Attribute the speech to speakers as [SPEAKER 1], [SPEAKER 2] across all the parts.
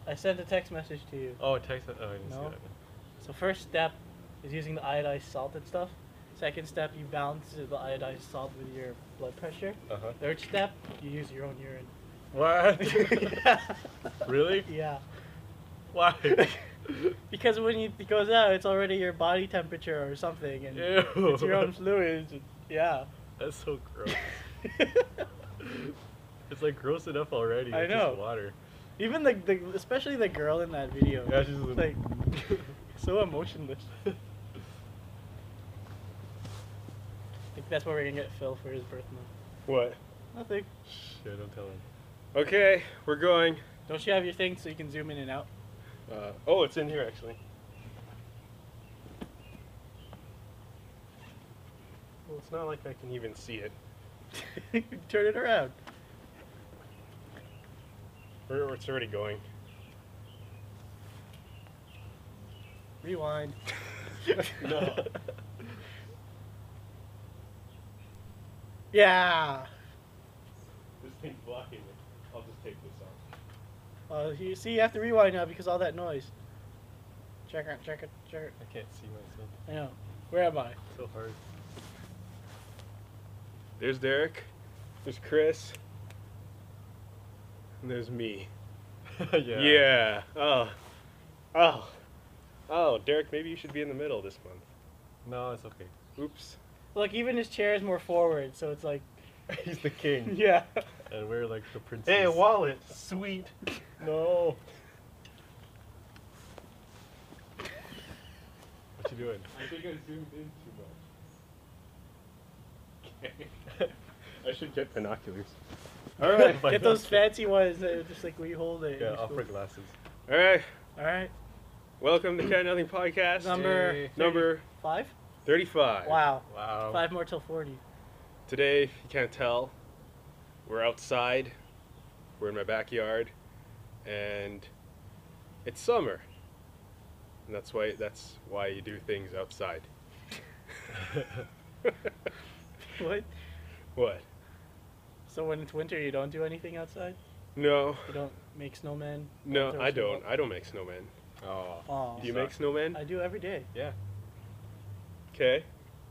[SPEAKER 1] I sent a text message to you.
[SPEAKER 2] Oh, text. Oh, I didn't see
[SPEAKER 1] No.
[SPEAKER 2] that.
[SPEAKER 1] So first step is using the iodized salt and stuff. Second step, you balance the iodized salt with your blood pressure.
[SPEAKER 2] Uh-huh.
[SPEAKER 1] Third step, you use your own urine.
[SPEAKER 2] What? Really?
[SPEAKER 1] Yeah.
[SPEAKER 2] Why?
[SPEAKER 1] Because when it goes out, it's already your body temperature or something, and
[SPEAKER 2] Ew.
[SPEAKER 1] it's your own fluids. Yeah.
[SPEAKER 2] That's so gross. It's like gross enough already.
[SPEAKER 1] I
[SPEAKER 2] It's
[SPEAKER 1] know.
[SPEAKER 2] just water.
[SPEAKER 1] Even the especially the girl in that video.
[SPEAKER 2] Yeah, she's
[SPEAKER 1] like so emotionless. I think that's what we're gonna get Phil for his birthday.
[SPEAKER 3] What?
[SPEAKER 1] Nothing.
[SPEAKER 2] Shit, don't tell him.
[SPEAKER 3] Okay, we're going.
[SPEAKER 1] Don't you have your thing so you can zoom in and out?
[SPEAKER 3] Oh, it's in here actually. Well, it's not like I can even see it.
[SPEAKER 1] Turn it around.
[SPEAKER 3] Or it's already going.
[SPEAKER 1] Rewind.
[SPEAKER 3] No.
[SPEAKER 1] Yeah.
[SPEAKER 3] This thing's blocking it. I'll just take this off.
[SPEAKER 1] You see, you have to rewind now because all that noise. Check it, check it, check it.
[SPEAKER 2] I can't see myself.
[SPEAKER 1] I know. Where am I?
[SPEAKER 2] It's so hard.
[SPEAKER 3] There's Derek. There's Chris. And there's me.
[SPEAKER 2] Yeah.
[SPEAKER 3] Yeah. Oh. Oh. Oh, Derek, maybe you should be in the middle this month.
[SPEAKER 2] No, it's okay.
[SPEAKER 3] Oops.
[SPEAKER 1] Look, even his chair is more forward, so it's like.
[SPEAKER 2] He's the king.
[SPEAKER 1] Yeah.
[SPEAKER 2] And we're like the princes.
[SPEAKER 3] Hey, a wallet. Sweet.
[SPEAKER 2] No. What you doing?
[SPEAKER 3] I think I zoomed in too much. I should get binoculars. All right.
[SPEAKER 1] Get those fancy ones that are just like where you hold it.
[SPEAKER 2] Yeah, opera glasses.
[SPEAKER 3] All right.
[SPEAKER 1] All right.
[SPEAKER 3] Welcome to Cat Nothing Podcast.
[SPEAKER 1] Number
[SPEAKER 2] Hey.
[SPEAKER 3] Number
[SPEAKER 1] 5?
[SPEAKER 3] 35.
[SPEAKER 1] Wow.
[SPEAKER 2] Wow.
[SPEAKER 1] 5 more till 40.
[SPEAKER 3] Today, if you can't tell, we're outside. We're in my backyard, and it's summer. And that's why you do things outside.
[SPEAKER 1] What?
[SPEAKER 3] What?
[SPEAKER 1] So when it's winter, you don't do anything outside?
[SPEAKER 3] No.
[SPEAKER 1] You don't make snowmen?
[SPEAKER 3] No,
[SPEAKER 1] throw
[SPEAKER 3] I
[SPEAKER 1] snowball-
[SPEAKER 3] don't. I don't make snowmen.
[SPEAKER 2] Oh.
[SPEAKER 1] Oh.
[SPEAKER 3] Do you make snowmen?
[SPEAKER 1] I do every day.
[SPEAKER 2] Yeah.
[SPEAKER 3] Okay.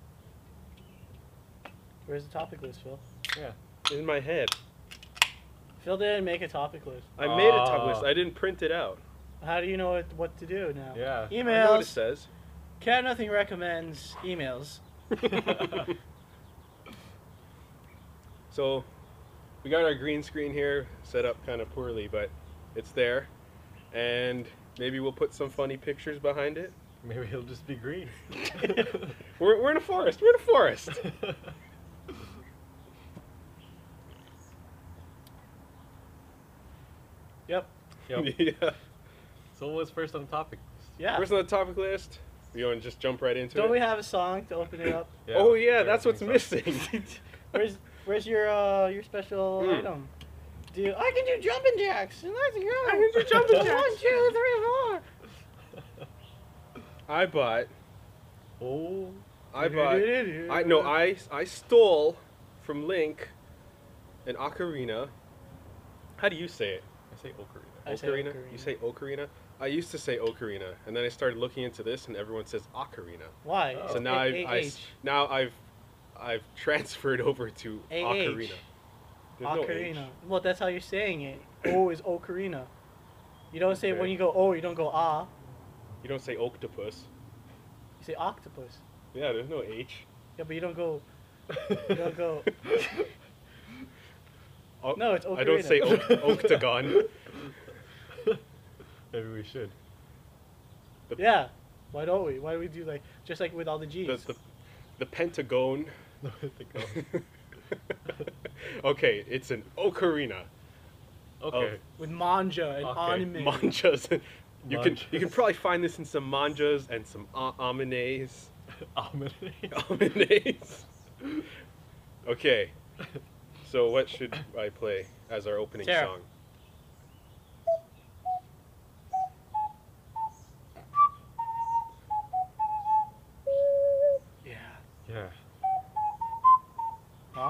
[SPEAKER 1] Where's the topic list, Phil?
[SPEAKER 2] Yeah.
[SPEAKER 3] In my head.
[SPEAKER 1] Phil didn't make a topic list.
[SPEAKER 3] I made a top
[SPEAKER 2] Oh.
[SPEAKER 3] list. I didn't print it out.
[SPEAKER 1] How do you know what to do now?
[SPEAKER 2] Yeah.
[SPEAKER 3] I know what it
[SPEAKER 1] Emails.
[SPEAKER 3] says.
[SPEAKER 1] Cat Nothing recommends emails.
[SPEAKER 3] So, we got our green screen here set up kind of poorly, but it's there. And maybe we'll put some funny pictures behind it.
[SPEAKER 2] Maybe he'll just be green.
[SPEAKER 3] We're in a forest. We're in a forest.
[SPEAKER 1] Yep.
[SPEAKER 2] Yep.
[SPEAKER 3] Yeah.
[SPEAKER 2] So what's first on the topic?
[SPEAKER 1] Yeah.
[SPEAKER 3] Where's on the topic list? You want to just jump right into
[SPEAKER 1] Don't
[SPEAKER 3] it?
[SPEAKER 1] we have a song to open it up?
[SPEAKER 3] Oh yeah,
[SPEAKER 2] sure,
[SPEAKER 3] that's what's
[SPEAKER 2] I think
[SPEAKER 3] missing.
[SPEAKER 1] Where's your special
[SPEAKER 3] Hmm.
[SPEAKER 1] item? I can do jumping jacks. And let's go.
[SPEAKER 3] I can do jumping jacks.
[SPEAKER 1] 1, 2, 3, 4.
[SPEAKER 3] I bought.
[SPEAKER 2] Oh.
[SPEAKER 3] I stole from Link an ocarina. How do you say it?
[SPEAKER 2] I say ocarina.
[SPEAKER 1] I say
[SPEAKER 3] Ocarina?
[SPEAKER 1] ocarina.
[SPEAKER 3] You say ocarina? I used to say ocarina, and then I started looking into this, and everyone says ocarina.
[SPEAKER 1] Why?
[SPEAKER 2] Oh.
[SPEAKER 3] So
[SPEAKER 1] It's
[SPEAKER 3] now
[SPEAKER 1] A-H.
[SPEAKER 3] I've transferred over to
[SPEAKER 1] A-H.
[SPEAKER 3] ocarina. There's no H.
[SPEAKER 1] Ocarina. Well, that's how you're saying it. O is ocarina. You don't say
[SPEAKER 3] Okay.
[SPEAKER 1] when you go O, you don't go ah.
[SPEAKER 3] You don't say octopus.
[SPEAKER 1] You say octopus.
[SPEAKER 3] Yeah, there's no H.
[SPEAKER 1] Yeah, but you don't go. You don't go.
[SPEAKER 3] O-
[SPEAKER 1] No, it's
[SPEAKER 3] I don't
[SPEAKER 1] ocarina.
[SPEAKER 3] say octagon.
[SPEAKER 2] Maybe we should.
[SPEAKER 1] Yeah. Why don't we? Why do we do like just like with all the G's?
[SPEAKER 3] The pentagon. Okay, it's an ocarina.
[SPEAKER 2] Okay.
[SPEAKER 1] With manja and
[SPEAKER 2] Okay.
[SPEAKER 1] anime.
[SPEAKER 3] Manjas. You can
[SPEAKER 2] Manjas.
[SPEAKER 3] probably find this in some manjas and some amenes.
[SPEAKER 2] Ominous.
[SPEAKER 3] Amenes. Okay. So what should I play as our opening
[SPEAKER 1] Sarah.
[SPEAKER 3] song?
[SPEAKER 1] Yeah.
[SPEAKER 2] Yeah.
[SPEAKER 1] Huh?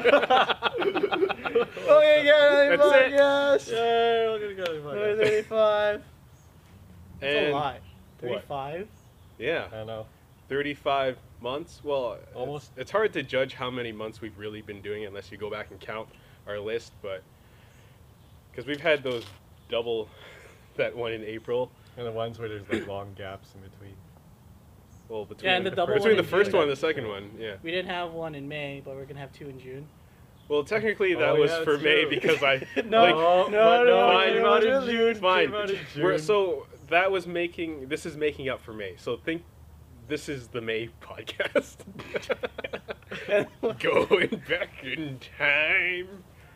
[SPEAKER 1] Okay, yeah,
[SPEAKER 3] That's it.
[SPEAKER 1] Yes.
[SPEAKER 2] Yeah, we're gonna go.
[SPEAKER 1] Number 35. That's a
[SPEAKER 3] And
[SPEAKER 1] lot. 35?
[SPEAKER 3] yeah,
[SPEAKER 2] I know.
[SPEAKER 3] 35 months. Well,
[SPEAKER 2] Almost.
[SPEAKER 3] It's hard to judge how many months we've really been doing it unless you go back and count our list, but because we've had those double, that one in April.
[SPEAKER 2] And the ones where there's like long gaps in between.
[SPEAKER 3] Well, between
[SPEAKER 1] Yeah, and the double
[SPEAKER 3] between
[SPEAKER 1] one
[SPEAKER 3] the
[SPEAKER 1] in
[SPEAKER 3] first
[SPEAKER 1] June.
[SPEAKER 3] one and the second one, yeah.
[SPEAKER 1] We didn't have one in May, but we're gonna have 2 in June.
[SPEAKER 3] Well, technically that
[SPEAKER 2] Oh,
[SPEAKER 3] was
[SPEAKER 2] yeah,
[SPEAKER 3] for
[SPEAKER 2] that's
[SPEAKER 3] May
[SPEAKER 2] true.
[SPEAKER 3] because I
[SPEAKER 1] No,
[SPEAKER 3] like,
[SPEAKER 2] Oh,
[SPEAKER 1] no,
[SPEAKER 2] but
[SPEAKER 1] no,
[SPEAKER 3] fine,
[SPEAKER 1] no,
[SPEAKER 2] not
[SPEAKER 1] no,
[SPEAKER 2] in
[SPEAKER 1] no,
[SPEAKER 2] June.
[SPEAKER 3] fine.
[SPEAKER 2] Came out in
[SPEAKER 3] We're,
[SPEAKER 2] June.
[SPEAKER 3] so that was making. This is making up for May. So think, this is the May podcast. Going back in time.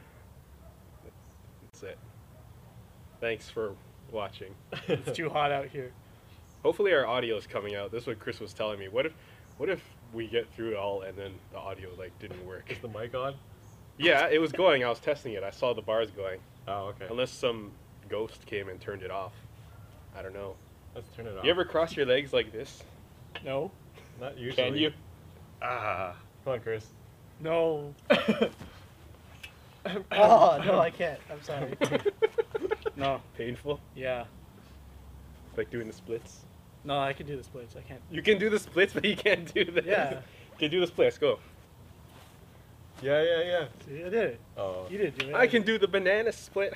[SPEAKER 3] That's it. Thanks for watching.
[SPEAKER 1] It's too hot out here.
[SPEAKER 3] Hopefully our audio is coming out. This is what Chris was telling me. What if we get through it all and then the audio like didn't work?
[SPEAKER 2] Is the mic on?
[SPEAKER 3] Yeah, it was going. I was testing it. I saw the bars going.
[SPEAKER 2] Oh, okay.
[SPEAKER 3] Unless some ghost came and turned it off. I don't know.
[SPEAKER 2] Let's turn it off.
[SPEAKER 3] You ever cross your legs like this?
[SPEAKER 1] No.
[SPEAKER 2] Not usually.
[SPEAKER 3] Can you? Ah.
[SPEAKER 2] Come on, Chris.
[SPEAKER 1] No. Oh, no, I can't. I'm sorry. No.
[SPEAKER 3] Painful?
[SPEAKER 1] Yeah.
[SPEAKER 3] Like doing the splits?
[SPEAKER 1] No, I can do the splits. I can't.
[SPEAKER 3] You can do the splits, but you can't do this.
[SPEAKER 1] Yeah.
[SPEAKER 3] You can do the splits. Go.
[SPEAKER 2] Yeah.
[SPEAKER 1] See, I did it.
[SPEAKER 2] Oh.
[SPEAKER 1] You didn't do it.
[SPEAKER 3] I can do the banana split.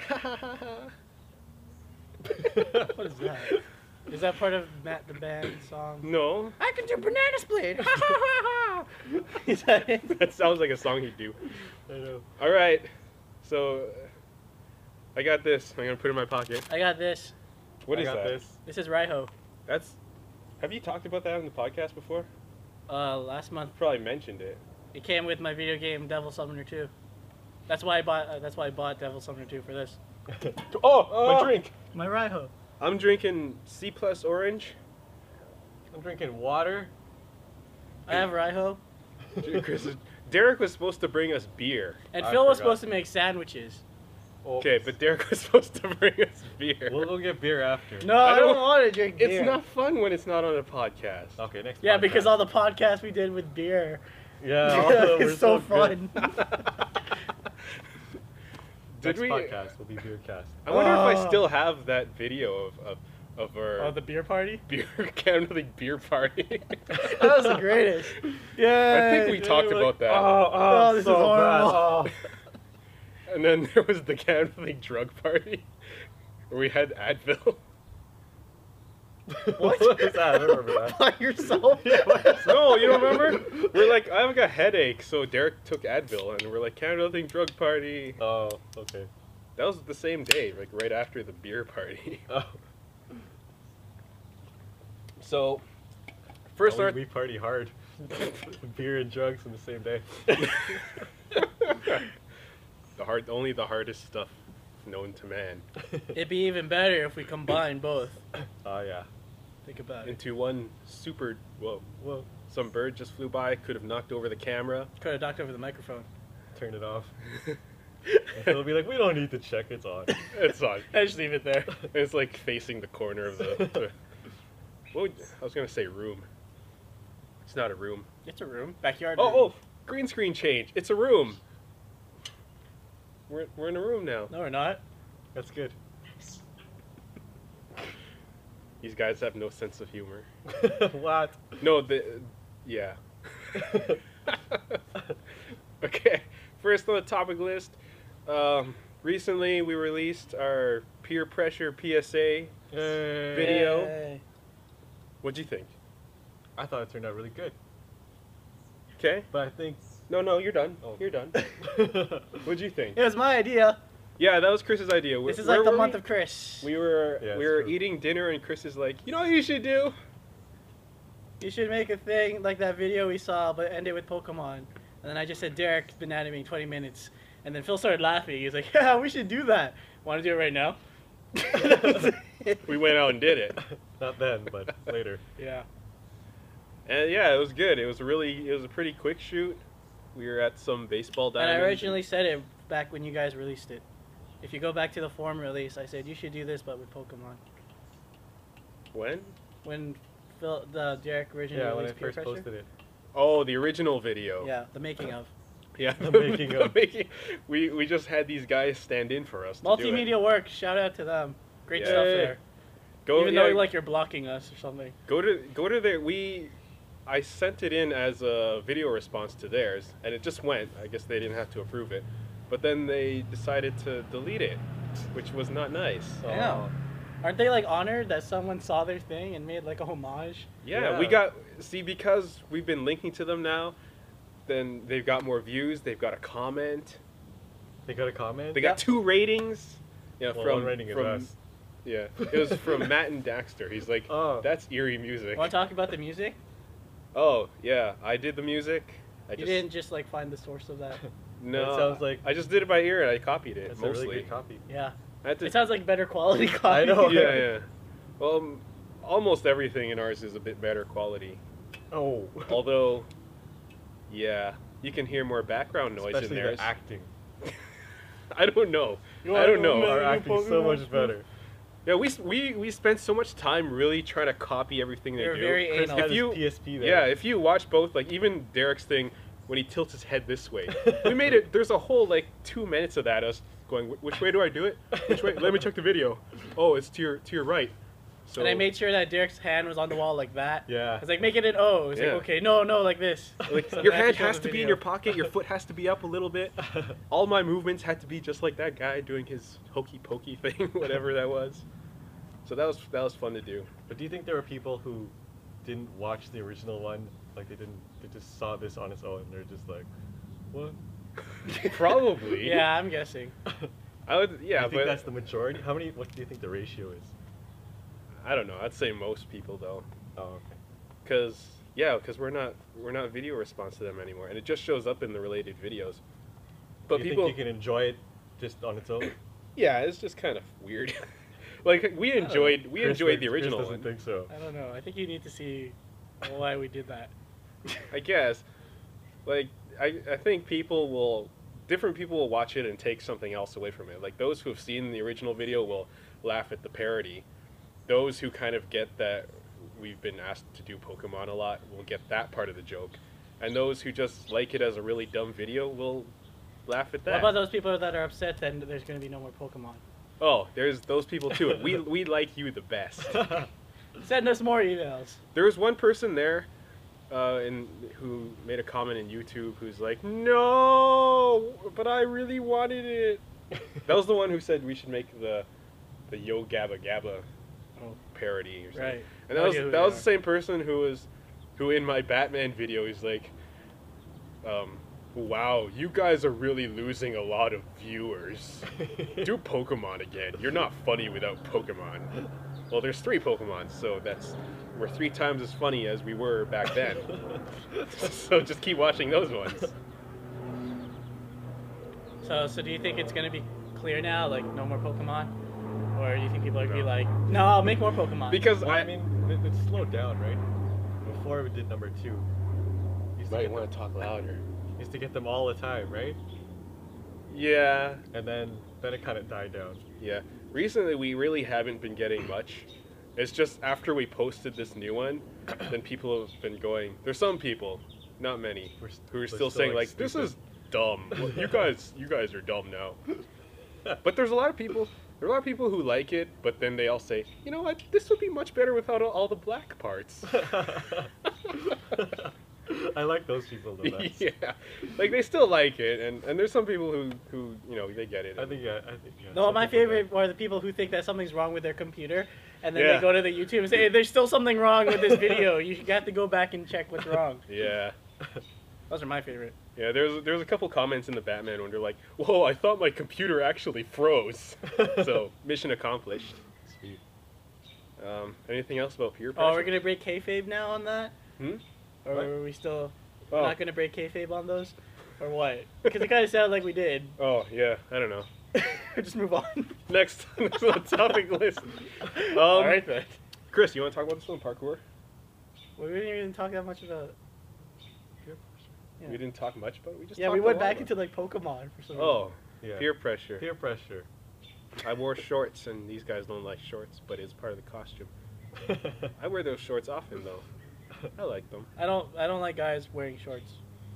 [SPEAKER 1] What is that? Is that part of Matt the Band song?
[SPEAKER 3] No.
[SPEAKER 1] I can do banana split. Is that it?
[SPEAKER 3] That sounds like a song he'd do.
[SPEAKER 2] I know.
[SPEAKER 3] All right. So, I got this. I'm going to put it in my pocket.
[SPEAKER 1] I got this.
[SPEAKER 3] What
[SPEAKER 2] I
[SPEAKER 3] is
[SPEAKER 2] got
[SPEAKER 3] that?
[SPEAKER 2] This.
[SPEAKER 1] This is Raiho.
[SPEAKER 3] That's. Have you talked about that on the podcast before?
[SPEAKER 1] Last month.
[SPEAKER 3] Probably mentioned it.
[SPEAKER 1] It came with my video game Devil Summoner 2. That's why I bought Devil Summoner 2 for this.
[SPEAKER 3] Oh, my drink.
[SPEAKER 1] My Raiho.
[SPEAKER 3] I'm drinking C plus orange.
[SPEAKER 2] I'm drinking water.
[SPEAKER 1] I have Raiho.
[SPEAKER 3] Derek was supposed to bring us beer.
[SPEAKER 1] And
[SPEAKER 2] I
[SPEAKER 1] Phil was
[SPEAKER 2] forgot.
[SPEAKER 1] supposed to make sandwiches.
[SPEAKER 2] Oh,
[SPEAKER 3] Okay, but Derek was supposed to bring us beer.
[SPEAKER 2] we'll go get beer after.
[SPEAKER 1] No,
[SPEAKER 3] I
[SPEAKER 1] I don't
[SPEAKER 3] don't-
[SPEAKER 1] want to drink beer.
[SPEAKER 3] It's not fun when it's not on a podcast.
[SPEAKER 2] Okay, next.
[SPEAKER 1] Yeah,
[SPEAKER 2] podcast.
[SPEAKER 1] because all the podcasts we did with beer.
[SPEAKER 2] Yeah, all of them were
[SPEAKER 1] it's so
[SPEAKER 2] good.
[SPEAKER 1] fun.
[SPEAKER 3] Did
[SPEAKER 2] Next
[SPEAKER 3] we?
[SPEAKER 2] podcast will be beer cast.
[SPEAKER 3] I wonder if I
[SPEAKER 1] Oh.
[SPEAKER 3] still have that video of our
[SPEAKER 1] Oh, the beer party?
[SPEAKER 3] beer Canada League beer party.
[SPEAKER 1] That was the greatest. Yeah.
[SPEAKER 3] I think we talked about that.
[SPEAKER 1] Oh, this is horrible.
[SPEAKER 3] And then there was the Canada League drug party where we had Advil.
[SPEAKER 1] What?
[SPEAKER 2] What was that? I don't remember that.
[SPEAKER 1] By yourself?
[SPEAKER 3] No, you don't remember? We're like, I have a headache, so Derek took Advil, and we're like, Canada League drug party.
[SPEAKER 2] Oh, okay.
[SPEAKER 3] That was the same day, like right after the beer party.
[SPEAKER 2] Oh.
[SPEAKER 3] So, first
[SPEAKER 2] Oh,
[SPEAKER 3] our
[SPEAKER 2] we party hard. Beer and drugs in the same day.
[SPEAKER 3] only the hardest stuff known to man
[SPEAKER 1] It'd be even better if we combine both.
[SPEAKER 2] Oh yeah.
[SPEAKER 1] Think about it.
[SPEAKER 3] into one super. Whoa!
[SPEAKER 2] Whoa.
[SPEAKER 3] Some bird just flew by, could have knocked over the camera.
[SPEAKER 1] Could have knocked over the microphone.
[SPEAKER 2] Turn it off. They'll be like, we don't need to check. It's on.
[SPEAKER 3] It's on.
[SPEAKER 1] I just leave it there.
[SPEAKER 3] It's like facing the corner of the. I was gonna say room. It's not a room.
[SPEAKER 1] It's a room. Backyard
[SPEAKER 3] Oh,
[SPEAKER 1] room.
[SPEAKER 3] oh! Green screen change. It's a room. We're in a room now.
[SPEAKER 1] No, we're not.
[SPEAKER 2] That's good.
[SPEAKER 3] These guys have no sense of humor.
[SPEAKER 2] What?
[SPEAKER 3] No, yeah. Okay, first on the topic list. Recently we released our peer pressure PSA. Video.
[SPEAKER 1] Yay.
[SPEAKER 3] What'd you think?
[SPEAKER 2] I thought it turned out really good,
[SPEAKER 3] Okay.
[SPEAKER 2] but I think.
[SPEAKER 3] No, you're done.
[SPEAKER 2] Oh.
[SPEAKER 3] You're done. What'd you think?
[SPEAKER 1] It was my idea.
[SPEAKER 3] Yeah, that was Chris's idea.
[SPEAKER 1] This is
[SPEAKER 3] Where
[SPEAKER 1] like the
[SPEAKER 3] were
[SPEAKER 1] month
[SPEAKER 3] we?
[SPEAKER 1] of Chris.
[SPEAKER 3] We were
[SPEAKER 2] Yeah,
[SPEAKER 3] we
[SPEAKER 2] it's
[SPEAKER 3] were
[SPEAKER 2] true.
[SPEAKER 3] eating dinner and Chris is like, you know what you should do?
[SPEAKER 1] You should make a thing like that video we saw, but end it with Pokemon. And then I just said, Derek's been at me 20 minutes. And then Phil started laughing. He was like, yeah, we should do that. Want to do it right now?
[SPEAKER 3] We went out and did it.
[SPEAKER 2] Not then, but later.
[SPEAKER 1] Yeah.
[SPEAKER 3] And yeah, it was good. It was a pretty quick shoot. We were at some baseball
[SPEAKER 1] And I
[SPEAKER 3] diamond.
[SPEAKER 1] originally said it back when you guys released it. If you go back to the forum release, I said you should do this, but with Pokemon.
[SPEAKER 3] When?
[SPEAKER 1] When Derek originally
[SPEAKER 2] Yeah, when I
[SPEAKER 1] released Peer
[SPEAKER 2] first
[SPEAKER 1] Pressure.
[SPEAKER 2] posted it.
[SPEAKER 3] Oh, the original video.
[SPEAKER 1] Yeah, the making of.
[SPEAKER 3] Yeah,
[SPEAKER 2] The making of.
[SPEAKER 3] We just had these guys stand in for us. To do it.
[SPEAKER 1] Multimedia work. Shout out to them. Great
[SPEAKER 3] Yeah.
[SPEAKER 1] stuff there.
[SPEAKER 3] Go,
[SPEAKER 1] Even
[SPEAKER 3] yeah,
[SPEAKER 1] though like you're blocking us or something.
[SPEAKER 3] go to their. I sent it in as a video response to theirs, and it just went. I guess they didn't have to approve it, but then they decided to delete it, which was not nice.
[SPEAKER 1] I know. Aren't they like honored that someone saw their thing and made like a homage?
[SPEAKER 3] Yeah, we got because we've been linking to them now. Then they've got more views. They've got a comment.
[SPEAKER 2] They got a comment?
[SPEAKER 3] They got 2 ratings. Yeah,
[SPEAKER 2] Well,
[SPEAKER 3] from
[SPEAKER 2] one rating is
[SPEAKER 3] from
[SPEAKER 2] us.
[SPEAKER 3] yeah, it was from Matt and Daxter. He's like,
[SPEAKER 2] Oh.
[SPEAKER 3] that's eerie music.
[SPEAKER 1] Want to talk about the music?
[SPEAKER 3] Oh yeah, I did the music. I
[SPEAKER 1] You didn't just like find the source of that.
[SPEAKER 3] No,
[SPEAKER 2] It sounds like-
[SPEAKER 3] I just did it by ear and I copied it
[SPEAKER 2] That's
[SPEAKER 3] mostly.
[SPEAKER 2] a really good copy.
[SPEAKER 1] Yeah.
[SPEAKER 3] I had to,
[SPEAKER 1] It sounds like better quality copy.
[SPEAKER 2] I know.
[SPEAKER 3] yeah, yeah. Well, almost everything in ours is a bit better quality.
[SPEAKER 2] Oh.
[SPEAKER 3] Although, yeah, you can hear more background noise
[SPEAKER 2] Especially
[SPEAKER 3] in theirs.
[SPEAKER 2] the acting.
[SPEAKER 3] I don't know.
[SPEAKER 1] You
[SPEAKER 3] I don't
[SPEAKER 1] wanna
[SPEAKER 3] know.
[SPEAKER 1] go
[SPEAKER 2] Our
[SPEAKER 1] Maybe
[SPEAKER 2] acting's so
[SPEAKER 1] Pokemon
[SPEAKER 2] much better.
[SPEAKER 3] Yeah, we spent so much time really trying to copy everything they
[SPEAKER 1] They're
[SPEAKER 3] do.
[SPEAKER 1] very
[SPEAKER 2] Chris
[SPEAKER 1] anal.
[SPEAKER 2] had
[SPEAKER 3] If
[SPEAKER 2] his
[SPEAKER 3] you-
[SPEAKER 2] PSP there.
[SPEAKER 3] Yeah, if you watch both, like even Derek's thing when he tilts his head this way, we made it. There's a whole like 2 minutes of that us going, which way do I do it? Which way? Let me check the video. Oh, it's to your right. So
[SPEAKER 1] And I made sure that Derek's hand was on the wall like that.
[SPEAKER 2] Yeah.
[SPEAKER 1] It's like, make it an O. It's
[SPEAKER 3] Yeah.
[SPEAKER 1] like, okay, no, like this.
[SPEAKER 3] like,
[SPEAKER 1] So
[SPEAKER 3] your
[SPEAKER 1] then I
[SPEAKER 3] hand
[SPEAKER 1] could show
[SPEAKER 3] has
[SPEAKER 1] the
[SPEAKER 3] to be in
[SPEAKER 1] video.
[SPEAKER 3] your pocket. Your foot has to be up a little bit. All my movements had to be just like that guy doing his hokey pokey thing, whatever that was. So that was fun to do.
[SPEAKER 2] But do you think there were people who didn't watch the original one? Like they just saw this on its own and they're just like, what?
[SPEAKER 3] Probably.
[SPEAKER 1] Yeah, I'm guessing.
[SPEAKER 3] I would.
[SPEAKER 2] Do
[SPEAKER 3] Yeah,
[SPEAKER 2] you think
[SPEAKER 3] but
[SPEAKER 2] that's the majority? What do you think the ratio is?
[SPEAKER 3] I don't know. I'd say most people though.
[SPEAKER 2] Oh, okay.
[SPEAKER 3] Because we're not video response to them anymore, and it just shows up in the related videos. But
[SPEAKER 2] Do you
[SPEAKER 3] people,
[SPEAKER 2] think you can enjoy it just on its own?
[SPEAKER 3] yeah, it's just kind of weird. Like we enjoyed
[SPEAKER 2] Chris
[SPEAKER 3] the original
[SPEAKER 2] Chris
[SPEAKER 3] one.
[SPEAKER 2] doesn't think so.
[SPEAKER 1] I don't know. I think you need to see why we did that.
[SPEAKER 3] I guess. Like I think different people will watch it and take something else away from it. Like those who have seen the original video will laugh at the parody. Those who kind of get that we've been asked to do Pokemon a lot will get that part of the joke. And those who just like it as a really dumb video will laugh at
[SPEAKER 1] What
[SPEAKER 3] that.
[SPEAKER 1] about those people that are upset that there's going to be no more Pokemon?
[SPEAKER 3] Oh, there's those people too. We like you the best.
[SPEAKER 1] Send us more emails.
[SPEAKER 3] There was one person there who made a comment in YouTube who's like, no, but I really wanted it. That was the one who said we should make the Yo Gabba Gabba
[SPEAKER 1] Oh,
[SPEAKER 3] parody or something.
[SPEAKER 1] right.
[SPEAKER 3] And
[SPEAKER 1] I
[SPEAKER 3] that was
[SPEAKER 1] get who
[SPEAKER 3] that
[SPEAKER 1] they
[SPEAKER 3] was
[SPEAKER 1] are.
[SPEAKER 3] the same person who in my Batman video he's like, wow, you guys are really losing a lot of viewers. Do Pokemon again. You're not funny without Pokemon. Well, there's 3 Pokemon, so we're 3 times as funny as we were back then. So just keep watching those ones.
[SPEAKER 1] So do you think it's going to be clear now, like no more Pokemon? Or do you think people are going to be like, no, I'll make more Pokemon?
[SPEAKER 3] Because
[SPEAKER 2] Well, I mean, it's slowed down, right? Before we did number 2, used to,
[SPEAKER 3] might
[SPEAKER 2] get
[SPEAKER 3] want to talk louder.
[SPEAKER 2] them, used to get them all the time, right?
[SPEAKER 3] Yeah,
[SPEAKER 2] And then it kind of died down.
[SPEAKER 3] yeah. Recently, we really haven't been getting much. It's just after we posted this new one, then people have been going. There's some people, not many, who are still saying like, "This is dumb. Well, you guys are dumb now." But there's a lot of people. There are a lot of people who like it, but then they all say, "You know what? This would be much better without all the black parts."
[SPEAKER 2] I like those people the best.
[SPEAKER 3] Yeah, like they still like it, and there's some people who they get it.
[SPEAKER 2] I think yeah.
[SPEAKER 1] No,
[SPEAKER 2] some
[SPEAKER 1] my
[SPEAKER 2] people
[SPEAKER 1] favorite are the people who think that something's wrong with their computer, and then
[SPEAKER 3] Yeah.
[SPEAKER 1] they go to the YouTube and say, hey, there's still something wrong with this video. You have to go back and check what's wrong.
[SPEAKER 3] Yeah.
[SPEAKER 1] Those are my favorite.
[SPEAKER 3] Yeah, there's a couple comments in the Batman when they're like, "Whoa, I thought my computer actually froze." So mission accomplished.
[SPEAKER 2] Sweet.
[SPEAKER 3] Anything else about peer pressure?
[SPEAKER 1] Oh, we're going to break kayfabe now on that?
[SPEAKER 3] Hmm?
[SPEAKER 1] Or
[SPEAKER 3] What?
[SPEAKER 1] are we still
[SPEAKER 3] Oh.
[SPEAKER 1] not going to break kayfabe on those? Or what? Because it kind of sounded like we did.
[SPEAKER 3] Oh yeah, I don't know.
[SPEAKER 1] Just move on.
[SPEAKER 3] Next on the topic list.
[SPEAKER 1] All right, then.
[SPEAKER 3] Chris, you want to talk about this one, parkour?
[SPEAKER 1] We didn't even talk that much about. Yeah.
[SPEAKER 3] We didn't talk much about it. We just
[SPEAKER 1] Yeah, we
[SPEAKER 3] talked
[SPEAKER 1] went
[SPEAKER 3] a lot
[SPEAKER 1] back
[SPEAKER 3] about
[SPEAKER 1] into like Pokemon for some
[SPEAKER 3] it. Oh,
[SPEAKER 2] Yeah.
[SPEAKER 3] peer pressure.
[SPEAKER 2] Peer pressure.
[SPEAKER 3] I wore shorts, and these guys don't like shorts, but it's part of the costume. I wear those shorts often though. I like them.
[SPEAKER 1] I don't like guys wearing shorts.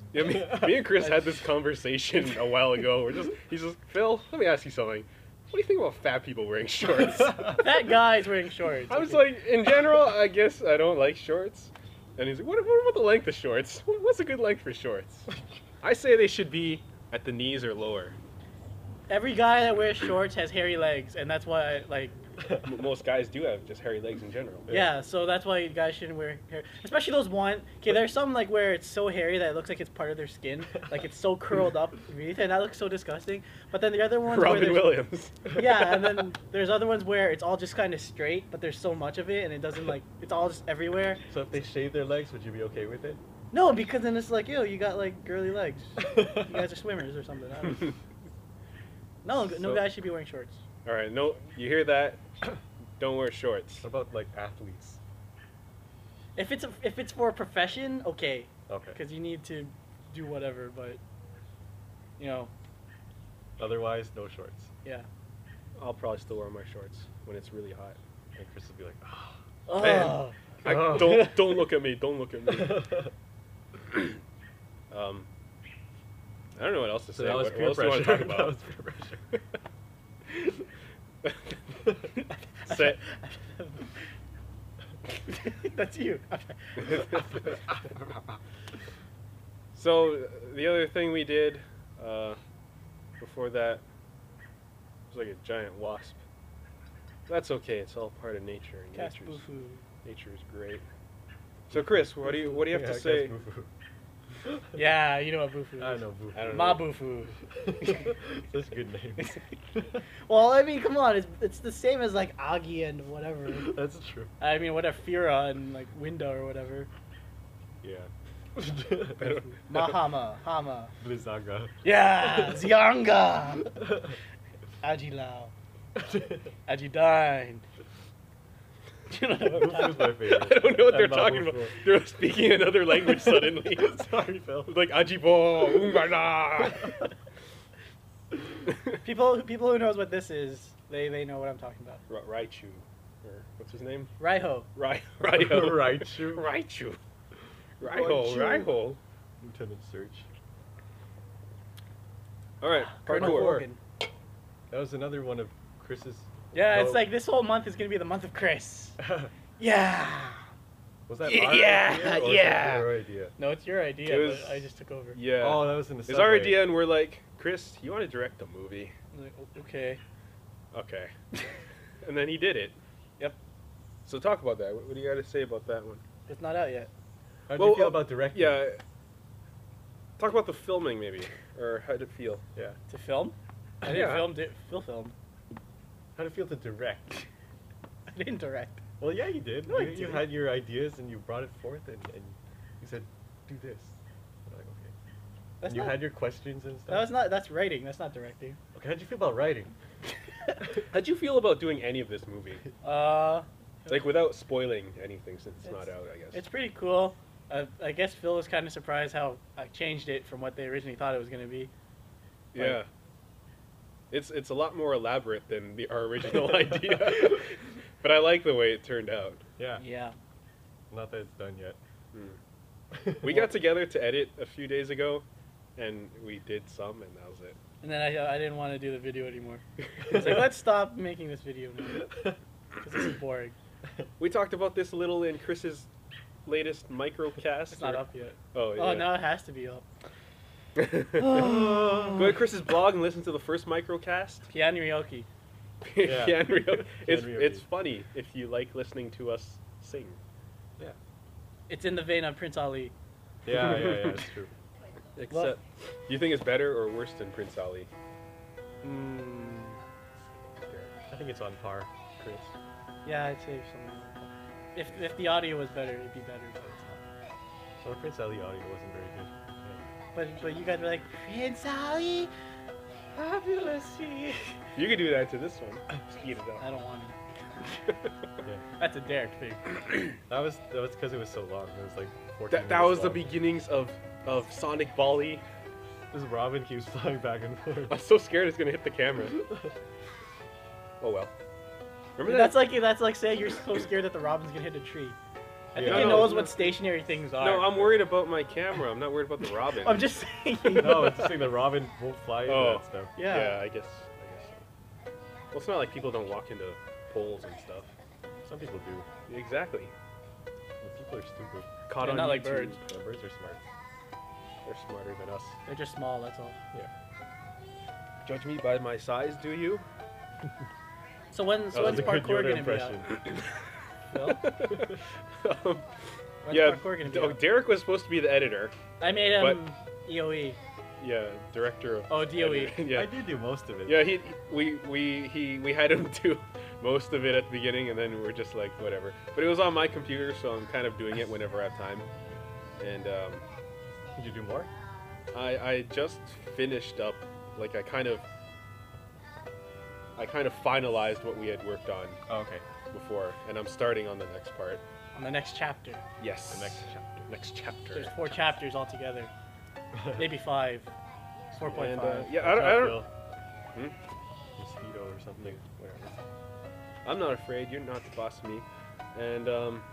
[SPEAKER 3] Yeah, me and Chris had this conversation a while ago. He's just, Phil, let me ask you something. What do you think about fat people wearing shorts?
[SPEAKER 1] Fat guys wearing shorts.
[SPEAKER 3] I was
[SPEAKER 1] okay.
[SPEAKER 3] like, in general, I guess I don't like shorts. And he's like, what about the length of shorts? What's a good length for shorts? I say they should be at the knees or lower.
[SPEAKER 1] Every guy that wears shorts has hairy legs, and that's why, like,
[SPEAKER 3] Most guys do have just hairy legs in general.
[SPEAKER 1] yeah, so that's why guys shouldn't wear hair. Especially those one. Okay, there's some like where it's so hairy that it looks like it's part of their skin, like it's so curled up underneath, and that looks so disgusting. But then the other ones, where
[SPEAKER 3] Robin
[SPEAKER 1] there's-
[SPEAKER 3] Williams.
[SPEAKER 1] yeah, and then there's other ones where it's all just kind of straight, but there's so much of it, and it doesn't like it's all just everywhere.
[SPEAKER 2] So if they shave their legs, would you be okay with it?
[SPEAKER 1] No, because then it's like, yo, you got like girly legs. You guys are swimmers or something. I don't know. No
[SPEAKER 3] So-
[SPEAKER 1] guy should be wearing shorts.
[SPEAKER 3] All right, no, you hear that? Don't wear shorts.
[SPEAKER 2] What about like athletes?
[SPEAKER 1] If it's for a profession, okay,
[SPEAKER 2] Okay.
[SPEAKER 1] because you need to do whatever. But you know,
[SPEAKER 2] Otherwise, no shorts.
[SPEAKER 1] yeah.
[SPEAKER 3] I'll probably still wear my shorts when it's really hot.
[SPEAKER 2] And Chris would be like, ah.
[SPEAKER 1] Oh,
[SPEAKER 2] Man. Oh.
[SPEAKER 3] Don't look at me. Don't look at me. I don't know what else to
[SPEAKER 2] So
[SPEAKER 3] say.
[SPEAKER 2] that was
[SPEAKER 3] What
[SPEAKER 2] peer
[SPEAKER 3] else do you want
[SPEAKER 2] pressure.
[SPEAKER 3] to talk
[SPEAKER 2] That
[SPEAKER 3] about?
[SPEAKER 2] was peer pressure.
[SPEAKER 3] Say-
[SPEAKER 1] that's you.
[SPEAKER 3] So the other thing we did before that was like a giant wasp. That's okay. It's all part of nature. And
[SPEAKER 1] Cast
[SPEAKER 3] nature's,
[SPEAKER 1] Bufu.
[SPEAKER 3] nature is great. So Chris, what do you have
[SPEAKER 2] Yeah,
[SPEAKER 3] to
[SPEAKER 2] guess
[SPEAKER 3] say?
[SPEAKER 2] Bufu.
[SPEAKER 1] Yeah, you know what Bufu is.
[SPEAKER 2] I know Bufu.
[SPEAKER 3] I don't
[SPEAKER 1] Ma
[SPEAKER 3] know.
[SPEAKER 1] Bufu.
[SPEAKER 2] Such good names.
[SPEAKER 1] Well, I mean, come on, it's the same as like Agi and whatever.
[SPEAKER 2] That's true.
[SPEAKER 1] I mean, whatever Fira and like Window or whatever.
[SPEAKER 2] Yeah.
[SPEAKER 1] Mahama, Hama.
[SPEAKER 2] Blizzaga.
[SPEAKER 1] Yeah, Zianga. Agilao. Agidine. You don't know what I'm
[SPEAKER 2] Bufu's
[SPEAKER 1] talking
[SPEAKER 2] my
[SPEAKER 1] about.
[SPEAKER 2] favorite.
[SPEAKER 3] I don't know what they're
[SPEAKER 2] And Ma
[SPEAKER 3] talking about.
[SPEAKER 2] Bufu.
[SPEAKER 3] They're speaking another language suddenly.
[SPEAKER 2] Sorry, Phil.
[SPEAKER 3] Like Ajibo, Ungana.
[SPEAKER 1] People who knows what this is, they know what I'm talking about.
[SPEAKER 3] Raichu, or what's his name?
[SPEAKER 1] Raiho.
[SPEAKER 3] Raiho.
[SPEAKER 2] Raichu.
[SPEAKER 3] Raichu.
[SPEAKER 2] Raichu.
[SPEAKER 3] Raiho.
[SPEAKER 2] Lieutenant Surge.
[SPEAKER 3] All right,
[SPEAKER 1] Colonel
[SPEAKER 3] parkour.
[SPEAKER 1] Morgan.
[SPEAKER 2] That was another one of Chris's.
[SPEAKER 1] Yeah, it's
[SPEAKER 2] Oh.
[SPEAKER 1] like this whole month is gonna be the month of Chris. Yeah.
[SPEAKER 2] Was that
[SPEAKER 1] Yeah,
[SPEAKER 2] our idea or was
[SPEAKER 1] yeah.
[SPEAKER 2] that your idea?
[SPEAKER 1] No, it's your idea,
[SPEAKER 3] It was-
[SPEAKER 1] but I just took over.
[SPEAKER 3] Yeah.
[SPEAKER 2] Oh, that was in the
[SPEAKER 3] It's
[SPEAKER 2] subway.
[SPEAKER 3] our idea, and we're like, Chris, you want to direct a movie?
[SPEAKER 1] I'm like, okay.
[SPEAKER 3] Okay. And then he did it.
[SPEAKER 1] Yep.
[SPEAKER 3] So talk about that. What do you got to say about that one?
[SPEAKER 1] It's not out yet.
[SPEAKER 2] How did
[SPEAKER 3] Well,
[SPEAKER 2] you feel about directing?
[SPEAKER 3] Yeah. Talk about the filming, maybe, or how did it feel?
[SPEAKER 2] Yeah.
[SPEAKER 1] To film? I didn't
[SPEAKER 3] Yeah.
[SPEAKER 1] film. Phil filmed.
[SPEAKER 2] How did it feel to direct?
[SPEAKER 1] I didn't direct.
[SPEAKER 2] Well, yeah, you did.
[SPEAKER 1] No, I
[SPEAKER 2] you
[SPEAKER 1] didn't.
[SPEAKER 2] had your ideas and you brought it forth and you said, do this. I'm like, okay.
[SPEAKER 1] That's
[SPEAKER 2] And you
[SPEAKER 1] not,
[SPEAKER 2] had your questions and stuff.
[SPEAKER 1] that was not. That's writing. That's not directing.
[SPEAKER 2] Okay, how'd you feel about writing?
[SPEAKER 3] How'd you feel about doing any of this movie?
[SPEAKER 1] Like,
[SPEAKER 3] Without spoiling anything since it's not
[SPEAKER 1] It's-
[SPEAKER 3] out, I guess.
[SPEAKER 1] it's pretty cool. I guess Phil was kind of surprised how I changed it from what they originally thought it was gonna be.
[SPEAKER 3] Yeah. It's a lot more elaborate than our original idea. But I like the way it turned out.
[SPEAKER 2] Yeah.
[SPEAKER 1] Yeah.
[SPEAKER 2] Not that it's done yet.
[SPEAKER 3] We got together to edit a few days ago, and we did some, and that was it.
[SPEAKER 1] And then I didn't want to do the video anymore. I was like, let's stop making this video now because this is boring.
[SPEAKER 3] We talked about this a little in Chris's latest microcast.
[SPEAKER 1] It's not up yet.
[SPEAKER 3] Oh, yeah.
[SPEAKER 1] Oh, now it has to be up.
[SPEAKER 3] Go to Chris's blog and listen to the first microcast.
[SPEAKER 1] Keanu Ryoki.
[SPEAKER 2] Yeah.
[SPEAKER 3] Keanu it's
[SPEAKER 2] Ryoki.
[SPEAKER 3] funny if you like listening to us sing.
[SPEAKER 2] Yeah.
[SPEAKER 1] It's in the vein of Prince Ali.
[SPEAKER 2] Yeah, it's true.
[SPEAKER 3] Except, do you think it's better or worse than Prince Ali?
[SPEAKER 2] I think it's on par, Chris.
[SPEAKER 1] Yeah, I'd say something like that. If the audio was better, it'd be better, but it's not.
[SPEAKER 2] So the Prince Ali audio wasn't very good. Yeah.
[SPEAKER 1] But you guys were like, Prince Ali, fabulous.
[SPEAKER 3] You could do that to this one. Speed it
[SPEAKER 1] I
[SPEAKER 3] up.
[SPEAKER 1] don't want to.
[SPEAKER 2] Yeah.
[SPEAKER 1] That's a Derek thing.
[SPEAKER 2] That was because it was so long. It was like 14
[SPEAKER 3] That was
[SPEAKER 2] minutes
[SPEAKER 3] the
[SPEAKER 2] long.
[SPEAKER 3] beginnings of Sonic Bally.
[SPEAKER 2] This Robin keeps flying back and forth.
[SPEAKER 3] I'm so scared it's gonna hit the camera. Oh well. Remember
[SPEAKER 1] That's like saying you're so scared that the robin's gonna hit a tree. I
[SPEAKER 3] Yeah.
[SPEAKER 1] think he
[SPEAKER 3] No,
[SPEAKER 1] knows
[SPEAKER 3] no.
[SPEAKER 1] what stationary things are.
[SPEAKER 3] No, I'm worried about my camera. I'm not worried about the Robin.
[SPEAKER 1] I'm just saying.
[SPEAKER 2] No, it's just saying the Robin won't fly into
[SPEAKER 3] Oh.
[SPEAKER 2] that stuff.
[SPEAKER 1] Yeah.
[SPEAKER 3] I guess so. Well, it's not like people don't walk into poles and stuff.
[SPEAKER 2] Some people do.
[SPEAKER 3] Exactly.
[SPEAKER 2] But people are stupid.
[SPEAKER 3] Caught
[SPEAKER 1] Yeah,
[SPEAKER 3] on
[SPEAKER 1] not like
[SPEAKER 3] YouTube.
[SPEAKER 1] birds.
[SPEAKER 2] Yeah, birds are smart.
[SPEAKER 3] They're smarter than us.
[SPEAKER 1] They're just small. That's all.
[SPEAKER 3] Judge me by my size, do you?
[SPEAKER 1] So when's
[SPEAKER 2] That was
[SPEAKER 1] when's
[SPEAKER 2] a good
[SPEAKER 1] parkour
[SPEAKER 2] Yoda
[SPEAKER 1] gonna be out?
[SPEAKER 2] impression.
[SPEAKER 1] Phil?
[SPEAKER 3] Um,
[SPEAKER 1] When's
[SPEAKER 3] yeah,
[SPEAKER 1] parkour gonna be out?
[SPEAKER 3] Derek was supposed to be the editor.
[SPEAKER 1] I made him
[SPEAKER 3] but-
[SPEAKER 1] EOE.
[SPEAKER 3] Yeah, director of.
[SPEAKER 1] Oh, DOE.
[SPEAKER 3] yeah.
[SPEAKER 2] I did do most of it.
[SPEAKER 3] Yeah, we had him do most of it at the beginning, and then we're just like whatever. But it was on my computer, so I'm kind of doing it whenever I have time. And
[SPEAKER 2] Did you do more?
[SPEAKER 3] I just finished up, like I kind of finalized what we had worked on
[SPEAKER 2] Oh, okay.
[SPEAKER 3] before, and I'm starting on the next part.
[SPEAKER 1] On the next chapter.
[SPEAKER 3] Yes.
[SPEAKER 2] The next chapter.
[SPEAKER 3] Next chapter.
[SPEAKER 1] There's 4 chapters altogether. Maybe 5. 4.5.
[SPEAKER 3] And, yeah,
[SPEAKER 2] Watch
[SPEAKER 3] I
[SPEAKER 2] out,
[SPEAKER 3] don't.
[SPEAKER 2] Phil.
[SPEAKER 3] Hmm?
[SPEAKER 2] Mosquito or something. Whatever.
[SPEAKER 3] I'm not afraid. You're not the boss of me. And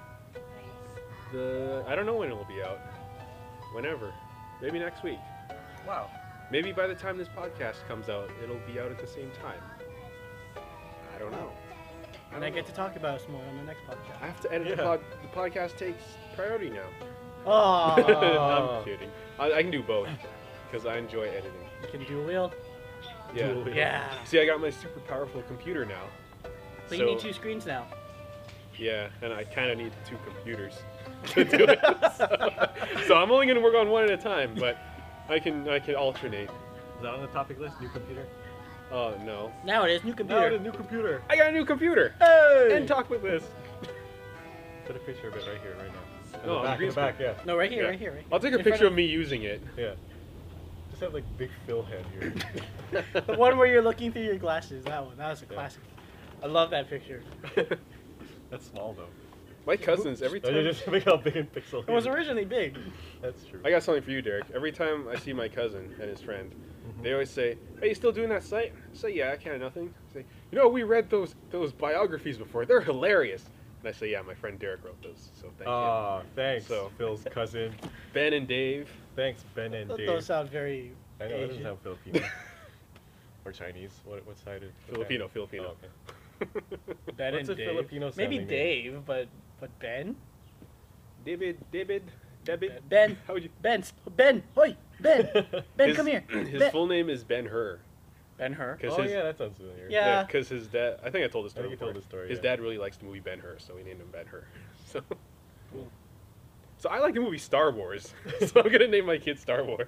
[SPEAKER 3] I don't know when it will be out. Whenever. Maybe next week.
[SPEAKER 2] Wow.
[SPEAKER 3] Maybe by the time this podcast comes out, it'll be out at the same time. I don't know.
[SPEAKER 1] And I get to talk about it some more on the next
[SPEAKER 3] I
[SPEAKER 1] podcast.
[SPEAKER 3] have to edit
[SPEAKER 2] Yeah.
[SPEAKER 3] the podcast takes priority now.
[SPEAKER 1] Oh,
[SPEAKER 3] I'm kidding. I can do both because I enjoy editing.
[SPEAKER 1] you can dual wield.
[SPEAKER 3] Yeah.
[SPEAKER 2] Dual wield.
[SPEAKER 1] Yeah.
[SPEAKER 3] See, I got my super powerful computer now.
[SPEAKER 1] So you need 2 screens now.
[SPEAKER 3] Yeah, and I kind of need 2 computers to do it. So I'm only going to work on one at a time, but I can alternate.
[SPEAKER 2] Is that on the topic list? New computer?
[SPEAKER 3] Oh no.
[SPEAKER 1] Now it is new
[SPEAKER 2] No,
[SPEAKER 1] computer.
[SPEAKER 2] the new computer.
[SPEAKER 3] I got a new computer!
[SPEAKER 2] Hey!
[SPEAKER 3] And talk with this.
[SPEAKER 2] Put a picture of it right here, right now. In
[SPEAKER 3] No, on
[SPEAKER 2] the
[SPEAKER 3] the
[SPEAKER 2] back,
[SPEAKER 3] green
[SPEAKER 2] in the back,
[SPEAKER 3] screen.
[SPEAKER 2] yeah.
[SPEAKER 1] No, right here,
[SPEAKER 3] Yeah.
[SPEAKER 1] right here, right here.
[SPEAKER 3] I'll take a
[SPEAKER 1] In front
[SPEAKER 3] picture of me using it.
[SPEAKER 2] Yeah. Just have like big Phil head here.
[SPEAKER 1] The one where you're looking through your glasses. That one. That was a
[SPEAKER 2] Yeah.
[SPEAKER 1] classic. I love that picture.
[SPEAKER 2] That's small though.
[SPEAKER 3] My cousins, every
[SPEAKER 2] Oh, you
[SPEAKER 3] time.
[SPEAKER 2] just make how big in pixel.
[SPEAKER 1] It was originally big.
[SPEAKER 2] That's true.
[SPEAKER 3] I got something for you, Derek. Every time I see my cousin and his friend,
[SPEAKER 2] Mhm.
[SPEAKER 3] they always say, "Hey, you still doing that site?" I say, "Yeah, I can't nothing." I say, "You know, we read those biographies before. They're hilarious." And I say, "Yeah, my friend Derek wrote those, so thank
[SPEAKER 2] Ah, thanks.
[SPEAKER 3] So-
[SPEAKER 2] Phil's cousin.
[SPEAKER 3] you." Ben and Dave.
[SPEAKER 2] Thanks, Ben and Dave.
[SPEAKER 1] Those sound very
[SPEAKER 2] I know it doesn't
[SPEAKER 1] Asian.
[SPEAKER 2] sound Filipino. Or Chinese. What side is
[SPEAKER 3] Filipino, Filipino.
[SPEAKER 2] Oh, okay.
[SPEAKER 1] Ben
[SPEAKER 2] What's
[SPEAKER 1] and
[SPEAKER 2] a
[SPEAKER 1] Dave.
[SPEAKER 2] Filipino
[SPEAKER 1] Maybe
[SPEAKER 2] sounding name?
[SPEAKER 1] Dave, but Ben?
[SPEAKER 3] David.
[SPEAKER 1] Ben.
[SPEAKER 3] How would you?
[SPEAKER 1] Ben. Hoi. Ben. Ben,
[SPEAKER 3] His-
[SPEAKER 1] come here.
[SPEAKER 3] His
[SPEAKER 1] Ben.
[SPEAKER 3] full name is Ben Hur.
[SPEAKER 1] Ben Hur.
[SPEAKER 3] Cause
[SPEAKER 2] Oh
[SPEAKER 3] his,
[SPEAKER 2] yeah, that sounds familiar.
[SPEAKER 1] Yeah.
[SPEAKER 3] because his dad. I think I told this
[SPEAKER 2] I
[SPEAKER 3] story.
[SPEAKER 2] think you told
[SPEAKER 3] before.
[SPEAKER 2] the story.
[SPEAKER 3] His
[SPEAKER 2] yeah.
[SPEAKER 3] dad really likes the movie Ben Hur, so we named him Ben Hur. So.
[SPEAKER 1] Cool.
[SPEAKER 3] So I like the movie Star Wars, so I'm gonna name my kid Star Wars.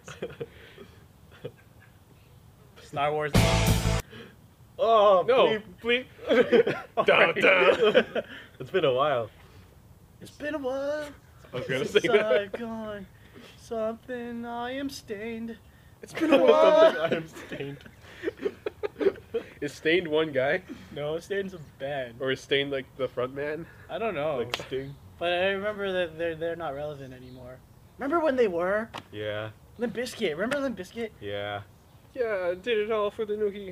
[SPEAKER 1] Star Wars.
[SPEAKER 2] Oh
[SPEAKER 3] No,
[SPEAKER 2] bleep.
[SPEAKER 3] Down, down.
[SPEAKER 2] It's been a while.
[SPEAKER 1] It's been a while
[SPEAKER 3] I was gonna
[SPEAKER 1] since
[SPEAKER 3] say that.
[SPEAKER 1] I've gone. Something I am stained.
[SPEAKER 3] It's been a
[SPEAKER 2] Something
[SPEAKER 3] while.
[SPEAKER 2] I am stained.
[SPEAKER 3] Is Stained one guy,
[SPEAKER 1] No, stained's a band.
[SPEAKER 3] or is Stained like the front man?
[SPEAKER 1] I don't know.
[SPEAKER 2] Like Sting.
[SPEAKER 1] But I remember that they're not relevant anymore. Remember when they were?
[SPEAKER 2] Yeah.
[SPEAKER 1] Limp Bizkit. Remember Limp Bizkit?
[SPEAKER 2] Yeah.
[SPEAKER 3] Yeah, did it all for the nookie.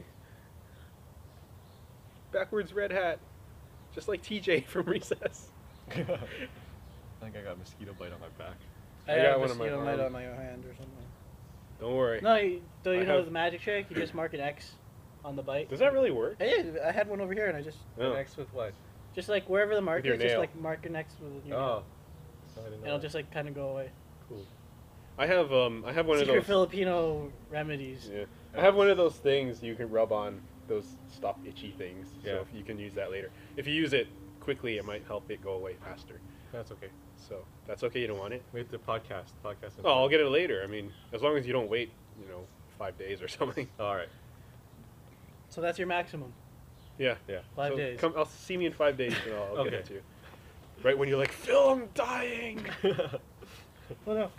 [SPEAKER 3] Backwards red hat, just like TJ from Recess.
[SPEAKER 2] I think I got a mosquito bite on my back.
[SPEAKER 3] I got one on my
[SPEAKER 1] mosquito bite
[SPEAKER 3] arm.
[SPEAKER 1] on my hand or something.
[SPEAKER 3] Don't worry.
[SPEAKER 1] No, don't
[SPEAKER 3] I
[SPEAKER 1] you know
[SPEAKER 3] have-
[SPEAKER 1] the magic trick? You just mark an X on the bite.
[SPEAKER 3] Does that really work?
[SPEAKER 1] Hey, I had one over here, and I just
[SPEAKER 3] Oh.
[SPEAKER 2] Next with what?
[SPEAKER 1] just like wherever the mark
[SPEAKER 3] your
[SPEAKER 1] is, just
[SPEAKER 3] nail.
[SPEAKER 1] like mark an X with your
[SPEAKER 2] Oh.
[SPEAKER 1] nail.
[SPEAKER 2] No, I didn't know
[SPEAKER 1] It'll
[SPEAKER 2] that.
[SPEAKER 1] just like kind of go away.
[SPEAKER 2] Cool.
[SPEAKER 3] I have one of
[SPEAKER 1] Secret
[SPEAKER 3] those.
[SPEAKER 1] Filipino remedies.
[SPEAKER 3] Yeah. I have one of those things you can rub on those stop itchy things.
[SPEAKER 2] Yeah.
[SPEAKER 3] So if you can use that later. If you use it quickly, it might help it go away faster.
[SPEAKER 2] That's okay.
[SPEAKER 3] So that's okay. You don't want it.
[SPEAKER 2] We have to podcast.
[SPEAKER 3] Oh, I'll get it later. I mean, as long as you don't wait, 5 days or something.
[SPEAKER 2] All right.
[SPEAKER 1] So that's your maximum.
[SPEAKER 3] Yeah.
[SPEAKER 2] Yeah.
[SPEAKER 1] 5
[SPEAKER 3] So
[SPEAKER 1] days.
[SPEAKER 3] I'll see me in 5 days, and I'll get
[SPEAKER 2] Okay.
[SPEAKER 3] it to you. Right when you're like, Phil, I'm dying.
[SPEAKER 1] Well, no,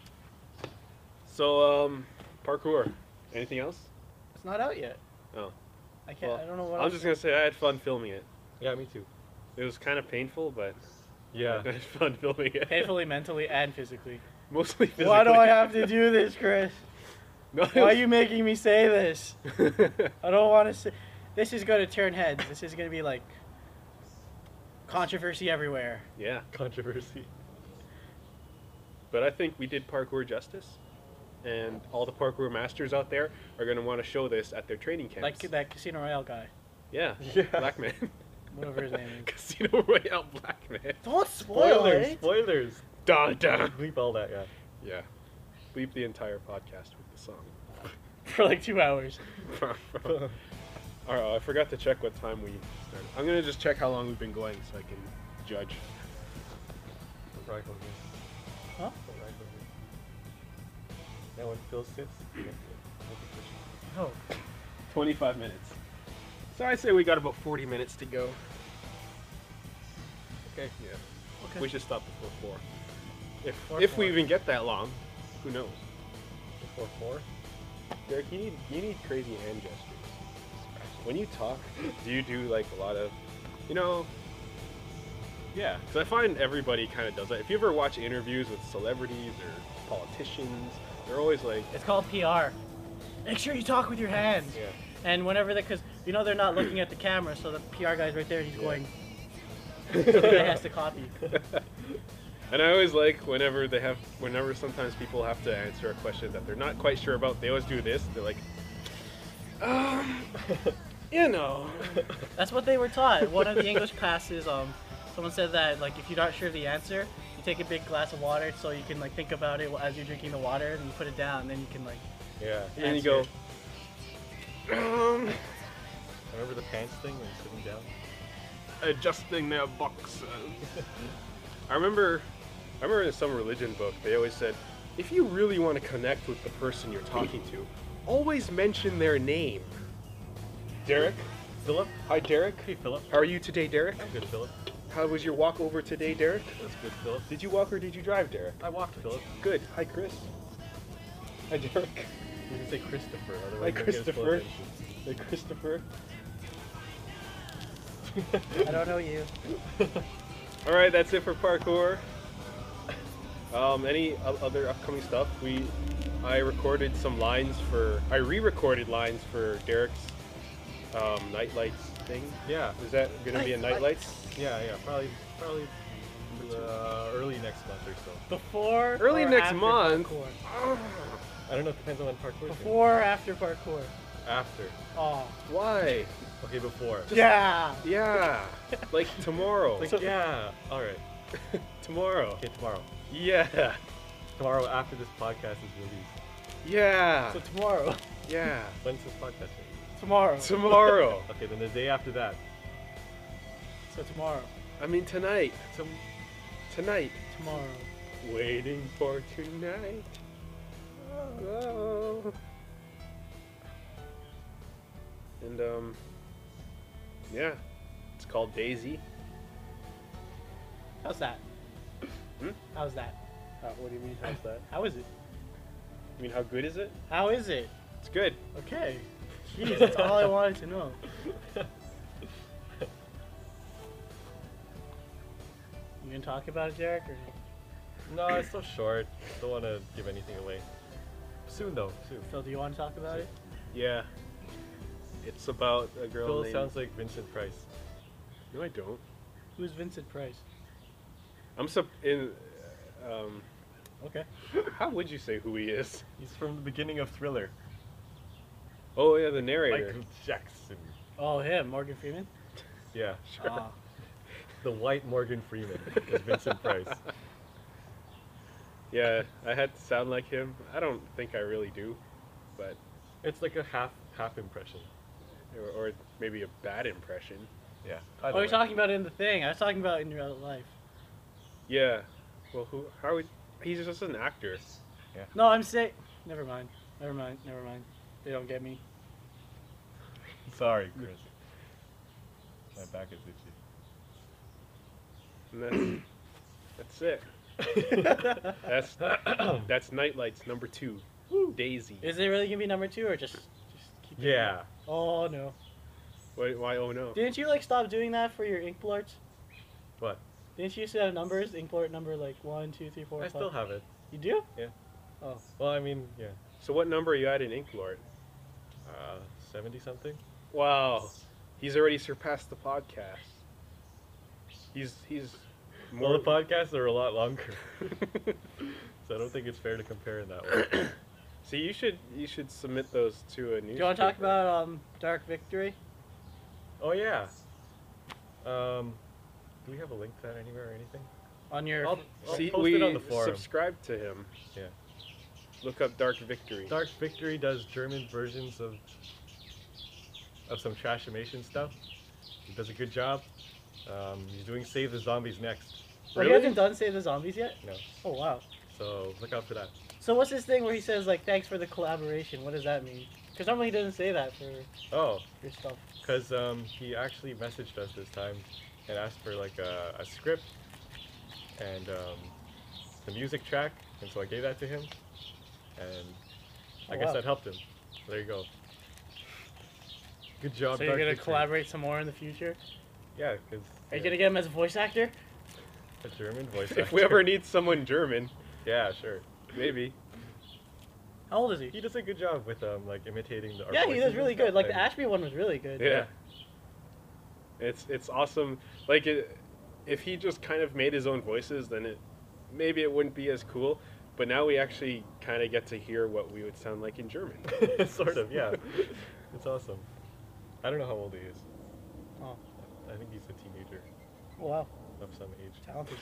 [SPEAKER 3] So, parkour. Anything else?
[SPEAKER 1] it's not out yet.
[SPEAKER 3] Oh.
[SPEAKER 1] I can't.
[SPEAKER 3] Well,
[SPEAKER 1] I don't know what.
[SPEAKER 3] I'm
[SPEAKER 1] else.
[SPEAKER 3] just gonna say I had fun filming it.
[SPEAKER 2] Yeah, me too.
[SPEAKER 3] It was kind of painful, but
[SPEAKER 2] Yeah.
[SPEAKER 3] I had fun filming it.
[SPEAKER 1] Painfully, mentally, and physically.
[SPEAKER 3] Mostly physically.
[SPEAKER 1] Why do I have to do this, Chris?
[SPEAKER 3] No,
[SPEAKER 1] Why are you making me say this? I don't want to say. This is going to turn heads. This is going to be like Controversy everywhere.
[SPEAKER 3] Yeah.
[SPEAKER 2] Controversy.
[SPEAKER 3] But I think we did parkour justice. And all the parkour masters out there are going to want to show this at their training camps.
[SPEAKER 1] Like that Casino Royale guy.
[SPEAKER 3] Yeah.
[SPEAKER 2] Yeah.
[SPEAKER 3] Black man.
[SPEAKER 1] Whatever his name is.
[SPEAKER 3] Casino Royale Black man.
[SPEAKER 1] Don't spoil
[SPEAKER 2] Spoilers.
[SPEAKER 1] it.
[SPEAKER 2] Spoilers.
[SPEAKER 3] Dun, dun.
[SPEAKER 2] Bleep all that, yeah.
[SPEAKER 3] Yeah. Bleep the entire podcast with the song.
[SPEAKER 1] For like 2 hours.
[SPEAKER 3] Alright, I forgot to check what time we started. I'm going to just check how long we've been going so I can judge.
[SPEAKER 2] Rifle game.
[SPEAKER 1] Huh?
[SPEAKER 2] Rifle game. Now when Phil sits,
[SPEAKER 1] Oh.
[SPEAKER 3] 25 minutes. So I say we got about 40 minutes to go.
[SPEAKER 2] okay.
[SPEAKER 3] Yeah.
[SPEAKER 1] Okay.
[SPEAKER 3] We should stop before 4.
[SPEAKER 1] Before
[SPEAKER 3] If
[SPEAKER 1] 4.
[SPEAKER 3] we even get that long, who knows?
[SPEAKER 2] Before 4?
[SPEAKER 3] Derek, you need crazy hand gestures. When you talk, do you do like a lot of, you know? Yeah, because I find everybody kind of does that. If you ever watch interviews with celebrities or politicians, they're always like,
[SPEAKER 1] It's called PR. Make sure you talk with your hands.
[SPEAKER 2] Yeah.
[SPEAKER 1] And whenever because they're not looking at the camera, so the PR guy's right there. He's
[SPEAKER 2] Yeah.
[SPEAKER 1] going. So the guy has to copy.
[SPEAKER 3] And I always like whenever sometimes people have to answer a question that they're not quite sure about, they always do this. They're like, you know.
[SPEAKER 1] That's what they were taught. One of the English classes, someone said that like if you're not sure of the answer, you take a big glass of water so you can like think about it as you're drinking the water, and you put it down, and then you can like.
[SPEAKER 2] Yeah.
[SPEAKER 3] And then you go,
[SPEAKER 2] Remember the pants thing when you're sitting down?
[SPEAKER 3] adjusting their boxes. I remember in some religion book, they always said, if you really want to connect with the person you're talking to, always mention their name. Derek?
[SPEAKER 2] Philip?
[SPEAKER 3] Hi, Derek.
[SPEAKER 2] Hey, Philip.
[SPEAKER 3] How are you today, Derek?
[SPEAKER 2] I'm good, Philip.
[SPEAKER 3] How was your walk over today, Derek?
[SPEAKER 2] That's good, Philip.
[SPEAKER 3] Did you walk or did you drive, Derek?
[SPEAKER 2] I walked, Philip.
[SPEAKER 3] Good. Hi, Chris. Hi, Derek.
[SPEAKER 2] You can say Christopher, otherwise
[SPEAKER 3] Hi,
[SPEAKER 2] you'll get us full
[SPEAKER 3] Christopher.
[SPEAKER 2] attention.
[SPEAKER 3] Hey, Christopher.
[SPEAKER 1] I don't know you.
[SPEAKER 3] All right, that's it for parkour. Any other upcoming stuff? I re-recorded lines for Derek's night lights thing.
[SPEAKER 2] Yeah.
[SPEAKER 3] Is that gonna be a night lights?
[SPEAKER 2] Yeah, probably early next month or so.
[SPEAKER 1] Before.
[SPEAKER 3] Early
[SPEAKER 1] or
[SPEAKER 3] next
[SPEAKER 1] after
[SPEAKER 3] month?
[SPEAKER 1] Parkour?
[SPEAKER 2] I don't know, it depends on when parkour is.
[SPEAKER 1] Before or after parkour?
[SPEAKER 2] After.
[SPEAKER 1] Oh.
[SPEAKER 3] Why?
[SPEAKER 2] Okay, before.
[SPEAKER 1] Yeah.
[SPEAKER 3] Yeah, like tomorrow.
[SPEAKER 2] Like, yeah. Alright.
[SPEAKER 3] Tomorrow.
[SPEAKER 2] Okay, tomorrow.
[SPEAKER 3] Yeah.
[SPEAKER 2] Tomorrow after this podcast is released.
[SPEAKER 3] Yeah.
[SPEAKER 1] So tomorrow.
[SPEAKER 3] Yeah.
[SPEAKER 2] When's this podcast released?
[SPEAKER 1] Tomorrow.
[SPEAKER 3] Tomorrow.
[SPEAKER 2] Okay, then the day after that.
[SPEAKER 1] So tomorrow.
[SPEAKER 3] I mean tonight. Tonight.
[SPEAKER 1] Tomorrow.
[SPEAKER 3] Waiting for tonight. Oh. And yeah, it's called Daisy.
[SPEAKER 1] How's that?
[SPEAKER 3] Hmm?
[SPEAKER 1] How's that?
[SPEAKER 3] What do you mean? How's that?
[SPEAKER 1] How is it?
[SPEAKER 3] I mean, how good is it?
[SPEAKER 1] How is it?
[SPEAKER 3] It's good.
[SPEAKER 1] Okay. Jeez, that's all I wanted to know. You gonna talk about it, Derek, or
[SPEAKER 2] No, it's so short. Don't want to give anything away. Soon though, soon.
[SPEAKER 1] Phil? Do you want to talk about it?
[SPEAKER 3] Yeah. It's about a girl
[SPEAKER 2] Phil
[SPEAKER 3] named...
[SPEAKER 2] sounds like Vincent Price.
[SPEAKER 3] No, I don't.
[SPEAKER 1] Who's Vincent Price? Okay.
[SPEAKER 3] How would you say who he is?
[SPEAKER 2] He's from the beginning of Thriller.
[SPEAKER 3] Oh yeah, the narrator.
[SPEAKER 2] Michael Jackson.
[SPEAKER 1] Oh, him, Morgan Freeman.
[SPEAKER 2] Yeah.
[SPEAKER 1] Ah.
[SPEAKER 2] The white Morgan Freeman is Vincent Price.
[SPEAKER 3] Yeah, I had to sound like him. I don't think I really do, but
[SPEAKER 2] It's like a half impression.
[SPEAKER 3] or maybe a bad impression.
[SPEAKER 2] Yeah.
[SPEAKER 1] Oh, you're talking about it in the thing. I was talking about it in real life.
[SPEAKER 3] Yeah. Well, he's just an actor.
[SPEAKER 1] No, I'm saying. Never mind. They don't get me.
[SPEAKER 2] Sorry, Chris. My back is
[SPEAKER 3] And that's it. That's Nightlights number 2. Daisy.
[SPEAKER 1] Is it really gonna be number 2 or just keep
[SPEAKER 2] itchy.
[SPEAKER 1] it?
[SPEAKER 2] Yeah.
[SPEAKER 1] Oh no.
[SPEAKER 3] Why? Oh no.
[SPEAKER 1] Didn't you like stop doing that for your ink blorts?
[SPEAKER 2] What?
[SPEAKER 1] Didn't you used to have numbers, ink blort number like 1, 2, 3, 4,
[SPEAKER 2] I
[SPEAKER 1] 5?
[SPEAKER 2] still have it.
[SPEAKER 1] You do?
[SPEAKER 2] Yeah.
[SPEAKER 1] Oh.
[SPEAKER 2] Well, I mean, yeah.
[SPEAKER 3] So what number are you at in Inklord?
[SPEAKER 2] 70 something.
[SPEAKER 3] Wow. He's already surpassed the podcast. He's
[SPEAKER 2] Well,
[SPEAKER 3] more.
[SPEAKER 2] the podcasts are a lot longer, so I don't think it's fair to compare in that way.
[SPEAKER 3] See, you should submit those to a newspaper.
[SPEAKER 1] Do you want to talk about Dark Victory?
[SPEAKER 2] Oh yeah. Do we have a link to that anywhere or anything?
[SPEAKER 1] On your...
[SPEAKER 2] I'll
[SPEAKER 3] See,
[SPEAKER 2] post
[SPEAKER 3] we
[SPEAKER 2] it on the forum.
[SPEAKER 3] subscribe to him.
[SPEAKER 2] Yeah.
[SPEAKER 3] Look up Dark Victory.
[SPEAKER 2] Dark Victory does German versions of some trashimation stuff. He does a good job. He's doing Save the Zombies next.
[SPEAKER 1] Oh, he hasn't done Save the Zombies yet?
[SPEAKER 2] No.
[SPEAKER 1] Oh, wow.
[SPEAKER 2] So look out for that.
[SPEAKER 1] So what's this thing where he says, like, thanks for the collaboration? What does that mean? Because normally he doesn't say that for
[SPEAKER 2] Oh,
[SPEAKER 1] your stuff.
[SPEAKER 2] because he actually messaged us this time and asked for like a script and the music track, and so I gave that to him, and I
[SPEAKER 1] Oh,
[SPEAKER 2] guess
[SPEAKER 1] wow.
[SPEAKER 2] that helped him. There you go. Good job,
[SPEAKER 1] So you're
[SPEAKER 2] Dark
[SPEAKER 1] going to
[SPEAKER 2] Victory.
[SPEAKER 1] collaborate some more in the future?
[SPEAKER 2] Yeah, because
[SPEAKER 1] Are you going to get him as a voice actor?
[SPEAKER 2] a German voice
[SPEAKER 3] If we
[SPEAKER 2] actor.
[SPEAKER 3] ever need someone German,
[SPEAKER 2] Yeah, sure.
[SPEAKER 3] maybe.
[SPEAKER 1] How old is he?
[SPEAKER 2] He does a good job with like imitating the. our
[SPEAKER 1] Yeah, he
[SPEAKER 2] voices
[SPEAKER 1] does
[SPEAKER 2] and
[SPEAKER 1] really
[SPEAKER 2] stuff,
[SPEAKER 1] good. Like, the
[SPEAKER 2] and-
[SPEAKER 1] Ashby one was really good.
[SPEAKER 3] Yeah. It's awesome. Like if he just kind of made his own voices, then maybe it wouldn't be as cool. But now we actually kind of get to hear what we would sound like in German.
[SPEAKER 2] Sort of, yeah. It's awesome. I don't know how old he is.
[SPEAKER 1] Oh,
[SPEAKER 2] I think he's a teenager
[SPEAKER 1] wow.
[SPEAKER 2] of some age.
[SPEAKER 1] Talented.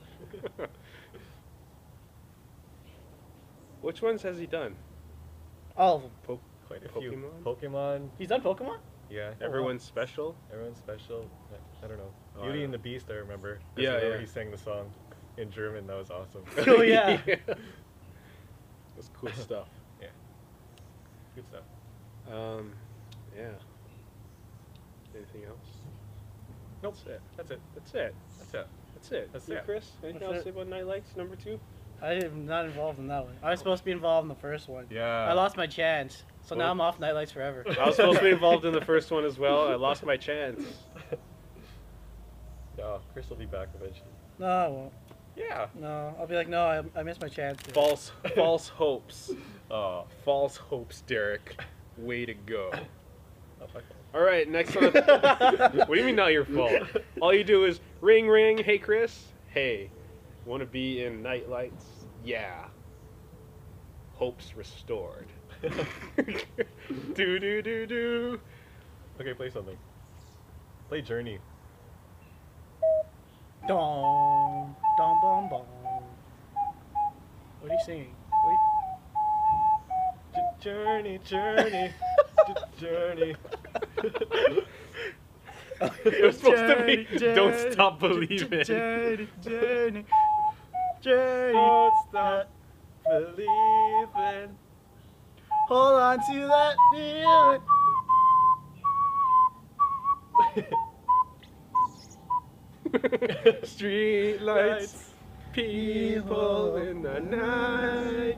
[SPEAKER 3] Which ones has he done?
[SPEAKER 1] All of them.
[SPEAKER 2] Quite a few.
[SPEAKER 3] Pokemon?
[SPEAKER 2] Pokemon.
[SPEAKER 1] He's done Pokemon?
[SPEAKER 2] Yeah.
[SPEAKER 1] wow.
[SPEAKER 3] Everyone's special.
[SPEAKER 2] Everyone's special. I don't know.
[SPEAKER 3] Oh,
[SPEAKER 2] Beauty
[SPEAKER 3] yeah.
[SPEAKER 2] and the Beast, I remember. 'Cause
[SPEAKER 3] Yeah,
[SPEAKER 2] whenever
[SPEAKER 3] yeah.
[SPEAKER 2] he sang the song in German. That was awesome.
[SPEAKER 1] Oh, yeah.
[SPEAKER 3] That's cool stuff.
[SPEAKER 2] Good stuff.
[SPEAKER 3] Yeah. Anything else?
[SPEAKER 2] Nope.
[SPEAKER 3] That's it.
[SPEAKER 2] That's it.
[SPEAKER 3] That's it.
[SPEAKER 2] That's it.
[SPEAKER 3] That's it.
[SPEAKER 2] That's
[SPEAKER 3] You,
[SPEAKER 2] it.
[SPEAKER 3] Chris? Anything
[SPEAKER 1] That's
[SPEAKER 3] else
[SPEAKER 1] it.
[SPEAKER 3] to say about Night Lights number 2?
[SPEAKER 1] I am not involved in that one. I was supposed to be involved in the first one.
[SPEAKER 2] Yeah.
[SPEAKER 1] I lost my chance. So now
[SPEAKER 3] Well-
[SPEAKER 1] I'm off Nightlights forever.
[SPEAKER 3] I was supposed to be involved in the first one as well. I lost my chance.
[SPEAKER 2] Yeah, Chris will be back eventually.
[SPEAKER 1] No, I won't.
[SPEAKER 2] Yeah.
[SPEAKER 1] No, I'll be like, no, I missed my chance.
[SPEAKER 3] False hopes.
[SPEAKER 2] Oh.
[SPEAKER 3] False hopes, Derek. Way to go.
[SPEAKER 2] Oh, fuck.
[SPEAKER 3] All right, next on. What do you mean not your fault? All you do is ring, ring. Hey, Chris. Hey, want to be in Night Lights? Yeah. Hopes restored. Do do do do.
[SPEAKER 2] Okay, play something. Play Journey.
[SPEAKER 1] Dong, dong, bong, bong. What are you singing?
[SPEAKER 2] Journey, journey, journey.
[SPEAKER 3] It was supposed to be Don't Stop Believing.
[SPEAKER 1] Journey, journey, journey.
[SPEAKER 2] Don't stop believing.
[SPEAKER 1] Hold on to that feeling.
[SPEAKER 3] Street lights, people in the night.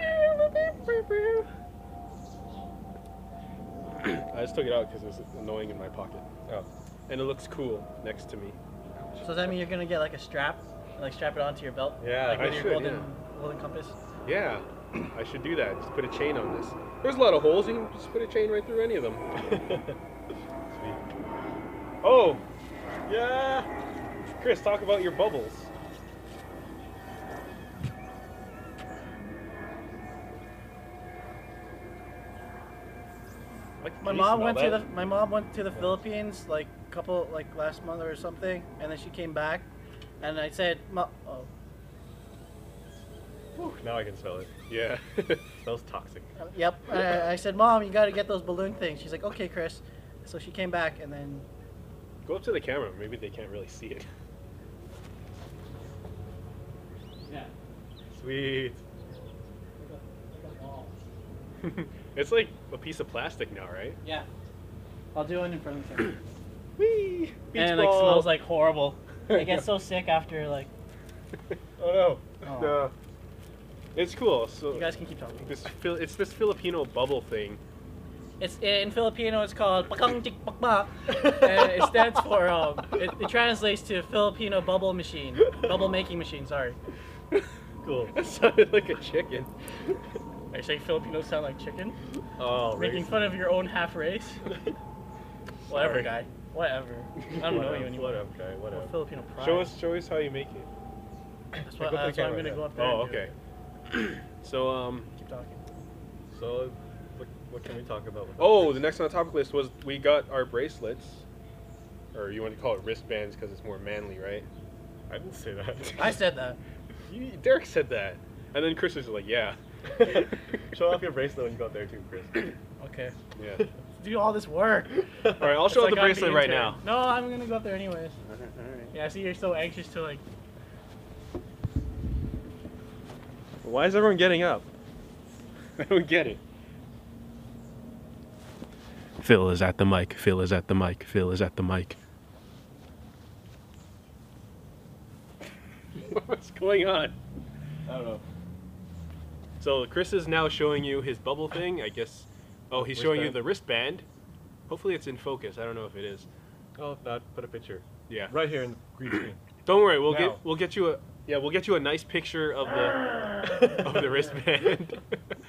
[SPEAKER 3] I just took it out because it was annoying in my pocket.
[SPEAKER 2] Oh.
[SPEAKER 3] And it looks cool next to me.
[SPEAKER 1] So does that mean you're gonna get like a strap, like strap it onto your belt?
[SPEAKER 2] Yeah,
[SPEAKER 1] like
[SPEAKER 2] I
[SPEAKER 1] with your
[SPEAKER 3] should,
[SPEAKER 1] golden compass.
[SPEAKER 3] Yeah, I should do that. Just put a chain on this. There's a lot of holes. You can just put a chain right through any of them.
[SPEAKER 2] Sweet.
[SPEAKER 3] Oh, yeah. Chris, talk about your bubbles.
[SPEAKER 1] My mom went to the Philippines like last month or something, and then she came back, and I said, oh,
[SPEAKER 2] Whew, now I can smell it.
[SPEAKER 3] Yeah.
[SPEAKER 2] Smells toxic.
[SPEAKER 1] yep. I said, Mom, you gotta get those balloon things. She's like, okay, Chris. So she came back, and then
[SPEAKER 3] Go up to the camera. Maybe they can't really see it.
[SPEAKER 1] yeah.
[SPEAKER 2] Sweet.
[SPEAKER 3] It's like a piece of plastic now, right?
[SPEAKER 1] Yeah. I'll do it in front of the camera.
[SPEAKER 3] Whee! Beach
[SPEAKER 1] And it like
[SPEAKER 3] ball.
[SPEAKER 1] smells like horrible. I get so sick after like.
[SPEAKER 2] Oh no.
[SPEAKER 1] Oh.
[SPEAKER 3] No. It's cool. So
[SPEAKER 1] You guys can keep talking.
[SPEAKER 3] it's this Filipino bubble thing.
[SPEAKER 1] It's in Filipino. It's called Pakang Tik Pakba, and it stands for it translates to Filipino bubble machine, bubble making machine. Sorry.
[SPEAKER 2] Cool.
[SPEAKER 3] That sounded like a chicken.
[SPEAKER 1] Are you saying Filipinos sound like chicken?
[SPEAKER 2] Oh,
[SPEAKER 1] Making
[SPEAKER 2] racist.
[SPEAKER 1] fun of your own half race. Whatever,
[SPEAKER 3] Sorry.
[SPEAKER 1] guy. Whatever. I don't know you anymore.
[SPEAKER 2] Whatever, guy.
[SPEAKER 1] Well,
[SPEAKER 2] Whatever.
[SPEAKER 1] Filipino pride.
[SPEAKER 3] Show us how you make it.
[SPEAKER 1] That's what,
[SPEAKER 2] Go up to the
[SPEAKER 1] that's why I'm
[SPEAKER 2] camera,
[SPEAKER 1] gonna
[SPEAKER 2] yeah.
[SPEAKER 1] go up there.
[SPEAKER 3] Oh,
[SPEAKER 1] and do
[SPEAKER 3] okay.
[SPEAKER 1] it.
[SPEAKER 3] So
[SPEAKER 1] Keep talking.
[SPEAKER 2] So, what can we talk about? With
[SPEAKER 3] oh, the next on the topic list was we got our bracelets, or you want to call it wristbands because it's more manly, right?
[SPEAKER 2] I didn't say that.
[SPEAKER 1] I said that.
[SPEAKER 3] Derek said that, and then Chris was like, "Yeah,
[SPEAKER 2] Show off your bracelet when you go up there too, Chris.
[SPEAKER 1] Okay.
[SPEAKER 3] yeah."
[SPEAKER 1] Do all this work.
[SPEAKER 3] All right, I'll show
[SPEAKER 1] It's
[SPEAKER 3] the
[SPEAKER 1] like I'm
[SPEAKER 3] bracelet
[SPEAKER 1] the
[SPEAKER 3] right
[SPEAKER 1] intern.
[SPEAKER 3] now.
[SPEAKER 1] No, I'm gonna go up there anyways.
[SPEAKER 3] All right.
[SPEAKER 1] Yeah, I see you're so anxious to like.
[SPEAKER 3] Why is everyone getting up? I don't get it. Phil is at the mic. Phil is at the mic. Phil is at the mic. What's going on?
[SPEAKER 2] I don't know.
[SPEAKER 3] So Chris is now showing you his bubble thing. I guess. Oh, he's showing you
[SPEAKER 2] Wristband.
[SPEAKER 3] the wristband. Hopefully it's in focus. I don't know if it is.
[SPEAKER 2] Oh, if not, put a picture.
[SPEAKER 3] Yeah.
[SPEAKER 2] Right here in the green screen.
[SPEAKER 3] Don't worry. We'll
[SPEAKER 2] Now.
[SPEAKER 3] get you a nice picture of the of the wristband.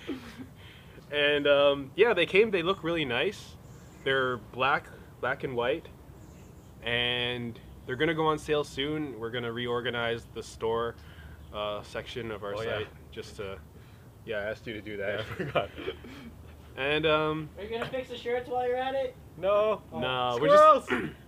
[SPEAKER 3] And yeah, they came. They look really nice. They're black and white, and they're gonna go on sale soon. We're gonna reorganize the store section of our
[SPEAKER 2] Oh, yeah.
[SPEAKER 3] site just to. Yeah, I asked you to do that.
[SPEAKER 2] Yeah, I forgot.
[SPEAKER 3] And
[SPEAKER 1] Are you gonna fix the shirts while you're at it?
[SPEAKER 2] No.
[SPEAKER 3] no,
[SPEAKER 2] Squirrels!
[SPEAKER 3] we're just.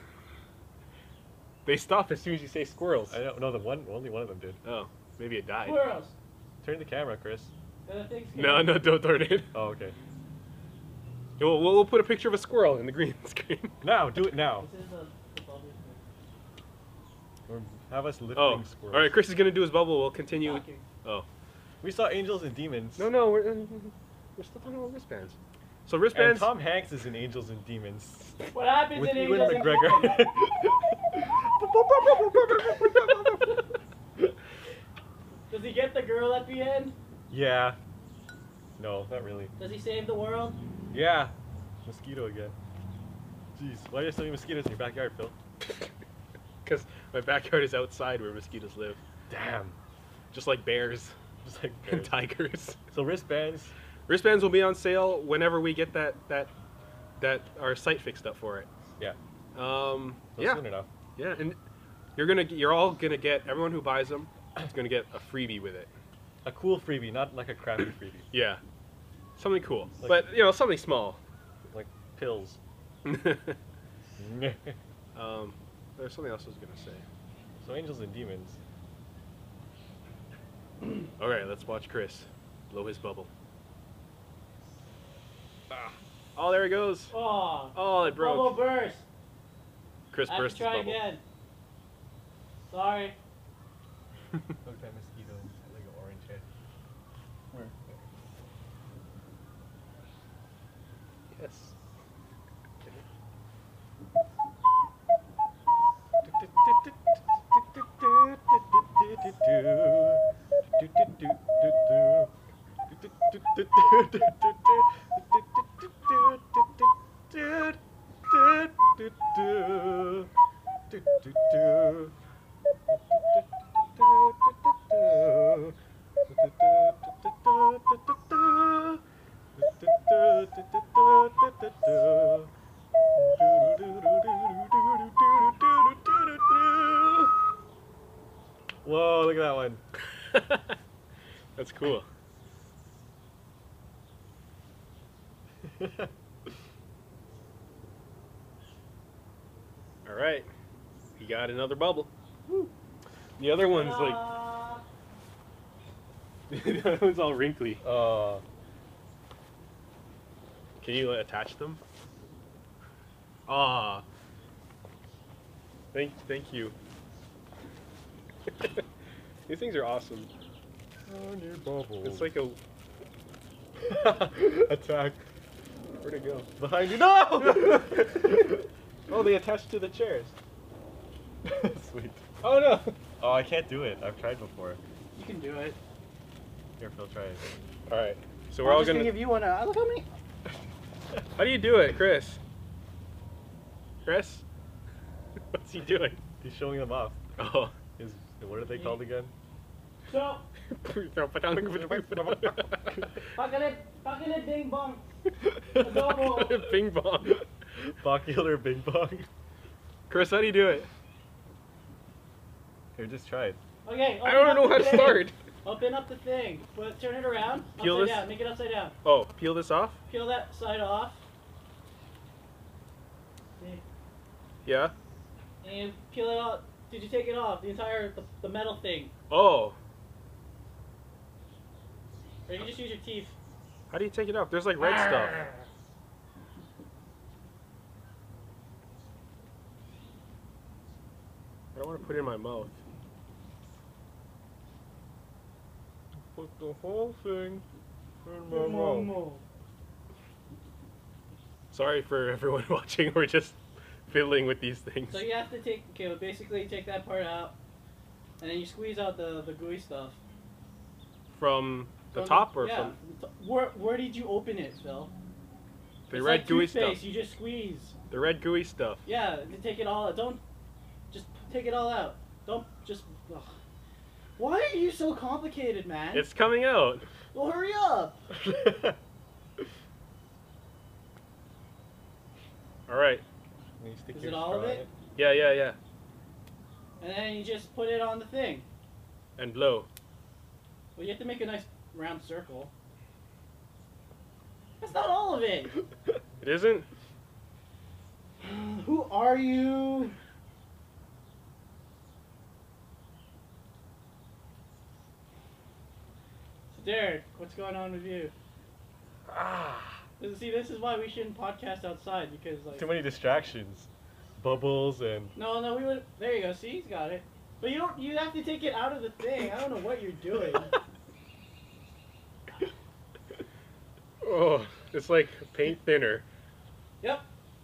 [SPEAKER 3] They stop as soon as you say squirrels.
[SPEAKER 2] I don't know. Only one of them did.
[SPEAKER 3] Oh, maybe it died.
[SPEAKER 1] Squirrels.
[SPEAKER 2] Turn the camera, Chris.
[SPEAKER 3] No, don't turn it.
[SPEAKER 2] Oh, okay.
[SPEAKER 3] We'll put a picture of a squirrel in the green screen.
[SPEAKER 2] Now, do it now.
[SPEAKER 1] This is the bubble thing.
[SPEAKER 2] Or have us lifting
[SPEAKER 3] Oh,
[SPEAKER 2] squirrels.
[SPEAKER 3] all right. Chris is gonna do his bubble. We'll continue.
[SPEAKER 1] Talking.
[SPEAKER 3] Oh,
[SPEAKER 2] We saw Angels and Demons.
[SPEAKER 3] no, we're still talking about wristbands. So
[SPEAKER 2] And
[SPEAKER 3] wristbands.
[SPEAKER 2] Tom Hanks is in Angels and Demons.
[SPEAKER 1] What happens
[SPEAKER 2] With
[SPEAKER 1] in
[SPEAKER 2] Ewan
[SPEAKER 1] Angels and
[SPEAKER 2] McGregor.
[SPEAKER 1] Does he get the girl at the end?
[SPEAKER 2] Yeah. No, not really.
[SPEAKER 1] Does he save the world?
[SPEAKER 2] Yeah. Mosquito again. Jeez, why are there so many mosquitoes in your backyard, Phil?
[SPEAKER 3] Because my backyard is outside where mosquitoes live,
[SPEAKER 2] Damn.
[SPEAKER 3] just like bears
[SPEAKER 2] Just like
[SPEAKER 3] and
[SPEAKER 2] bears.
[SPEAKER 3] tigers.
[SPEAKER 2] So wristbands.
[SPEAKER 3] Wristbands will be on sale whenever we get that our site fixed up for it.
[SPEAKER 2] Yeah.
[SPEAKER 3] So
[SPEAKER 2] So soon enough.
[SPEAKER 3] Yeah, and you're all gonna get, everyone who buys them is gonna get a freebie with it.
[SPEAKER 2] A cool freebie, not like a crappy freebie.
[SPEAKER 3] Yeah, something cool,
[SPEAKER 2] Like-
[SPEAKER 3] but something small.
[SPEAKER 2] Like pills.
[SPEAKER 3] There's something else I was gonna say.
[SPEAKER 2] So Angels and Demons.
[SPEAKER 3] All right, let's watch Chris blow his bubble. Ah. Oh, there he goes.
[SPEAKER 1] Oh,
[SPEAKER 3] Oh, it
[SPEAKER 1] bubble
[SPEAKER 3] broke.
[SPEAKER 1] burst.
[SPEAKER 3] Chris
[SPEAKER 1] I have
[SPEAKER 3] burst
[SPEAKER 1] to
[SPEAKER 3] his
[SPEAKER 1] try
[SPEAKER 3] bubble.
[SPEAKER 1] again. Sorry.
[SPEAKER 2] Look at that mosquito and like an orange head.
[SPEAKER 1] Where?
[SPEAKER 3] Yes.
[SPEAKER 2] Whoa, look at that one.
[SPEAKER 3] That's cool. All right, we got another bubble. The other one's like, the other one's all wrinkly. Can you attach them? Ah. Thank you. These things are awesome.
[SPEAKER 2] Honey bubble.
[SPEAKER 3] It's like a
[SPEAKER 2] attack.
[SPEAKER 3] where'd it go?
[SPEAKER 2] Behind you. No!
[SPEAKER 3] Oh, they attach to the chairs.
[SPEAKER 2] Sweet.
[SPEAKER 3] Oh no!
[SPEAKER 2] Oh, I can't do it. I've tried before.
[SPEAKER 1] You can do it.
[SPEAKER 2] Here, Phil, try it.
[SPEAKER 3] All right, so
[SPEAKER 1] I'm
[SPEAKER 3] we're all
[SPEAKER 1] just
[SPEAKER 3] gonna.
[SPEAKER 1] give you one. Look how many.
[SPEAKER 3] How do you do it, Chris? Chris? What's he doing?
[SPEAKER 2] He's showing them off.
[SPEAKER 3] Oh.
[SPEAKER 2] His, what are they called again?
[SPEAKER 1] So, pakale ding bong. Adobo.
[SPEAKER 3] Bing bong.
[SPEAKER 2] Popular Bing Bong.
[SPEAKER 3] Chris, how do you do it?
[SPEAKER 2] Here, just try it.
[SPEAKER 1] Okay.
[SPEAKER 3] I don't know how to start.
[SPEAKER 1] Open up the thing. But turn it around.
[SPEAKER 3] Peel
[SPEAKER 1] Upside
[SPEAKER 3] this?
[SPEAKER 1] down. Make it upside down.
[SPEAKER 3] Oh, peel this off?
[SPEAKER 1] Peel that side off.
[SPEAKER 3] Yeah.
[SPEAKER 1] And you peel it off. Did you take it off? The entire the metal thing.
[SPEAKER 3] Oh,
[SPEAKER 1] Or you can just use your teeth.
[SPEAKER 3] how do you take it off? There's like red stuff. I don't want to put it in my mouth. Put the whole thing in my mouth. Sorry for everyone watching. We're just fiddling with these things.
[SPEAKER 1] So you have to take, okay, well basically you take that part out, and then you squeeze out the gooey stuff.
[SPEAKER 3] From the
[SPEAKER 1] From
[SPEAKER 3] top or
[SPEAKER 1] yeah,
[SPEAKER 3] from
[SPEAKER 1] where did you open it, Phil?
[SPEAKER 3] the
[SPEAKER 1] It's
[SPEAKER 3] red
[SPEAKER 1] like
[SPEAKER 3] gooey
[SPEAKER 1] toothpaste,
[SPEAKER 3] stuff?
[SPEAKER 1] You just squeeze.
[SPEAKER 3] The red gooey stuff.
[SPEAKER 1] Yeah, to take it all out. Don't, just take it all out. Don't just, ugh. Why are you so complicated, man?
[SPEAKER 3] It's coming out.
[SPEAKER 1] Well, hurry up.
[SPEAKER 3] All right.
[SPEAKER 2] Can you stick
[SPEAKER 1] Is
[SPEAKER 2] your
[SPEAKER 1] it all
[SPEAKER 2] straw
[SPEAKER 1] of
[SPEAKER 2] in
[SPEAKER 1] it?
[SPEAKER 3] Yeah.
[SPEAKER 1] And then you just put it on the thing.
[SPEAKER 3] And blow.
[SPEAKER 1] Well, you have to make a nice round circle. That's not all of it.
[SPEAKER 3] It isn't?
[SPEAKER 1] Who are you? So Derek, what's going on with you? See, this is why we shouldn't podcast outside, because like
[SPEAKER 2] Too many distractions. Bubbles and...
[SPEAKER 1] no, we would. There you go. See, he's got it. But you don't. You have to take it out of the thing. I don't know what you're doing.
[SPEAKER 3] Oh, it's like paint thinner.
[SPEAKER 1] Yep.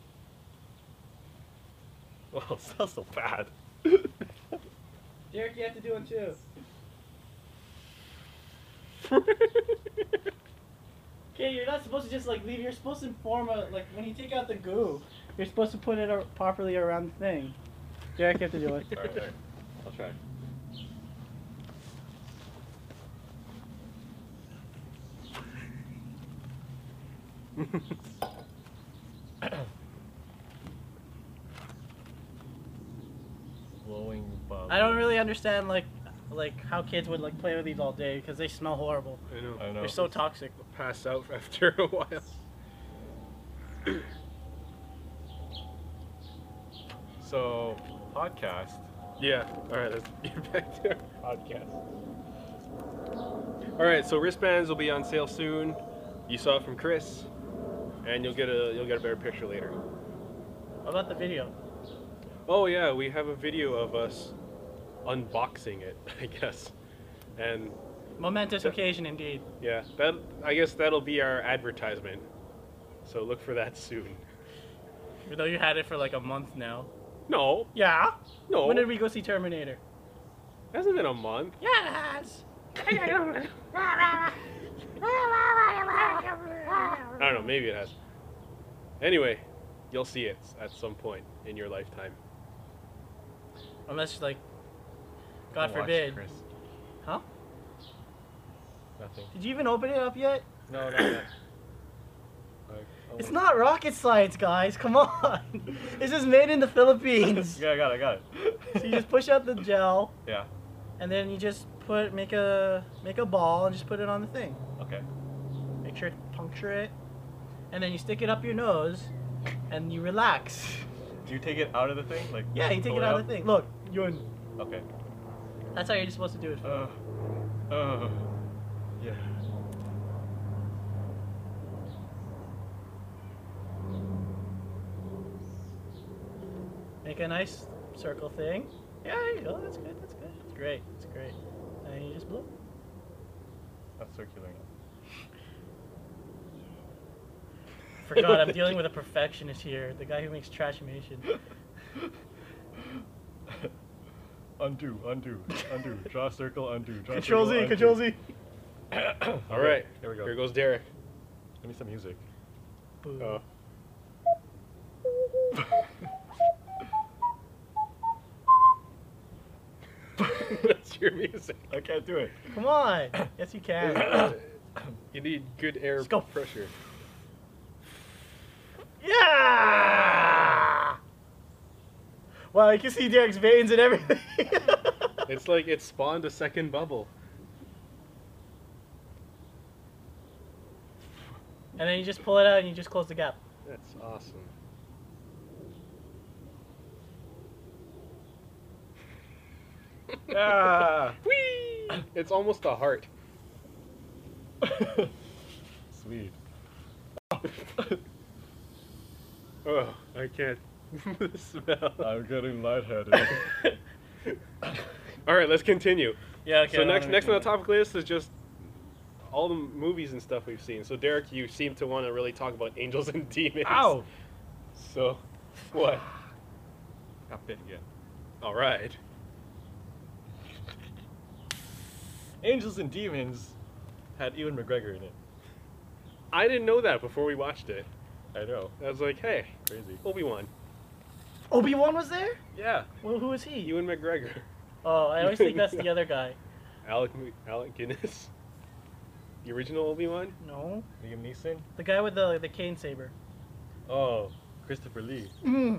[SPEAKER 2] Oh, it smells so bad.
[SPEAKER 1] Derek, you have to do it too. Okay, you're not supposed to just like leave. You're supposed to form a like when you take out the goo. You're supposed to put it properly around the thing. Derek, you have to do it.
[SPEAKER 2] Alright. I'll try. Blowing bubbles.
[SPEAKER 1] I don't really understand like how kids would like play with these all day because they smell horrible.
[SPEAKER 3] I know.
[SPEAKER 2] I know.
[SPEAKER 1] They're so toxic.
[SPEAKER 3] Pass out after a while.
[SPEAKER 2] So, podcast.
[SPEAKER 3] Yeah. All right, let's get back to our podcast. All right, so wristbands will be on sale soon. You saw it from Chris, and you'll get a better picture later.
[SPEAKER 1] What about the video?
[SPEAKER 3] Oh yeah, we have a video of us unboxing it, I guess. And
[SPEAKER 1] Momentous occasion indeed.
[SPEAKER 3] yeah, I guess that'll be our advertisement. So look for that soon.
[SPEAKER 1] Even though you had it for like a month now.
[SPEAKER 3] No,
[SPEAKER 1] Yeah.
[SPEAKER 3] no.
[SPEAKER 1] When did we go see Terminator?
[SPEAKER 3] Hasn't been a month.
[SPEAKER 1] Yeah, it has.
[SPEAKER 3] I don't know, maybe it has. Anyway, you'll see it at some point in your lifetime.
[SPEAKER 1] Unless like, God
[SPEAKER 2] Watch,
[SPEAKER 1] forbid.
[SPEAKER 2] Chris.
[SPEAKER 1] Huh?
[SPEAKER 2] Nothing.
[SPEAKER 1] Did you even open it up yet?
[SPEAKER 2] No, not yet.
[SPEAKER 1] It's not rocket science, guys. Come on. This is made in the Philippines.
[SPEAKER 2] Yeah, I got it.
[SPEAKER 1] So you just push out the gel,
[SPEAKER 2] Yeah.
[SPEAKER 1] and then you just make a ball and just put it on the thing.
[SPEAKER 2] Okay.
[SPEAKER 1] Make sure to puncture it, and then you stick it up your nose, and you relax.
[SPEAKER 2] Do you take it out of the thing? Like.
[SPEAKER 1] Yeah, you take
[SPEAKER 2] pull
[SPEAKER 1] it out of the thing. Look,
[SPEAKER 2] Okay.
[SPEAKER 1] that's how you're supposed to do it.
[SPEAKER 2] Yeah.
[SPEAKER 1] Make a nice circle thing. Yeah, there you go. That's good. That's good. It's great. It's great. And you just blow.
[SPEAKER 2] That's circular now.
[SPEAKER 1] Forgot, I'm dealing with a perfectionist here. The guy who makes Trashimation.
[SPEAKER 2] Undo. Draw a circle, undo. Draw a
[SPEAKER 1] Control
[SPEAKER 2] circle,
[SPEAKER 1] Z,
[SPEAKER 2] undo.
[SPEAKER 1] Control Z.
[SPEAKER 3] All right,
[SPEAKER 2] Here we go.
[SPEAKER 3] Here goes Derek.
[SPEAKER 2] Give me some music.
[SPEAKER 1] Boo.
[SPEAKER 3] Oh. That's your music.
[SPEAKER 2] I can't do it.
[SPEAKER 1] Come on. Yes, you can.
[SPEAKER 3] You need good air
[SPEAKER 1] Let's go.
[SPEAKER 3] pressure.
[SPEAKER 1] Yeah! Wow, you can see Derek's veins and everything.
[SPEAKER 3] It's like it spawned a second bubble.
[SPEAKER 1] And then you just pull it out and you just close the gap.
[SPEAKER 3] That's awesome.
[SPEAKER 2] Ah!
[SPEAKER 3] Whee! It's almost a heart.
[SPEAKER 2] Sweet.
[SPEAKER 3] Oh, I can't smell.
[SPEAKER 2] I'm getting lightheaded.
[SPEAKER 3] All right, let's continue.
[SPEAKER 1] Yeah, okay.
[SPEAKER 3] So next on the topic list is just all the movies and stuff we've seen. So Derek, you seem to want to really talk about Angels and Demons.
[SPEAKER 2] Ow!
[SPEAKER 3] So, what?
[SPEAKER 2] Got bit again.
[SPEAKER 3] All right.
[SPEAKER 2] Angels and Demons had Ewan McGregor in it.
[SPEAKER 3] I didn't know that before we watched it.
[SPEAKER 2] I know.
[SPEAKER 3] I was like, hey,
[SPEAKER 2] Crazy.
[SPEAKER 3] Obi-Wan,
[SPEAKER 1] Obi-Wan was there?
[SPEAKER 2] Yeah.
[SPEAKER 1] Well, who is he?
[SPEAKER 3] Ewan McGregor,
[SPEAKER 1] Oh, I always think that's the other guy.
[SPEAKER 3] Alec Guinness, the original Obi-Wan.
[SPEAKER 1] No,
[SPEAKER 2] Liam Neeson.
[SPEAKER 1] the guy with the cane saber.
[SPEAKER 2] Oh, Christopher Lee.
[SPEAKER 1] Mm.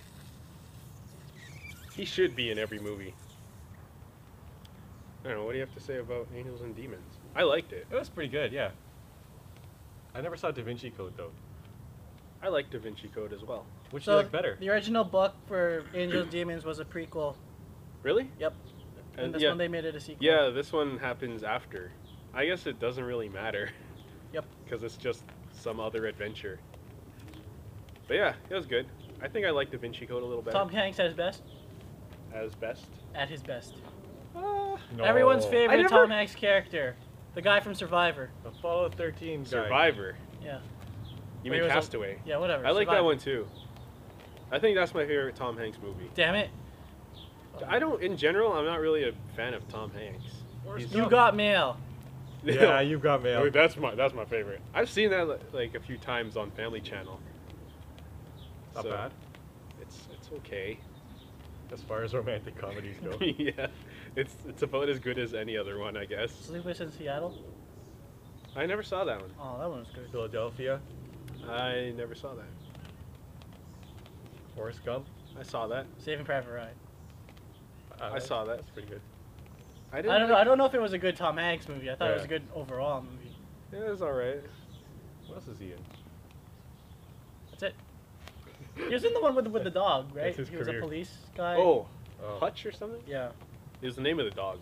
[SPEAKER 3] He should be in every movie. I don't know. What do you have to say about Angels and Demons? I liked it.
[SPEAKER 2] It was pretty good, yeah. I never saw Da Vinci Code though.
[SPEAKER 3] I liked Da Vinci Code as well.
[SPEAKER 2] Which
[SPEAKER 1] So
[SPEAKER 2] you like better?
[SPEAKER 1] the original book for Angels Demons was a prequel.
[SPEAKER 3] Really?
[SPEAKER 1] Yep. And this
[SPEAKER 3] yeah,
[SPEAKER 1] one they made it a sequel.
[SPEAKER 3] yeah, this one happens after. I guess it doesn't really matter.
[SPEAKER 1] Yep.
[SPEAKER 3] Because it's just some other adventure. But yeah, it was good. I think I like Da Vinci Code a little better.
[SPEAKER 1] Tom Hanks at his best.
[SPEAKER 3] As best.
[SPEAKER 1] At his best.
[SPEAKER 2] No.
[SPEAKER 1] Everyone's favorite
[SPEAKER 3] I never-
[SPEAKER 1] Tom Hanks character. The guy from Survivor.
[SPEAKER 2] Apollo 13 guy.
[SPEAKER 3] Survivor.
[SPEAKER 1] Yeah.
[SPEAKER 3] You
[SPEAKER 1] Where he
[SPEAKER 3] mean
[SPEAKER 1] was a-
[SPEAKER 3] Castaway?
[SPEAKER 1] Yeah, whatever.
[SPEAKER 3] I like that
[SPEAKER 1] Survivor.
[SPEAKER 3] one too. I think that's my favorite Tom Hanks movie.
[SPEAKER 1] Damn it.
[SPEAKER 3] I don't, in general, I'm not really a fan of Tom Hanks.
[SPEAKER 2] Forrest
[SPEAKER 1] You
[SPEAKER 2] Gump.
[SPEAKER 1] got mail.
[SPEAKER 2] Yeah, you've got mail.
[SPEAKER 3] That's my favorite. I've seen that like a few times on Family Channel.
[SPEAKER 2] Not
[SPEAKER 3] So,
[SPEAKER 2] bad.
[SPEAKER 3] It's okay.
[SPEAKER 2] As far as romantic comedies go.
[SPEAKER 3] Yeah, it's about as good as any other one, I guess.
[SPEAKER 1] Sleepless in Seattle.
[SPEAKER 3] I never saw that one.
[SPEAKER 1] Oh, that one was good.
[SPEAKER 2] Philadelphia.
[SPEAKER 3] I never saw that.
[SPEAKER 2] Forrest Gump.
[SPEAKER 3] I saw that.
[SPEAKER 1] Saving Private Ryan.
[SPEAKER 3] I saw that.
[SPEAKER 2] That's pretty good.
[SPEAKER 3] I didn't.
[SPEAKER 1] I don't know. I don't know if it was a good Tom Hanks movie. I thought it was a
[SPEAKER 2] Yeah.
[SPEAKER 1] good overall movie.
[SPEAKER 3] Yeah, it was alright.
[SPEAKER 2] What else is he in?
[SPEAKER 1] That's it. He was in the one with the dog, right?
[SPEAKER 2] That's his
[SPEAKER 1] He was
[SPEAKER 2] career.
[SPEAKER 1] a police guy.
[SPEAKER 3] Oh,
[SPEAKER 2] Oh.
[SPEAKER 3] Hutch or something?
[SPEAKER 1] Yeah.
[SPEAKER 3] Is the name of the dog.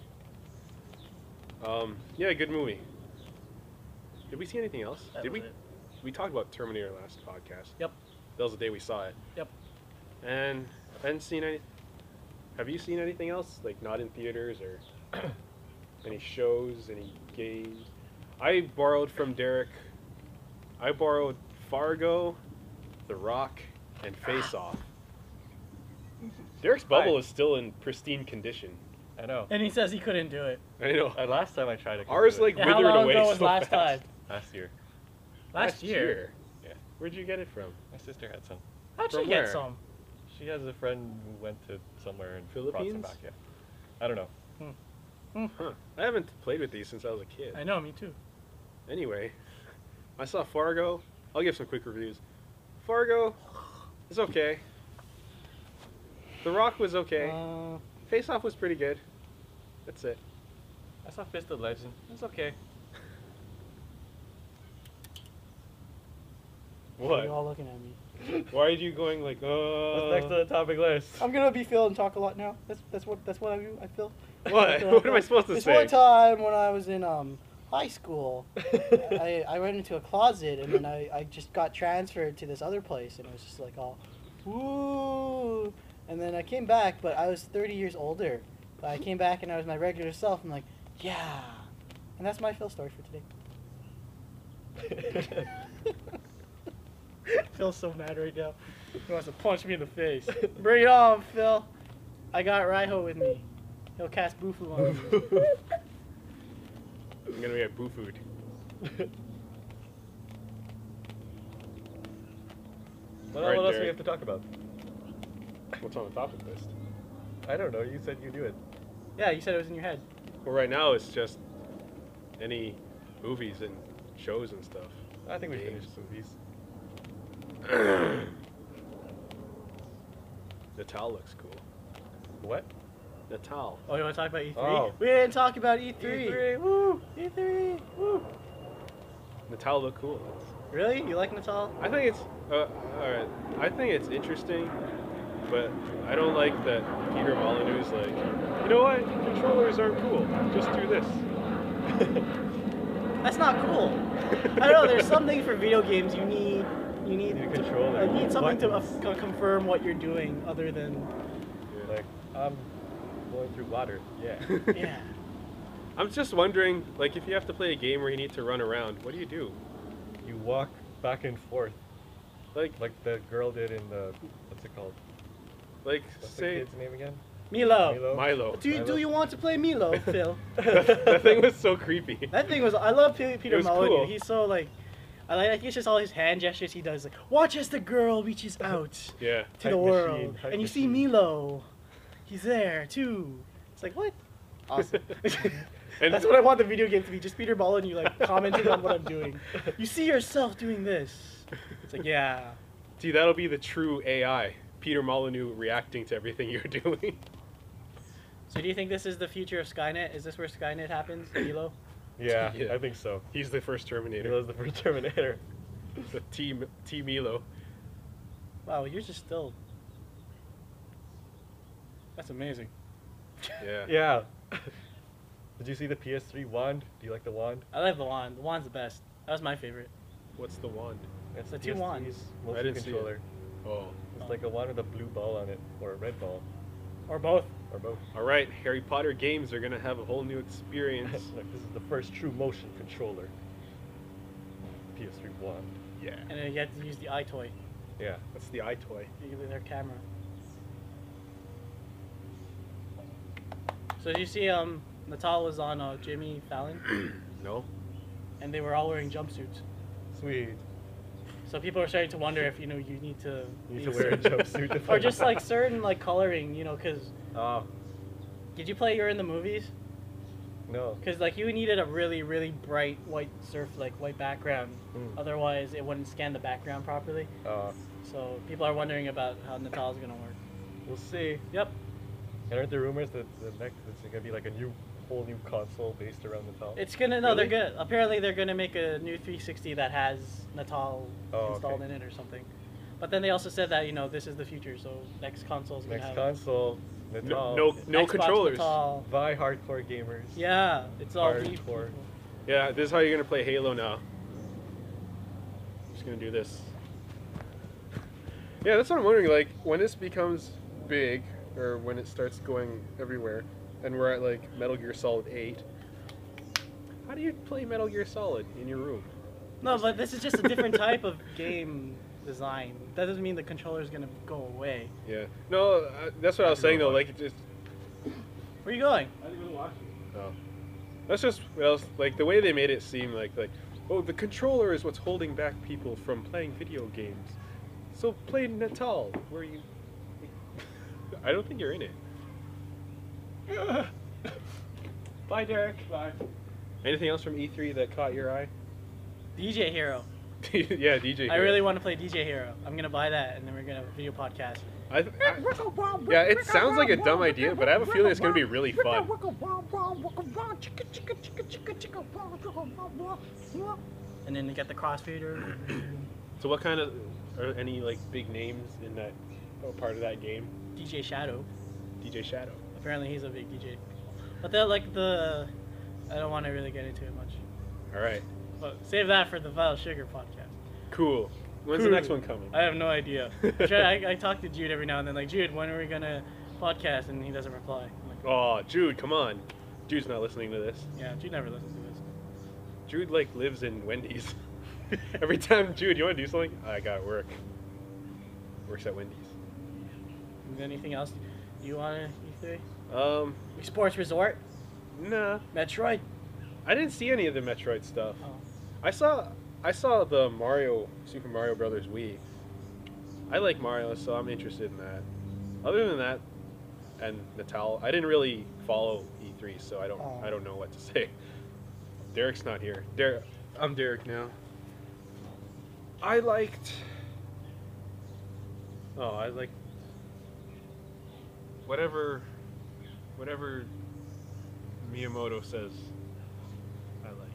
[SPEAKER 3] Yeah, good movie. Did we see anything else?
[SPEAKER 1] That
[SPEAKER 3] Did
[SPEAKER 1] was
[SPEAKER 3] we?
[SPEAKER 1] it.
[SPEAKER 3] We talked about Terminator last podcast.
[SPEAKER 1] Yep.
[SPEAKER 3] That was the day we saw it.
[SPEAKER 1] Yep.
[SPEAKER 3] And I hadn't seen any. Have you seen anything else? Like not in theaters or any shows, any games? I borrowed from Derek. I borrowed Fargo, The Rock, and Face Off. Derek's bubble
[SPEAKER 2] Hi.
[SPEAKER 3] is still in pristine condition.
[SPEAKER 2] I know.
[SPEAKER 1] And he says he couldn't do it.
[SPEAKER 3] I know.
[SPEAKER 2] Last time I tried it.
[SPEAKER 3] Ours like
[SPEAKER 1] Yeah, how
[SPEAKER 3] withered
[SPEAKER 1] long
[SPEAKER 3] away
[SPEAKER 1] ago was
[SPEAKER 3] so
[SPEAKER 1] last
[SPEAKER 3] fast.
[SPEAKER 1] time?
[SPEAKER 2] last year.
[SPEAKER 1] Last year.
[SPEAKER 2] Yeah.
[SPEAKER 3] Where'd you get it from?
[SPEAKER 2] My sister had some.
[SPEAKER 1] How'd she
[SPEAKER 3] From
[SPEAKER 1] get
[SPEAKER 3] where?
[SPEAKER 1] some?
[SPEAKER 2] She has a friend who went to somewhere and brought some
[SPEAKER 3] Philippines?
[SPEAKER 2] back. Yeah. I don't know.
[SPEAKER 3] Huh. I haven't played with these since I was a kid.
[SPEAKER 1] I know, me too.
[SPEAKER 3] Anyway, I saw Fargo. I'll give some quick reviews. Fargo is okay. The Rock was okay. Face Off was pretty good. That's it.
[SPEAKER 2] I saw Fist of Legend. It's okay.
[SPEAKER 3] What?
[SPEAKER 1] You're all looking at me.
[SPEAKER 3] Why are you going like,
[SPEAKER 2] What's next on the topic list?
[SPEAKER 1] I'm gonna be Phil and talk a lot now. That's what I do. I feel.
[SPEAKER 3] What? What am I supposed to
[SPEAKER 1] This
[SPEAKER 3] say?
[SPEAKER 1] one time when I was in high school, I went into a closet and then I just got transferred to this other place and it was just like all, woo. And then I came back, but I was 30 years older. But I came back and I was my regular self. I'm like, yeah. And that's my Phil story for today. Phil's so mad right now. He wants to punch me in the face. Bring it on, Phil. I got Raiho with me. He'll cast Bufu on me.
[SPEAKER 3] I'm gonna be at Boo Food.
[SPEAKER 2] What
[SPEAKER 3] Alright,
[SPEAKER 2] else do we
[SPEAKER 3] Derek.
[SPEAKER 2] have to talk about?
[SPEAKER 3] What's on the topic list?
[SPEAKER 2] I don't know. You said you do it.
[SPEAKER 1] Yeah, you said it was in your head.
[SPEAKER 3] Well, right now it's just any movies and shows and stuff.
[SPEAKER 2] I think we
[SPEAKER 3] Games.
[SPEAKER 2] finished movies.
[SPEAKER 3] Natal looks cool.
[SPEAKER 2] What?
[SPEAKER 3] Natal.
[SPEAKER 1] Oh, you want to talk about E3?
[SPEAKER 2] Oh.
[SPEAKER 1] We didn't talk about E3.
[SPEAKER 2] E3, woo!
[SPEAKER 1] E3, woo.
[SPEAKER 3] Natal look cool.
[SPEAKER 1] Really? You like Natal?
[SPEAKER 3] I think it's alright. I think it's interesting, but I don't like that Peter Molyneux's like, you know what? Controllers aren't cool. Just do this.
[SPEAKER 1] That's not cool. I don't know. There's something for video games you need. You need
[SPEAKER 2] Need a controller.
[SPEAKER 1] You need something to
[SPEAKER 2] Buttons.
[SPEAKER 1] confirm what you're doing, other than
[SPEAKER 2] Like, I'm going through water. Yeah.
[SPEAKER 1] yeah.
[SPEAKER 3] I'm just wondering, like, if you have to play a game where you need to run around, what do you do?
[SPEAKER 2] You walk back and forth,
[SPEAKER 3] Like,
[SPEAKER 2] like the girl did in the, what's it called?
[SPEAKER 3] like,
[SPEAKER 2] What's the
[SPEAKER 3] say
[SPEAKER 2] kid's name again?
[SPEAKER 1] Milo.
[SPEAKER 3] Milo.
[SPEAKER 1] Do you want to play Milo, Phil?
[SPEAKER 3] That thing was so creepy.
[SPEAKER 1] That thing was. I love Peter
[SPEAKER 3] was
[SPEAKER 1] Molyneux.
[SPEAKER 3] cool.
[SPEAKER 1] He's so like. I like it's just all his hand gestures he does. Like, watch as the girl reaches out
[SPEAKER 3] Yeah.
[SPEAKER 1] to the
[SPEAKER 2] Hype
[SPEAKER 1] world,
[SPEAKER 2] machine, hype
[SPEAKER 1] and you see
[SPEAKER 2] machine.
[SPEAKER 1] Milo. He's there too. It's like what? Awesome.
[SPEAKER 3] And
[SPEAKER 1] That's what I want the video game to be. Just Peter Molyneux like commenting on what I'm doing. You see yourself doing this. It's like yeah.
[SPEAKER 3] see, that'll be the true AI. Peter Molyneux reacting to everything you're doing.
[SPEAKER 1] So do you think this is the future of Skynet? Is this where Skynet happens, Milo?
[SPEAKER 2] Yeah,
[SPEAKER 3] Yeah.
[SPEAKER 2] I think so.
[SPEAKER 3] He's the first Terminator.
[SPEAKER 2] Milo's the first Terminator.
[SPEAKER 3] The T Milo.
[SPEAKER 1] Wow, you're just still. That's amazing.
[SPEAKER 3] Yeah.
[SPEAKER 2] Yeah. Did you see the PS3 wand? Do you like the wand?
[SPEAKER 1] I love the wand. The wand's the best. That was my favorite.
[SPEAKER 3] What's the wand?
[SPEAKER 2] It's
[SPEAKER 1] The two wands.
[SPEAKER 3] I
[SPEAKER 2] Motion
[SPEAKER 3] didn't see it.
[SPEAKER 2] controller.
[SPEAKER 3] Oh.
[SPEAKER 2] It's like a wand with a blue ball on it, or a red ball,
[SPEAKER 1] Or both.
[SPEAKER 2] or both.
[SPEAKER 3] All right, Harry Potter games are gonna have a whole new
[SPEAKER 2] Look,
[SPEAKER 3] experience.
[SPEAKER 2] this is the first true motion controller. PS3 wand.
[SPEAKER 3] Yeah.
[SPEAKER 1] And then you have to use the eye toy.
[SPEAKER 2] Yeah.
[SPEAKER 3] That's the iToy.
[SPEAKER 1] Their camera. So did you see Natal was on Jimmy Fallon
[SPEAKER 3] No.
[SPEAKER 1] and they were all wearing jumpsuits.
[SPEAKER 2] Sweet.
[SPEAKER 1] So people are starting to wonder if you need to
[SPEAKER 2] You need
[SPEAKER 1] be
[SPEAKER 2] to wear a
[SPEAKER 1] certain-
[SPEAKER 2] jumpsuit. to
[SPEAKER 1] or just
[SPEAKER 2] play.
[SPEAKER 1] like certain like coloring, because
[SPEAKER 2] Oh,
[SPEAKER 1] did you play You're in the Movies?
[SPEAKER 2] no.
[SPEAKER 1] Because like you needed a really really bright white white background,
[SPEAKER 2] Mm.
[SPEAKER 1] otherwise it wouldn't scan the background properly. So people are wondering about how Natal's gonna work.
[SPEAKER 2] We'll see.
[SPEAKER 1] Yep.
[SPEAKER 2] And aren't there rumors that the next it's gonna be like a whole new console based around Natal?
[SPEAKER 1] It's gonna no,
[SPEAKER 3] Really?
[SPEAKER 1] they're good. Apparently, they're gonna make a new 360 that has Natal
[SPEAKER 2] Oh,
[SPEAKER 1] installed
[SPEAKER 2] okay.
[SPEAKER 1] in it or something. But then they also said that this is the future, so next console's gonna
[SPEAKER 2] Next
[SPEAKER 1] have
[SPEAKER 2] console, Natal.
[SPEAKER 3] No
[SPEAKER 1] Xbox
[SPEAKER 3] controllers.
[SPEAKER 1] Natal.
[SPEAKER 2] By hardcore gamers.
[SPEAKER 1] Yeah, it's all
[SPEAKER 2] Hardcore.
[SPEAKER 3] Yeah, this is how you're gonna play Halo now. Just gonna do this. Yeah, that's what I'm wondering. Like, when this becomes big, or when it starts going everywhere, and we're at like Metal Gear Solid 8, how do you play Metal Gear Solid in your room?
[SPEAKER 1] No, but this is just a different type of game design. That doesn't mean the controller's gonna go away.
[SPEAKER 3] Yeah. No, that's what I was saying though. Like, it just.
[SPEAKER 1] Where are you going?
[SPEAKER 3] Oh. That's just what else. Like the way they made it seem like oh, the controller is what's holding back people from playing video games. So play Natal, where you. I don't think you're in it.
[SPEAKER 1] Bye, Derek. Bye.
[SPEAKER 3] Anything else from E3 that caught your eye?
[SPEAKER 1] DJ Hero.
[SPEAKER 3] Yeah, DJ.
[SPEAKER 1] I really want to play DJ Hero. I'm gonna buy that, and then we're gonna have a video podcast.
[SPEAKER 3] Yeah, it sounds like a dumb idea, but I have a feeling it's gonna be really fun.
[SPEAKER 1] And then you get the crossfader.
[SPEAKER 3] So, what kind of are any like big names in that part of that game?
[SPEAKER 1] DJ Shadow.
[SPEAKER 3] DJ Shadow.
[SPEAKER 1] Apparently he's a big DJ. But they're like I don't want to really get into it much.
[SPEAKER 3] All right.
[SPEAKER 1] But save that for the Vile Sugar podcast.
[SPEAKER 3] Cool. When's the
[SPEAKER 1] Cool.
[SPEAKER 3] next one coming?
[SPEAKER 1] I have no idea. I talk to Jude every now and then, like, Jude, when are we gonna podcast? And he doesn't reply. I'm like,
[SPEAKER 3] Oh, Jude, come on. Jude's not listening to this.
[SPEAKER 1] yeah, Jude never listens to this.
[SPEAKER 3] Jude like lives in Wendy's. Every time, Jude, you want to do something? I got work. Works at Wendy's.
[SPEAKER 1] Is there anything else you want to E3? Sports Resort?
[SPEAKER 3] Nah.
[SPEAKER 1] Metroid?
[SPEAKER 3] I didn't see any of the Metroid stuff.
[SPEAKER 1] Oh.
[SPEAKER 3] I saw the Super Mario Brothers Wii. I like Mario, so I'm interested in that. Other than that, and Natal, I didn't really follow E3, so
[SPEAKER 1] Oh.
[SPEAKER 3] I don't know what to say. Derek's not here. I'm Derek now. I liked whatever Miyamoto says, I like.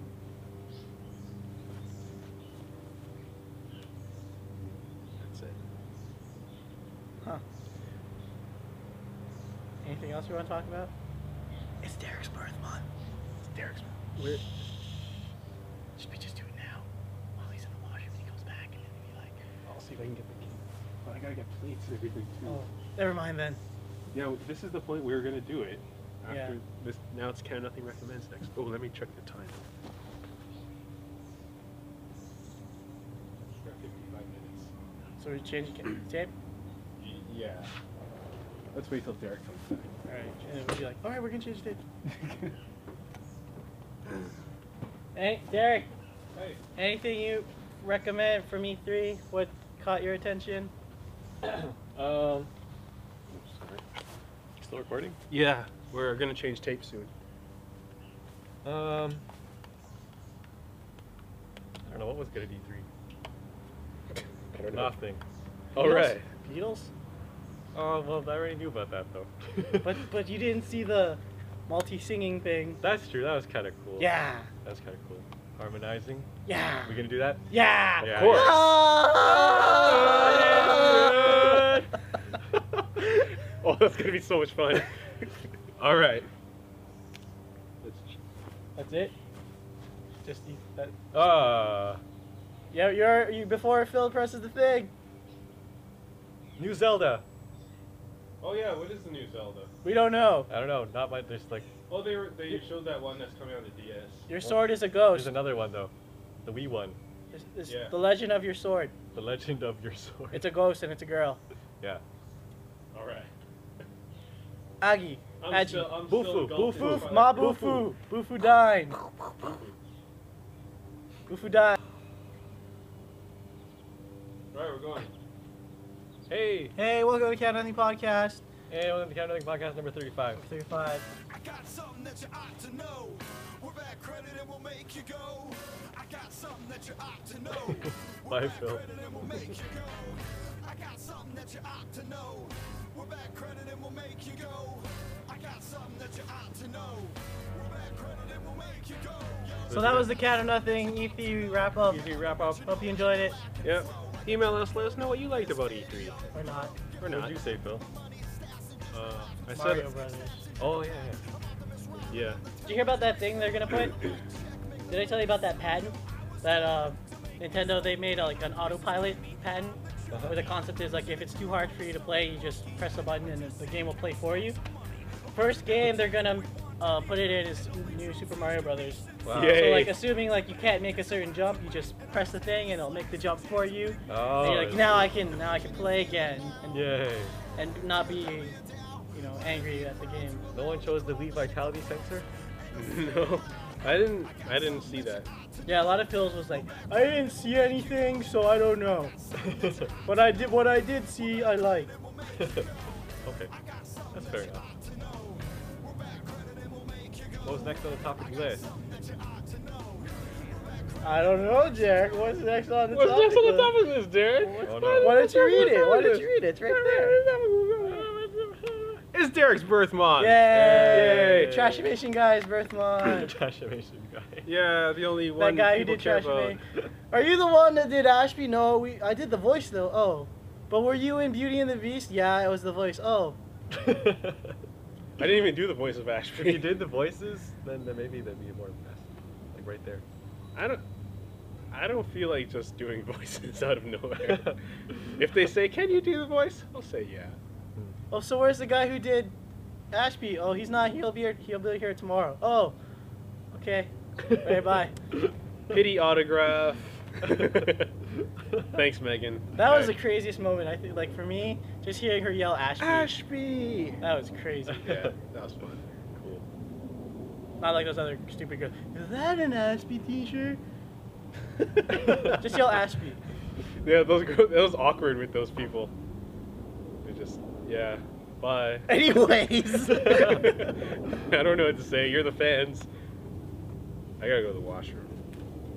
[SPEAKER 3] That's it.
[SPEAKER 1] Huh. Anything else you want to talk about? It's Derek's birth month.
[SPEAKER 3] It's Derek's.
[SPEAKER 1] We're... Should we just do it now? While he's in the washroom and he comes back and then be like,
[SPEAKER 3] I'll see if I can get the key. But I gotta get plates and everything too.
[SPEAKER 1] oh, never mind then.
[SPEAKER 3] Yeah, this is the point we were gonna do it. After
[SPEAKER 1] Yeah.
[SPEAKER 3] this, now it's Count Nothing recommends next. Oh, let me check the time. We're at 55 minutes.
[SPEAKER 1] So we change the tape?
[SPEAKER 3] Yeah. Let's wait till Derek comes back.
[SPEAKER 1] Alright, and then we'll be like, alright, we're gonna change the tape. Hey, Derek,
[SPEAKER 3] Hey.
[SPEAKER 1] anything you recommend from E3? What caught your attention?
[SPEAKER 3] Sorry.
[SPEAKER 2] Still recording?
[SPEAKER 3] Yeah, we're gonna change tape soon.
[SPEAKER 2] I don't know what was good at E3.
[SPEAKER 3] I don't know.
[SPEAKER 2] Nothing.
[SPEAKER 3] All right.
[SPEAKER 1] Beatles?
[SPEAKER 2] Oh well, I already knew about that though.
[SPEAKER 1] But you didn't see the multi-singing thing.
[SPEAKER 2] That's true. That was kind of cool.
[SPEAKER 1] Yeah.
[SPEAKER 2] That's kind of cool. Harmonizing.
[SPEAKER 1] Yeah.
[SPEAKER 2] We gonna do that?
[SPEAKER 1] Yeah.
[SPEAKER 2] Yeah,
[SPEAKER 3] Of course. Oh, that's gonna be so much fun. All right.
[SPEAKER 1] That's it. Just that.
[SPEAKER 2] Yeah.
[SPEAKER 1] Yeah, you before Phil presses the thing.
[SPEAKER 2] New Zelda.
[SPEAKER 3] Oh yeah, what is the new Zelda?
[SPEAKER 1] We don't know.
[SPEAKER 2] I don't know. Not my. There's like.
[SPEAKER 3] Oh, they showed that one that's coming on the DS.
[SPEAKER 1] Your sword is a ghost.
[SPEAKER 2] There's another one though. The Wii one.
[SPEAKER 1] It's
[SPEAKER 3] Yeah.
[SPEAKER 1] the legend of your sword.
[SPEAKER 2] The Legend of Your Sword.
[SPEAKER 1] It's a ghost and it's a girl.
[SPEAKER 2] Yeah.
[SPEAKER 3] All right.
[SPEAKER 1] Agi. Agi.
[SPEAKER 2] Bufu,
[SPEAKER 3] gulping
[SPEAKER 2] Bufu,
[SPEAKER 3] my-
[SPEAKER 1] Ma Bufu. Bufu died. Bufu died.
[SPEAKER 3] All right, we're going.
[SPEAKER 2] Hey.
[SPEAKER 1] Hey, welcome to Count Nothing Podcast.
[SPEAKER 2] Hey, welcome to Count Nothing Podcast number 35.
[SPEAKER 1] 35.
[SPEAKER 4] I got something that you ought to know. We're back credit and we'll make you go. I got something that you ought to know.
[SPEAKER 2] Bye,
[SPEAKER 4] We're back
[SPEAKER 2] Phil.
[SPEAKER 4] credit and we'll make you go. I got something that you ought to know. We're back credit and we'll make you go. I got something that you ought to know. We're back credit and we'll make you go.
[SPEAKER 1] So that was the Count of Nothing EP wrap up.
[SPEAKER 2] Easy wrap up.
[SPEAKER 1] Hope you enjoyed it.
[SPEAKER 3] Yep. Email us. Let us know what you liked about E3.
[SPEAKER 1] Or not.
[SPEAKER 3] Or
[SPEAKER 2] What
[SPEAKER 3] not.
[SPEAKER 2] did you say, Phil?
[SPEAKER 3] I
[SPEAKER 1] Mario
[SPEAKER 3] said.
[SPEAKER 1] Brothers.
[SPEAKER 2] Oh yeah,
[SPEAKER 3] Yeah.
[SPEAKER 1] Did you hear about that thing they're gonna put? Did I tell you about that patent? That Nintendo, they made like an autopilot patent
[SPEAKER 2] Uh-huh.
[SPEAKER 1] where the concept is like if it's too hard for you to play, you just press a button and the game will play for you. First game they're gonna put it in is new Super Mario Brothers.
[SPEAKER 2] Wow.
[SPEAKER 3] Yay.
[SPEAKER 1] So like assuming like you can't make a certain jump, you just press the thing and it'll make the jump for you.
[SPEAKER 2] Oh.
[SPEAKER 1] And you're like now I can play again
[SPEAKER 2] Yay.
[SPEAKER 1] and not be angry at the game.
[SPEAKER 2] No one chose the Wii Vitality sensor?
[SPEAKER 3] No, I didn't see that.
[SPEAKER 1] Yeah, a lot of Phil's was like, I didn't see anything, so I don't know. But what I did see, I like.
[SPEAKER 2] Okay. That's fair enough. What was next on the topic list?
[SPEAKER 1] I don't know, Derek. What's next on the
[SPEAKER 3] What's
[SPEAKER 1] topic?
[SPEAKER 3] next on the
[SPEAKER 1] list?
[SPEAKER 3] topic list, Derek?
[SPEAKER 2] Oh, no.
[SPEAKER 1] Why don't you read it? Why don't you read it? It's right there.
[SPEAKER 3] It's Derek's birth month.
[SPEAKER 1] Yay!
[SPEAKER 2] Yay.
[SPEAKER 1] Trashimation Guy's birth month.
[SPEAKER 2] Trashimation guy.
[SPEAKER 3] Yeah, the only one
[SPEAKER 1] That guy who
[SPEAKER 3] people
[SPEAKER 1] did
[SPEAKER 3] care about.
[SPEAKER 1] Trashimation. Are you the one that did Ashby? No, I did the voice though. Oh, but were you in Beauty and the Beast? Yeah, it was the voice. Oh,
[SPEAKER 3] I didn't even do the voice of
[SPEAKER 2] If you
[SPEAKER 3] Ashby.
[SPEAKER 2] did the voices, then maybe that'd be more impressive. Like right there.
[SPEAKER 3] I don't feel like just doing voices out of nowhere. If they say, "Can you do the voice?" I'll say, "Yeah."
[SPEAKER 1] oh. So where's the guy who did Ashby? Oh, he's not. He'll be here tomorrow. Oh, okay. Alright, bye.
[SPEAKER 3] Pity autograph. Thanks, Megan.
[SPEAKER 1] That was the craziest moment. I think, like for me, just hearing her yell Ashby.
[SPEAKER 3] Ashby.
[SPEAKER 1] That was crazy.
[SPEAKER 3] Yeah, that was fun.
[SPEAKER 2] Cool.
[SPEAKER 1] Not like those other stupid girls. Is that an Ashby T-shirt? Just yell Ashby.
[SPEAKER 3] Yeah, that was awkward with those people. They just, yeah, bye.
[SPEAKER 1] Anyways.
[SPEAKER 3] I don't know what to say. You're the fans. I gotta go to the washroom.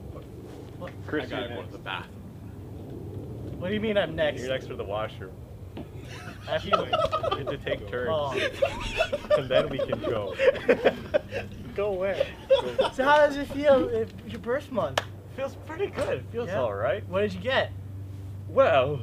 [SPEAKER 1] What?
[SPEAKER 3] Chris,
[SPEAKER 2] I gotta
[SPEAKER 3] you're
[SPEAKER 2] go to
[SPEAKER 3] next.
[SPEAKER 2] the bathroom.
[SPEAKER 1] What do you mean I'm next?
[SPEAKER 2] You're next for the washroom.
[SPEAKER 1] After you
[SPEAKER 2] We need to take turns,
[SPEAKER 1] Oh.
[SPEAKER 2] and then we can go.
[SPEAKER 1] Go where? So how does it feel if your birth month?
[SPEAKER 2] Feels pretty good. Feels
[SPEAKER 1] Yeah.
[SPEAKER 2] all right.
[SPEAKER 1] What did you get?
[SPEAKER 2] Well,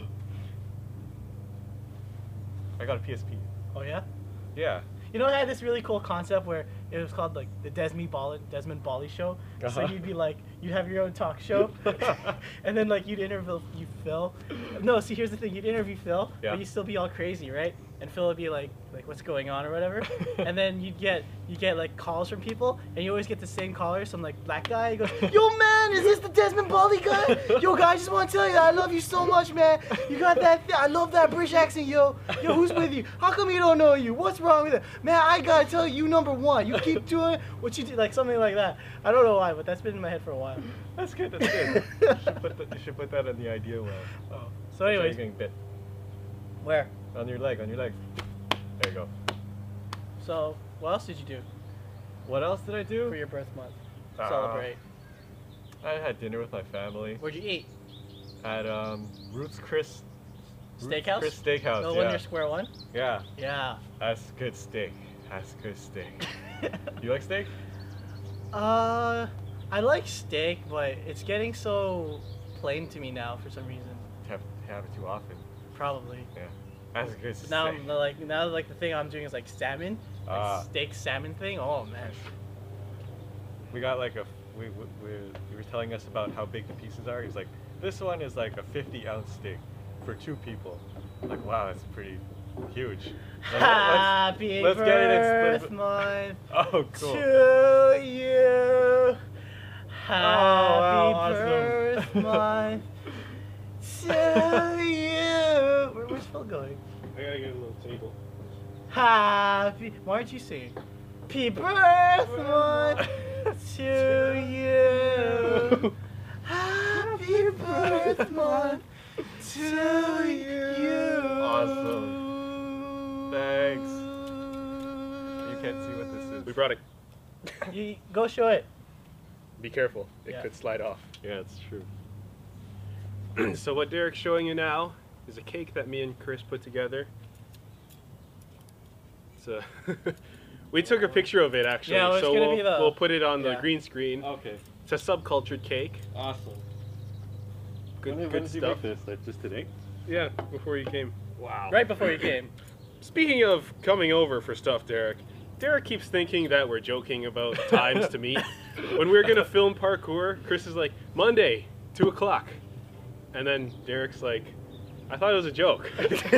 [SPEAKER 2] I got a PSP.
[SPEAKER 1] Oh yeah?
[SPEAKER 2] Yeah.
[SPEAKER 1] You know, I had this really cool concept where it was called like the Desmond Bali show. So
[SPEAKER 2] Uh-huh.
[SPEAKER 1] you'd be like, you'd have your own talk show, and then like you'd interview Phil. No, see, here's the thing: you'd interview Phil,
[SPEAKER 2] Yeah.
[SPEAKER 1] but you'd still be all crazy, right? And Phil would be like what's going on or whatever. And then you get like calls from people, and you always get the same caller, some like black guy. He goes, "Yo, man, is this the Desmond Bali guy? Yo, guy, I just want to tell you that I love you so much, man. You got that? I love that British accent, yo. Yo, who's with you? How come you don't know you? What's wrong with it, man? I gotta tell you, number one. You keep doing what you do, like something like that. I don't know why, but that's been in my head for a while.
[SPEAKER 2] That's good. That's good. You should put that on the idea well.
[SPEAKER 1] Oh. So, anyways,
[SPEAKER 2] you're getting bit
[SPEAKER 1] where?
[SPEAKER 2] on your leg. There you go.
[SPEAKER 1] So, what else did you do
[SPEAKER 2] What else did I do?
[SPEAKER 1] for your birth month?
[SPEAKER 2] Uh,
[SPEAKER 1] Celebrate.
[SPEAKER 2] I had dinner with my family
[SPEAKER 1] Where'd you eat?
[SPEAKER 2] at Roots Chris
[SPEAKER 1] Steakhouse?
[SPEAKER 2] Chris Steakhouse.
[SPEAKER 1] The
[SPEAKER 2] yeah.
[SPEAKER 1] one near Square One?
[SPEAKER 2] Yeah.
[SPEAKER 1] Yeah.
[SPEAKER 2] That's good steak. You like steak?
[SPEAKER 1] I like steak, but it's getting so plain to me now for some reason.
[SPEAKER 2] Have it too often.
[SPEAKER 1] Probably.
[SPEAKER 2] Yeah. That's good steak.
[SPEAKER 1] Now, the thing I'm doing is like salmon, steak salmon thing. Oh man.
[SPEAKER 2] We got like you were telling us about how big the pieces are. He's like, this one is like a 50-ounce steak for 2 people. I'm like, wow, that's pretty huge. Like,
[SPEAKER 1] Happy
[SPEAKER 2] let's get it in
[SPEAKER 1] birth
[SPEAKER 2] split-
[SPEAKER 1] month
[SPEAKER 2] Oh, cool.
[SPEAKER 1] to you. Happy
[SPEAKER 2] wow,
[SPEAKER 1] birth
[SPEAKER 2] awesome.
[SPEAKER 1] month to you. Where's Phil going?
[SPEAKER 3] I gotta get a little table.
[SPEAKER 1] Happy. Why aren't you singing? Happy birth month to you. Happy birth month to you.
[SPEAKER 2] Awesome. Thanks. You can't see what this is.
[SPEAKER 3] We brought it.
[SPEAKER 1] You go show it.
[SPEAKER 3] Be careful. It
[SPEAKER 1] Yeah.
[SPEAKER 3] could slide off.
[SPEAKER 2] Yeah, it's true.
[SPEAKER 3] So what Derek's showing you now is a cake that me and Chris put together. It's a we took a picture of it actually,
[SPEAKER 1] Yeah, well, it's
[SPEAKER 3] so
[SPEAKER 1] gonna be the-
[SPEAKER 3] we'll put it on the
[SPEAKER 1] yeah.
[SPEAKER 3] green screen.
[SPEAKER 2] Okay.
[SPEAKER 3] It's a subcultured cake.
[SPEAKER 2] Awesome.
[SPEAKER 3] Good,
[SPEAKER 2] when
[SPEAKER 3] good
[SPEAKER 2] did you
[SPEAKER 3] stuff.
[SPEAKER 2] make this? Like just today?
[SPEAKER 3] Yeah, before you came.
[SPEAKER 2] Wow.
[SPEAKER 1] Right before you came.
[SPEAKER 3] Speaking of coming over for stuff, Derek keeps thinking that we're joking about times to meet. When we were gonna film parkour, Chris is like, Monday, 2 o'clock. And then Derek's like, I thought it was a joke.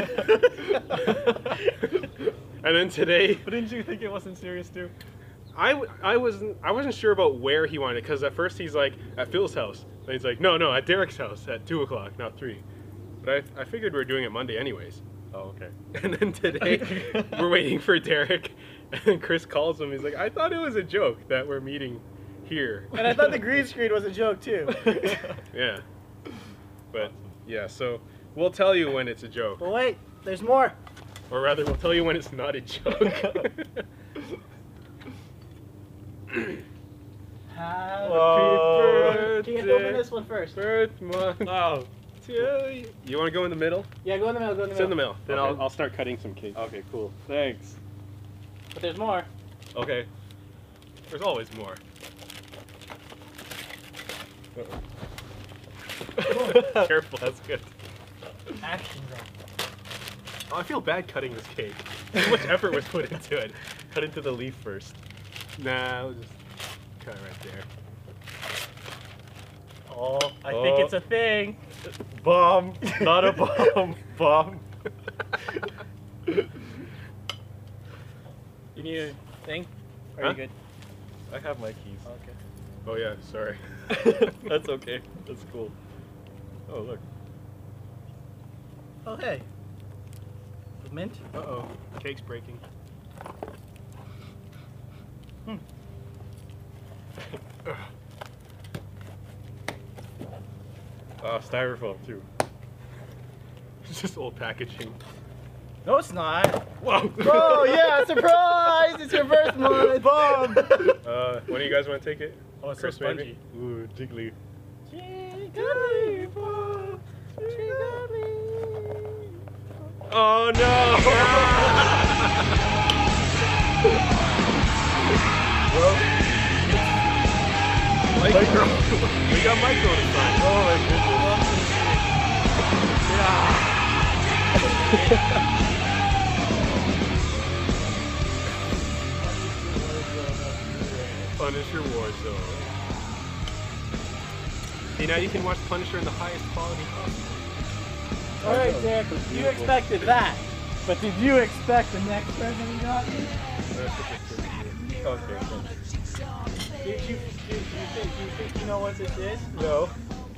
[SPEAKER 3] And then today,
[SPEAKER 2] But didn't you think it wasn't serious too?
[SPEAKER 3] I wasn't sure about where he wanted it, because at first he's like, at Phil's house. And he's like, no, at Derek's house at 2 o'clock, not 3. But I figured we were doing it Monday anyways.
[SPEAKER 2] Oh, okay.
[SPEAKER 3] And then today, we're waiting for Derek, and then Chris calls him. He's like, I thought it was a joke that we're meeting here.
[SPEAKER 1] And I thought the green screen was a joke too.
[SPEAKER 3] Yeah. But, yeah, so we'll tell you when it's a joke.
[SPEAKER 1] But wait, there's more.
[SPEAKER 3] Or rather, we'll tell you when it's not a joke.
[SPEAKER 1] Happy
[SPEAKER 2] Whoa.
[SPEAKER 1] Can you open this one first?
[SPEAKER 3] Birth month.
[SPEAKER 2] Oh.
[SPEAKER 3] To you. You want to go in the middle?
[SPEAKER 1] Yeah, go in the middle, go in the
[SPEAKER 3] It's in the
[SPEAKER 1] middle.
[SPEAKER 3] middle. Then
[SPEAKER 2] Okay.
[SPEAKER 3] I'll start cutting some cake.
[SPEAKER 2] Okay, cool. Thanks.
[SPEAKER 1] But there's more.
[SPEAKER 2] Okay.
[SPEAKER 3] There's always more. Careful.
[SPEAKER 2] That's good.
[SPEAKER 1] Action roll.
[SPEAKER 3] Oh, I feel bad cutting this cake. Too much effort was put into it.
[SPEAKER 2] Cut into the leaf first.
[SPEAKER 3] Nah, we'll just cut it right there.
[SPEAKER 1] Oh, I think it's a thing.
[SPEAKER 2] Bomb. Not a bomb. Bomb.
[SPEAKER 1] You need a thing? Are
[SPEAKER 3] Huh?
[SPEAKER 1] you good?
[SPEAKER 2] I have my keys.
[SPEAKER 1] Okay.
[SPEAKER 3] Oh yeah, sorry.
[SPEAKER 2] That's okay. That's cool. Oh, look.
[SPEAKER 1] Oh, hey. The mint?
[SPEAKER 3] Uh-oh. Cake's breaking.
[SPEAKER 2] Styrofoam, too.
[SPEAKER 3] It's just old packaging.
[SPEAKER 1] No, it's not.
[SPEAKER 3] Whoa!
[SPEAKER 1] Oh, yeah, surprise! It's your birth month. Bomb!
[SPEAKER 3] When do you guys want to take it?
[SPEAKER 1] Oh, it's
[SPEAKER 3] Chris,
[SPEAKER 1] so
[SPEAKER 3] maybe?
[SPEAKER 1] spongy.
[SPEAKER 2] Ooh, jiggly.
[SPEAKER 3] Oh no! Micro. We got Micro to sign.
[SPEAKER 2] Oh my goodness.
[SPEAKER 3] Punisher Warzone. See, now you can watch Punisher in the highest quality possible.
[SPEAKER 1] Alright, Derek, you expected that. But did you expect the next present we got you?
[SPEAKER 2] Okay.
[SPEAKER 1] Do you think you know what this is?
[SPEAKER 2] No.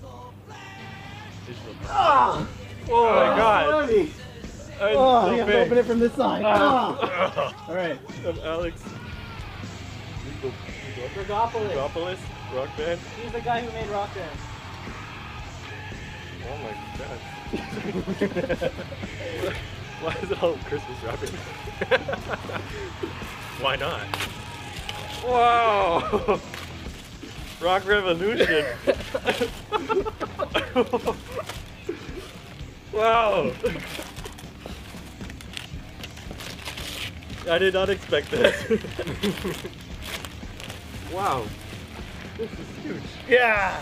[SPEAKER 1] Ah!
[SPEAKER 2] Oh my god.
[SPEAKER 1] Funny.
[SPEAKER 2] I'm
[SPEAKER 1] Oh,
[SPEAKER 2] so
[SPEAKER 1] you have to
[SPEAKER 2] big.
[SPEAKER 1] open it from this side. Ah! Alright.
[SPEAKER 2] I'm Alex.
[SPEAKER 1] Regopolis.
[SPEAKER 2] Metropolis, Rock Band.
[SPEAKER 1] He's the guy who made Rock Band.
[SPEAKER 2] Oh my god. Why is it all Christmas wrapping?
[SPEAKER 3] Why not?
[SPEAKER 2] Wow! Rock Revolution! Wow! I did not expect this. Wow. This is huge.
[SPEAKER 1] Yeah!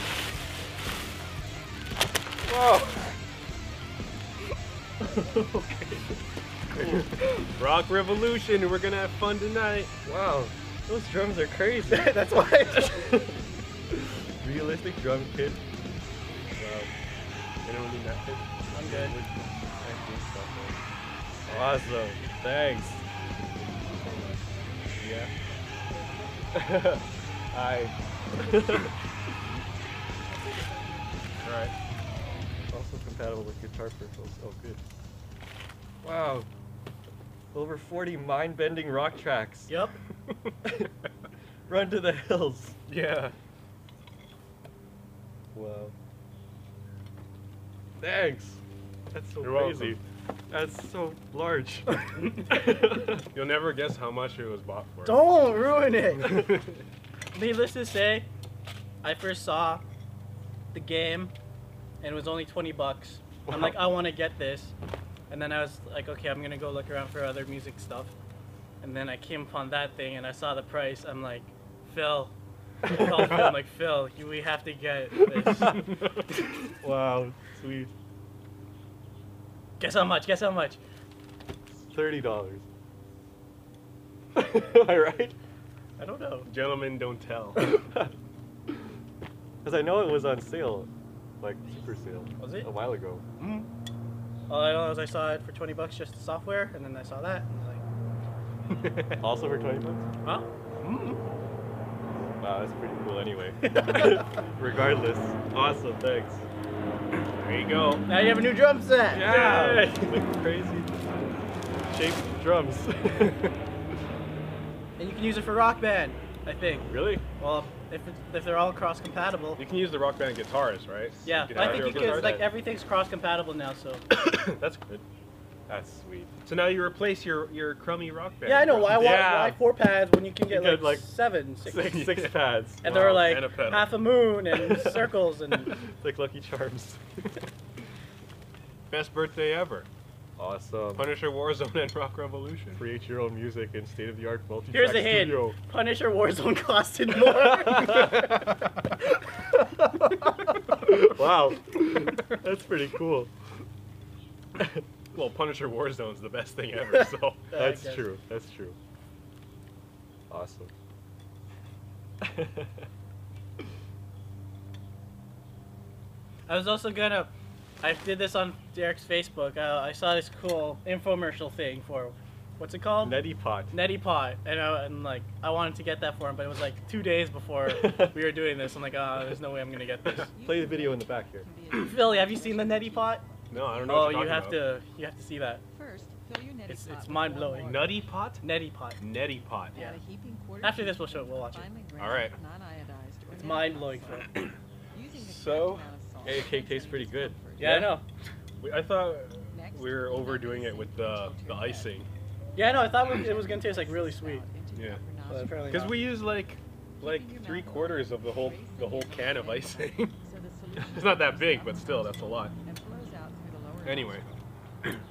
[SPEAKER 2] Wow!
[SPEAKER 3] Rock Revolution, we're gonna have fun tonight.
[SPEAKER 2] Wow. Those drums are crazy. That's why. Realistic drum kit. Wow. Anyone need that kit?
[SPEAKER 1] I'm good.
[SPEAKER 2] Awesome. Thanks. Yeah. Hi. Alright. Also compatible with guitar peripherals. Oh, good. Wow. Over 40 mind-bending rock tracks.
[SPEAKER 1] Yep.
[SPEAKER 2] Run to the hills.
[SPEAKER 3] Yeah.
[SPEAKER 2] Wow. Thanks. That's so
[SPEAKER 3] You're
[SPEAKER 2] crazy. That's so large.
[SPEAKER 3] You'll never guess how much it was bought for.
[SPEAKER 1] Don't ruin it! Needless to say, I first saw the game and it was only 20 bucks. I'm like, I want to get this. And then I was like, okay, I'm going to go look around for other music stuff. And then I came upon that thing and I saw the price. I'm like, Phil. I called Phil, I'm like, Phil, we have to get this.
[SPEAKER 2] Wow. Sweet.
[SPEAKER 1] Guess how much? Guess how much?
[SPEAKER 2] $30. Am I right?
[SPEAKER 1] I don't know.
[SPEAKER 3] Gentlemen, don't tell.
[SPEAKER 2] Because I know it was on sale, like super sale.
[SPEAKER 1] Was it?
[SPEAKER 2] A while ago.
[SPEAKER 1] Mm. All I know is I saw it for 20 bucks just the software, and then I saw that, and I was like,
[SPEAKER 2] Also for 20 bucks?
[SPEAKER 1] huh? Mm.
[SPEAKER 2] Wow, that's pretty cool anyway. Regardless. Awesome, thanks.
[SPEAKER 3] There you go.
[SPEAKER 1] Now you have a new drum set.
[SPEAKER 2] Yeah! Like crazy shaped drums.
[SPEAKER 1] And you can use it for Rock Band, I think.
[SPEAKER 3] Really?
[SPEAKER 1] Well, if they're all cross compatible.
[SPEAKER 3] You can use the Rock Band guitars, right?
[SPEAKER 1] Yeah,
[SPEAKER 3] You can
[SPEAKER 1] I
[SPEAKER 3] have
[SPEAKER 1] think
[SPEAKER 3] your
[SPEAKER 1] you
[SPEAKER 3] guitars.
[SPEAKER 1] can. Like everything's cross compatible now, so.
[SPEAKER 3] That's good.
[SPEAKER 2] That's sweet.
[SPEAKER 3] So now you replace your crummy Rock Band.
[SPEAKER 1] Yeah, I know.
[SPEAKER 3] drums.
[SPEAKER 2] Yeah.
[SPEAKER 1] Why 4 pads when you can get
[SPEAKER 2] You get,
[SPEAKER 1] like
[SPEAKER 2] like,
[SPEAKER 1] 7, 6?
[SPEAKER 2] Six pads.
[SPEAKER 1] And they're
[SPEAKER 3] Wow,
[SPEAKER 1] like
[SPEAKER 3] and a pedal.
[SPEAKER 1] half a moon and circles and.
[SPEAKER 2] It's like Lucky Charms.
[SPEAKER 3] Best birthday ever.
[SPEAKER 2] Awesome.
[SPEAKER 3] Punisher Warzone and Rock Revolution.
[SPEAKER 2] Create your own music in state-of-the-art multi-track
[SPEAKER 1] Here's a hint.
[SPEAKER 2] studio.
[SPEAKER 1] Punisher Warzone costed more.
[SPEAKER 2] Wow. That's pretty cool.
[SPEAKER 3] Well, Punisher Warzone's the best thing ever, so.
[SPEAKER 2] That's
[SPEAKER 1] guess.
[SPEAKER 2] true. That's true. Awesome.
[SPEAKER 1] I was also gonna. I did this on Derek's Facebook. I saw this cool infomercial thing for, what's it called?
[SPEAKER 2] Neti Pot.
[SPEAKER 1] Neti Pot, and like I wanted to get that for him, but it was like 2 days before we were doing this. I'm like, there's no way I'm gonna get this.
[SPEAKER 2] Play the video in the back here.
[SPEAKER 1] Philly, have you seen the Neti Pot?
[SPEAKER 3] No, I don't know
[SPEAKER 1] Oh,
[SPEAKER 3] what you're
[SPEAKER 1] you have
[SPEAKER 3] talking about.
[SPEAKER 1] to see that.
[SPEAKER 5] First, fill your neti
[SPEAKER 1] It's
[SPEAKER 5] pot with
[SPEAKER 1] mind-blowing.
[SPEAKER 5] warm
[SPEAKER 3] Nutty Pot?
[SPEAKER 1] Neti Pot.
[SPEAKER 3] Neti Pot.
[SPEAKER 1] Yeah.
[SPEAKER 5] Add a heaping quarter
[SPEAKER 1] After this,
[SPEAKER 5] teaspoon
[SPEAKER 1] we'll watch it.
[SPEAKER 5] finely ground,
[SPEAKER 3] All right.
[SPEAKER 5] non-iodized or
[SPEAKER 1] It's
[SPEAKER 5] neti
[SPEAKER 1] mind-blowing,
[SPEAKER 5] pot
[SPEAKER 1] Phil.
[SPEAKER 5] salt. Using the
[SPEAKER 2] So,
[SPEAKER 5] correct amount of salt,
[SPEAKER 2] hey, cake tastes pretty good.
[SPEAKER 1] Yeah, I know.
[SPEAKER 3] I thought
[SPEAKER 5] Next,
[SPEAKER 3] we were
[SPEAKER 5] fill
[SPEAKER 3] overdoing it
[SPEAKER 5] lemon
[SPEAKER 3] with
[SPEAKER 5] juice
[SPEAKER 3] the
[SPEAKER 5] into your
[SPEAKER 3] icing.
[SPEAKER 1] Yeah, I know. I thought it was gonna taste like really sweet.
[SPEAKER 5] into
[SPEAKER 3] Yeah.
[SPEAKER 5] your upper
[SPEAKER 1] But
[SPEAKER 5] nostril.
[SPEAKER 1] apparently
[SPEAKER 3] Because
[SPEAKER 1] not.
[SPEAKER 3] we use like 3/4 of the whole can of icing.
[SPEAKER 5] So the solution
[SPEAKER 3] It's not that big, but still, that's a lot.
[SPEAKER 5] and flows out through the lower
[SPEAKER 3] Anyway,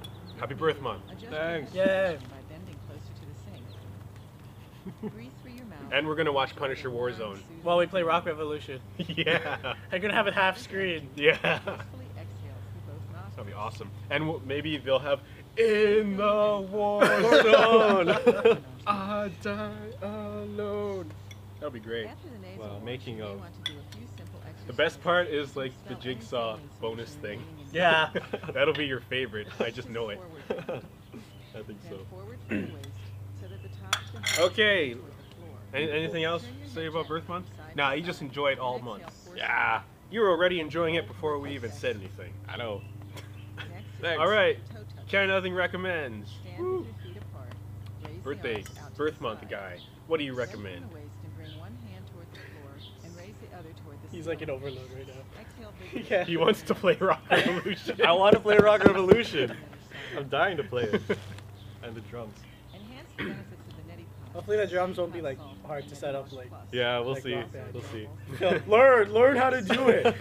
[SPEAKER 3] Happy birth month.
[SPEAKER 5] Adjust
[SPEAKER 2] Thanks.
[SPEAKER 5] your head
[SPEAKER 1] Yay.
[SPEAKER 5] position by bending closer to the sink. Breathe through your mouth.
[SPEAKER 3] And we're gonna watch Punisher Warzone.
[SPEAKER 1] While we play Rock Revolution.
[SPEAKER 3] Yeah.
[SPEAKER 1] I'm gonna have it half screen.
[SPEAKER 3] Yeah.
[SPEAKER 5] Forcefully exhale through both nostrils.
[SPEAKER 3] That'll be awesome. And maybe they'll have in the war zone. I die alone. That'll be great.
[SPEAKER 5] After the nasal
[SPEAKER 2] Wow,
[SPEAKER 5] wash,
[SPEAKER 2] making
[SPEAKER 5] you may
[SPEAKER 2] of.
[SPEAKER 5] want to do a few simple
[SPEAKER 3] The best
[SPEAKER 5] exercises.
[SPEAKER 3] part is like the
[SPEAKER 5] Expel any
[SPEAKER 3] jigsaw
[SPEAKER 5] feelings
[SPEAKER 3] bonus
[SPEAKER 5] which are
[SPEAKER 3] thing.
[SPEAKER 5] remaining in
[SPEAKER 1] Yeah.
[SPEAKER 3] That'll be your favorite. I just know it.
[SPEAKER 5] Forward.
[SPEAKER 2] I think so.
[SPEAKER 5] Bend forward from the waist so that the top of the head
[SPEAKER 3] Okay.
[SPEAKER 5] is toward the floor.
[SPEAKER 3] Anything else
[SPEAKER 5] Turn your
[SPEAKER 3] to say
[SPEAKER 5] head
[SPEAKER 3] about
[SPEAKER 5] gently
[SPEAKER 3] birth month?
[SPEAKER 5] side
[SPEAKER 3] Nah,
[SPEAKER 5] to
[SPEAKER 3] you just
[SPEAKER 5] side.
[SPEAKER 3] enjoy it all
[SPEAKER 5] Exhale,
[SPEAKER 3] month.
[SPEAKER 5] force
[SPEAKER 3] Yeah. You were already enjoying it before we even said anything.
[SPEAKER 2] I know.
[SPEAKER 5] Next,
[SPEAKER 2] Thanks.
[SPEAKER 3] All right.
[SPEAKER 5] toe touch.
[SPEAKER 3] Care Nothing recommends.
[SPEAKER 5] Stand
[SPEAKER 3] Woo.
[SPEAKER 5] with your feet apart. Raise the
[SPEAKER 3] Birthday,
[SPEAKER 5] arms out to
[SPEAKER 3] birth
[SPEAKER 5] the
[SPEAKER 3] month
[SPEAKER 5] side.
[SPEAKER 3] guy. What do you
[SPEAKER 5] Bend from
[SPEAKER 3] recommend?
[SPEAKER 5] the waist and bring one hand toward the floor and raise the other toward the
[SPEAKER 1] He's like an
[SPEAKER 5] ceiling.
[SPEAKER 1] overload right now.
[SPEAKER 5] Exhale vigorously.
[SPEAKER 1] Yeah.
[SPEAKER 3] He wants to play Rock Revolution.
[SPEAKER 2] I want to play Rock Revolution.
[SPEAKER 5] On the other
[SPEAKER 2] I'm
[SPEAKER 5] side.
[SPEAKER 2] dying to play it. And the drums.
[SPEAKER 5] Enhance the benefits of the neti pot.
[SPEAKER 1] Hopefully the drums won't be
[SPEAKER 5] Hot
[SPEAKER 1] like
[SPEAKER 5] salt
[SPEAKER 1] hard
[SPEAKER 5] and
[SPEAKER 1] to
[SPEAKER 5] neti
[SPEAKER 1] set up
[SPEAKER 5] wash
[SPEAKER 1] like.
[SPEAKER 5] plus.
[SPEAKER 2] Yeah, we'll
[SPEAKER 1] Like
[SPEAKER 2] see.
[SPEAKER 1] rock band.
[SPEAKER 2] We'll see.
[SPEAKER 1] learn how to do it.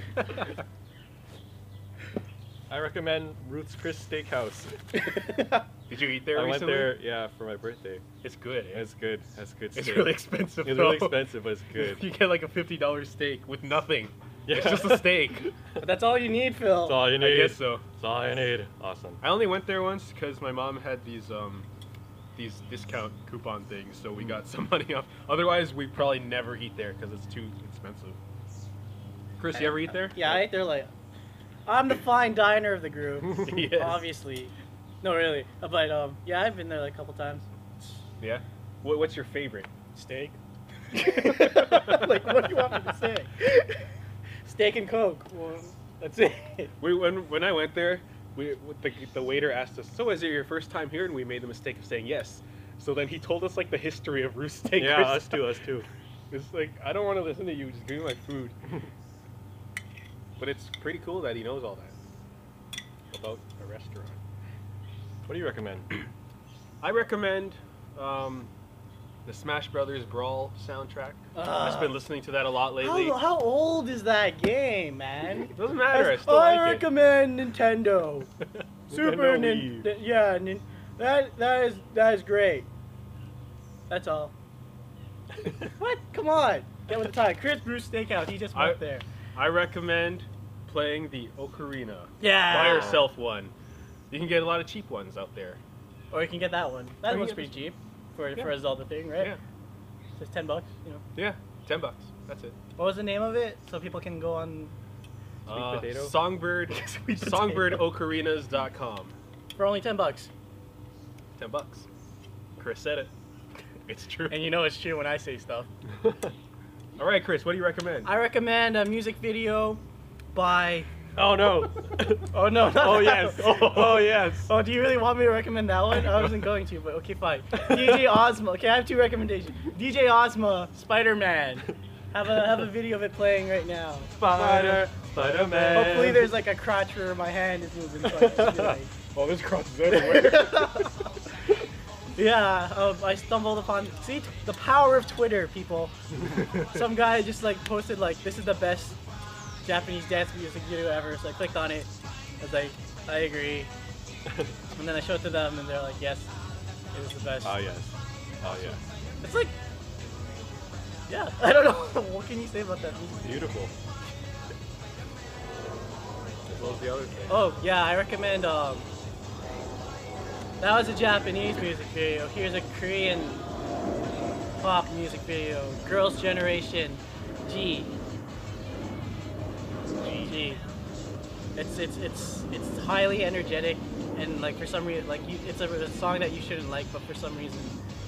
[SPEAKER 2] I recommend Ruth's Chris Steakhouse.
[SPEAKER 3] Did you eat there
[SPEAKER 2] I
[SPEAKER 3] recently?
[SPEAKER 2] went there, yeah, for my birthday.
[SPEAKER 3] It's good. Eh?
[SPEAKER 2] It's good. That's good
[SPEAKER 3] It's
[SPEAKER 2] steak.
[SPEAKER 3] really expensive.
[SPEAKER 2] It's
[SPEAKER 3] though.
[SPEAKER 2] really expensive, but it's good.
[SPEAKER 3] You get like a $50 steak with nothing.
[SPEAKER 2] Yeah.
[SPEAKER 3] It's just a steak.
[SPEAKER 1] But that's all you need, Phil.
[SPEAKER 2] That's all you
[SPEAKER 3] I
[SPEAKER 2] need.
[SPEAKER 3] guess so.
[SPEAKER 2] That's all you need. Awesome.
[SPEAKER 3] I only went there once because my mom had these discount coupon things, so we got some money off. Otherwise, we probably never eat there because it's too expensive. Chris, you ever eat there?
[SPEAKER 1] Yeah, I ate there like. I'm the fine diner of the group.
[SPEAKER 3] Yes.
[SPEAKER 1] Obviously. No, really. But yeah, I've been there like a couple times.
[SPEAKER 3] Yeah. What's your favorite?
[SPEAKER 1] Steak. Like, what do you want me to say? Steak and Coke. Well, that's it.
[SPEAKER 3] When I went there, the waiter asked us, "So is it your first time here?" And we made the mistake of saying yes. So then he told us like the history of Ruth's Steak.
[SPEAKER 2] Yeah, us too. Us too.
[SPEAKER 3] It's like, I don't want to listen to you. Just give me my food. But it's pretty cool that he knows all that about a restaurant.
[SPEAKER 2] What do you recommend?
[SPEAKER 3] I recommend the Smash Brothers Brawl soundtrack. I've just been listening to that a lot lately.
[SPEAKER 1] How old is that game, man?
[SPEAKER 3] It doesn't matter. I still
[SPEAKER 1] I
[SPEAKER 3] like
[SPEAKER 1] recommend Nintendo. Super
[SPEAKER 2] Nintendo Wii.
[SPEAKER 1] Nintendo. Yeah, that is great. That's all. What? Come on. Get with the time. Chris Bruce Steakhouse. He just went there.
[SPEAKER 3] I recommend playing the Ocarina.
[SPEAKER 1] Yeah.
[SPEAKER 3] Buy yourself one. You can get a lot of cheap ones out there.
[SPEAKER 1] Or you can get that one. That
[SPEAKER 3] Or you
[SPEAKER 1] one's
[SPEAKER 3] get
[SPEAKER 1] pretty
[SPEAKER 3] this-
[SPEAKER 1] cheap for
[SPEAKER 3] Yeah.
[SPEAKER 1] a Zelda thing, right?
[SPEAKER 3] Yeah.
[SPEAKER 1] It's just $10, you know.
[SPEAKER 3] Yeah. $10. That's it.
[SPEAKER 1] What was the name of it? So people can go on
[SPEAKER 2] potato?
[SPEAKER 3] Songbird.
[SPEAKER 1] Sweet potato.
[SPEAKER 3] Songbirdocarinas.com.
[SPEAKER 1] for only $10.
[SPEAKER 3] $10. Chris said it. It's true.
[SPEAKER 1] And you know it's true when I say stuff.
[SPEAKER 3] All right, Chris, what do you recommend?
[SPEAKER 1] I recommend a music video by.
[SPEAKER 2] Oh no.
[SPEAKER 1] Oh no! Not
[SPEAKER 2] Oh
[SPEAKER 1] that
[SPEAKER 2] yes.
[SPEAKER 1] one.
[SPEAKER 2] Oh yes.
[SPEAKER 1] Oh, do you really want me to recommend that one? I wasn't going to, but okay, fine. DJ Ozma. Okay, I have two recommendations. DJ Ozma, Spider-Man. Have a video of it playing right now.
[SPEAKER 2] Spider-Man.
[SPEAKER 1] Hopefully, there's like a crotch where my hand is moving. So I can just be like,
[SPEAKER 3] Oh, there's crosses everywhere.
[SPEAKER 1] yeah, I stumbled upon. See, the power of Twitter, people. Some guy just like posted like, "This is the best Japanese dance music video ever." So I clicked on it. I was like, I agree. And then I showed it to them, and they're like, yes, it was the best.
[SPEAKER 2] Oh yes. Oh yes.
[SPEAKER 1] It's like, yeah, I don't know. What can you say about that music?
[SPEAKER 2] Beautiful. As well as the other thing.
[SPEAKER 1] Oh yeah, I recommend. That was a Japanese music video. Here's a Korean pop music video. Girls' Generation G. G. It's highly energetic, and like for some reason, like it's a song that you shouldn't like, but for some reason,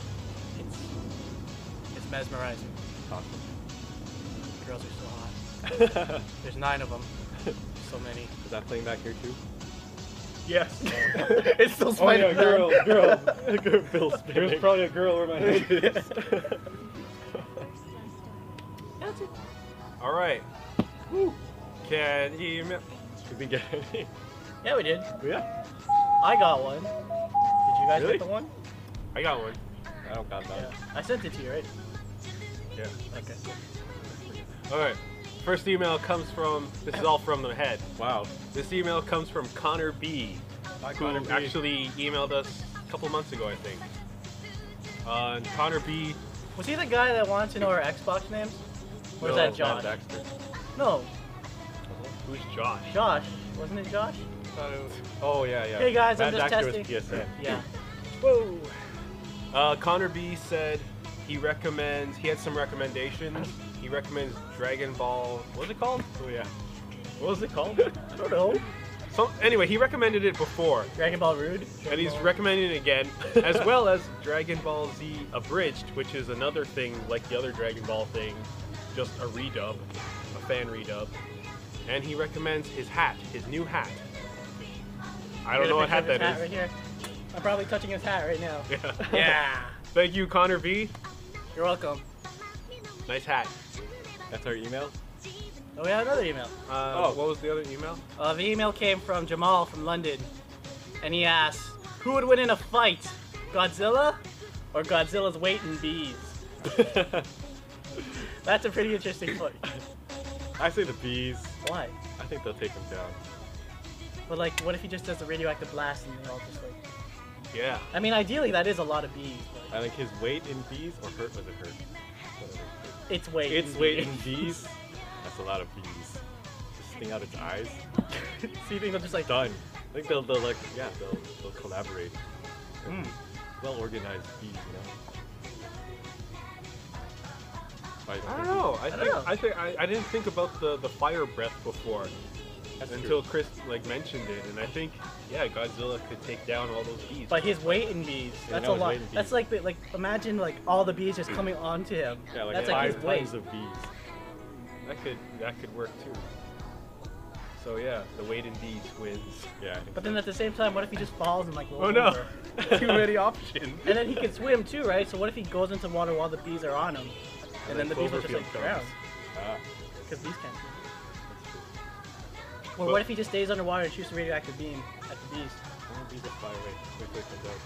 [SPEAKER 1] it's mesmerizing.
[SPEAKER 2] Awesome.
[SPEAKER 1] The girls are so hot. There's 9 of them. So many.
[SPEAKER 2] Is that playing back here too?
[SPEAKER 3] Yes.
[SPEAKER 1] It's still
[SPEAKER 3] Oh yeah,
[SPEAKER 1] Spider-Man.
[SPEAKER 3] girl.
[SPEAKER 2] Bill
[SPEAKER 3] There's
[SPEAKER 2] spinning.
[SPEAKER 3] probably a girl where my head is. All right. Can you?
[SPEAKER 2] Did we get any?
[SPEAKER 1] Yeah, we did.
[SPEAKER 2] Yeah.
[SPEAKER 1] I got one. Did you guys
[SPEAKER 2] Really?
[SPEAKER 1] get the one?
[SPEAKER 3] I got one.
[SPEAKER 2] I don't got
[SPEAKER 1] Yeah.
[SPEAKER 2] that.
[SPEAKER 1] I sent it to you, right?
[SPEAKER 3] Yeah.
[SPEAKER 1] Okay.
[SPEAKER 3] All right. First email comes from. This is all from the head.
[SPEAKER 2] Wow.
[SPEAKER 3] This email comes from Connor B. who
[SPEAKER 2] Connor B.
[SPEAKER 3] actually emailed us a couple months ago, I think. And Connor B.
[SPEAKER 1] Was he the guy that wanted to know our Xbox names? Or was
[SPEAKER 2] No,
[SPEAKER 1] that
[SPEAKER 2] Matt
[SPEAKER 1] Josh?
[SPEAKER 2] Baxter.
[SPEAKER 1] No,
[SPEAKER 3] Who's Josh?
[SPEAKER 1] Josh. Wasn't it Josh?
[SPEAKER 2] Oh yeah, yeah.
[SPEAKER 1] Hey, guys, I'm
[SPEAKER 2] Matt
[SPEAKER 1] just
[SPEAKER 2] Baxter
[SPEAKER 1] testing.
[SPEAKER 2] was PSN.
[SPEAKER 1] Yeah.
[SPEAKER 3] Whoa. Connor B said he recommends. He had some recommendations. He recommends Dragon Ball. What was it called?
[SPEAKER 2] Oh yeah. What was it called?
[SPEAKER 1] I don't know.
[SPEAKER 3] Anyway, he recommended it before,
[SPEAKER 1] Dragon Ball Rude.
[SPEAKER 3] and he's recommending it again, as well as Dragon Ball Z Abridged, which is another thing like the other Dragon Ball thing, just a redub, a fan redub. And he recommends his hat, his new hat. I don't know what hat that is.
[SPEAKER 1] Right here. I'm probably touching his hat right now.
[SPEAKER 3] Yeah.
[SPEAKER 1] Yeah.
[SPEAKER 3] Thank you, Connor B.
[SPEAKER 1] You're welcome.
[SPEAKER 3] Nice hat.
[SPEAKER 2] That's our email.
[SPEAKER 1] Oh, we have another email.
[SPEAKER 3] What was the other email?
[SPEAKER 1] The email came from Jamal from London, and he asked, "Who would win in a fight, Godzilla or Godzilla's weight in bees?" That's a pretty interesting fight.
[SPEAKER 2] I say the bees.
[SPEAKER 1] Why?
[SPEAKER 2] I think they'll take him down.
[SPEAKER 1] But like, what if he just does a radioactive blast and they all just like?
[SPEAKER 3] Yeah.
[SPEAKER 1] I mean, ideally that is a lot of bees. But
[SPEAKER 2] I think his weight in bees or hurt was it hurt? Whatever.
[SPEAKER 1] its weight.
[SPEAKER 2] Its weight in bees. That's a lot of bees. Just sting out its eyes.
[SPEAKER 1] So you think they'll just like?
[SPEAKER 2] Done. I think they'll like they'll collaborate.
[SPEAKER 1] Mm.
[SPEAKER 2] Well organized bees, you know.
[SPEAKER 3] I don't know. I think I didn't think about the fire breath before until Chris like mentioned it, and I think Godzilla could take down all those bees.
[SPEAKER 1] But his weight in bees.
[SPEAKER 2] Yeah,
[SPEAKER 1] That's
[SPEAKER 2] no,
[SPEAKER 1] a
[SPEAKER 2] his
[SPEAKER 1] lot.
[SPEAKER 2] weight in
[SPEAKER 1] That's
[SPEAKER 2] bees.
[SPEAKER 1] like imagine like all the bees just coming onto him.
[SPEAKER 2] Yeah, like
[SPEAKER 1] That's like
[SPEAKER 2] 5
[SPEAKER 1] his weight.
[SPEAKER 2] tons of bees.
[SPEAKER 3] that could work too. So yeah, the weight in bees wins.
[SPEAKER 2] Yeah. I think
[SPEAKER 1] But
[SPEAKER 2] so.
[SPEAKER 1] then at the same time, what if he just falls and like rolls
[SPEAKER 3] Oh no,
[SPEAKER 1] over?
[SPEAKER 3] too many options.
[SPEAKER 1] And then he can swim too, right? So what if he goes into water while the bees are on him, and then the bees will just like
[SPEAKER 3] Cloverfield
[SPEAKER 1] drown
[SPEAKER 3] comes.
[SPEAKER 2] Ah,
[SPEAKER 1] because bees can't swim.
[SPEAKER 2] that's true.
[SPEAKER 1] Or
[SPEAKER 3] But-
[SPEAKER 1] what if he just stays underwater and shoots a radioactive beam at the bees?
[SPEAKER 2] How many bees just fly away? Quickly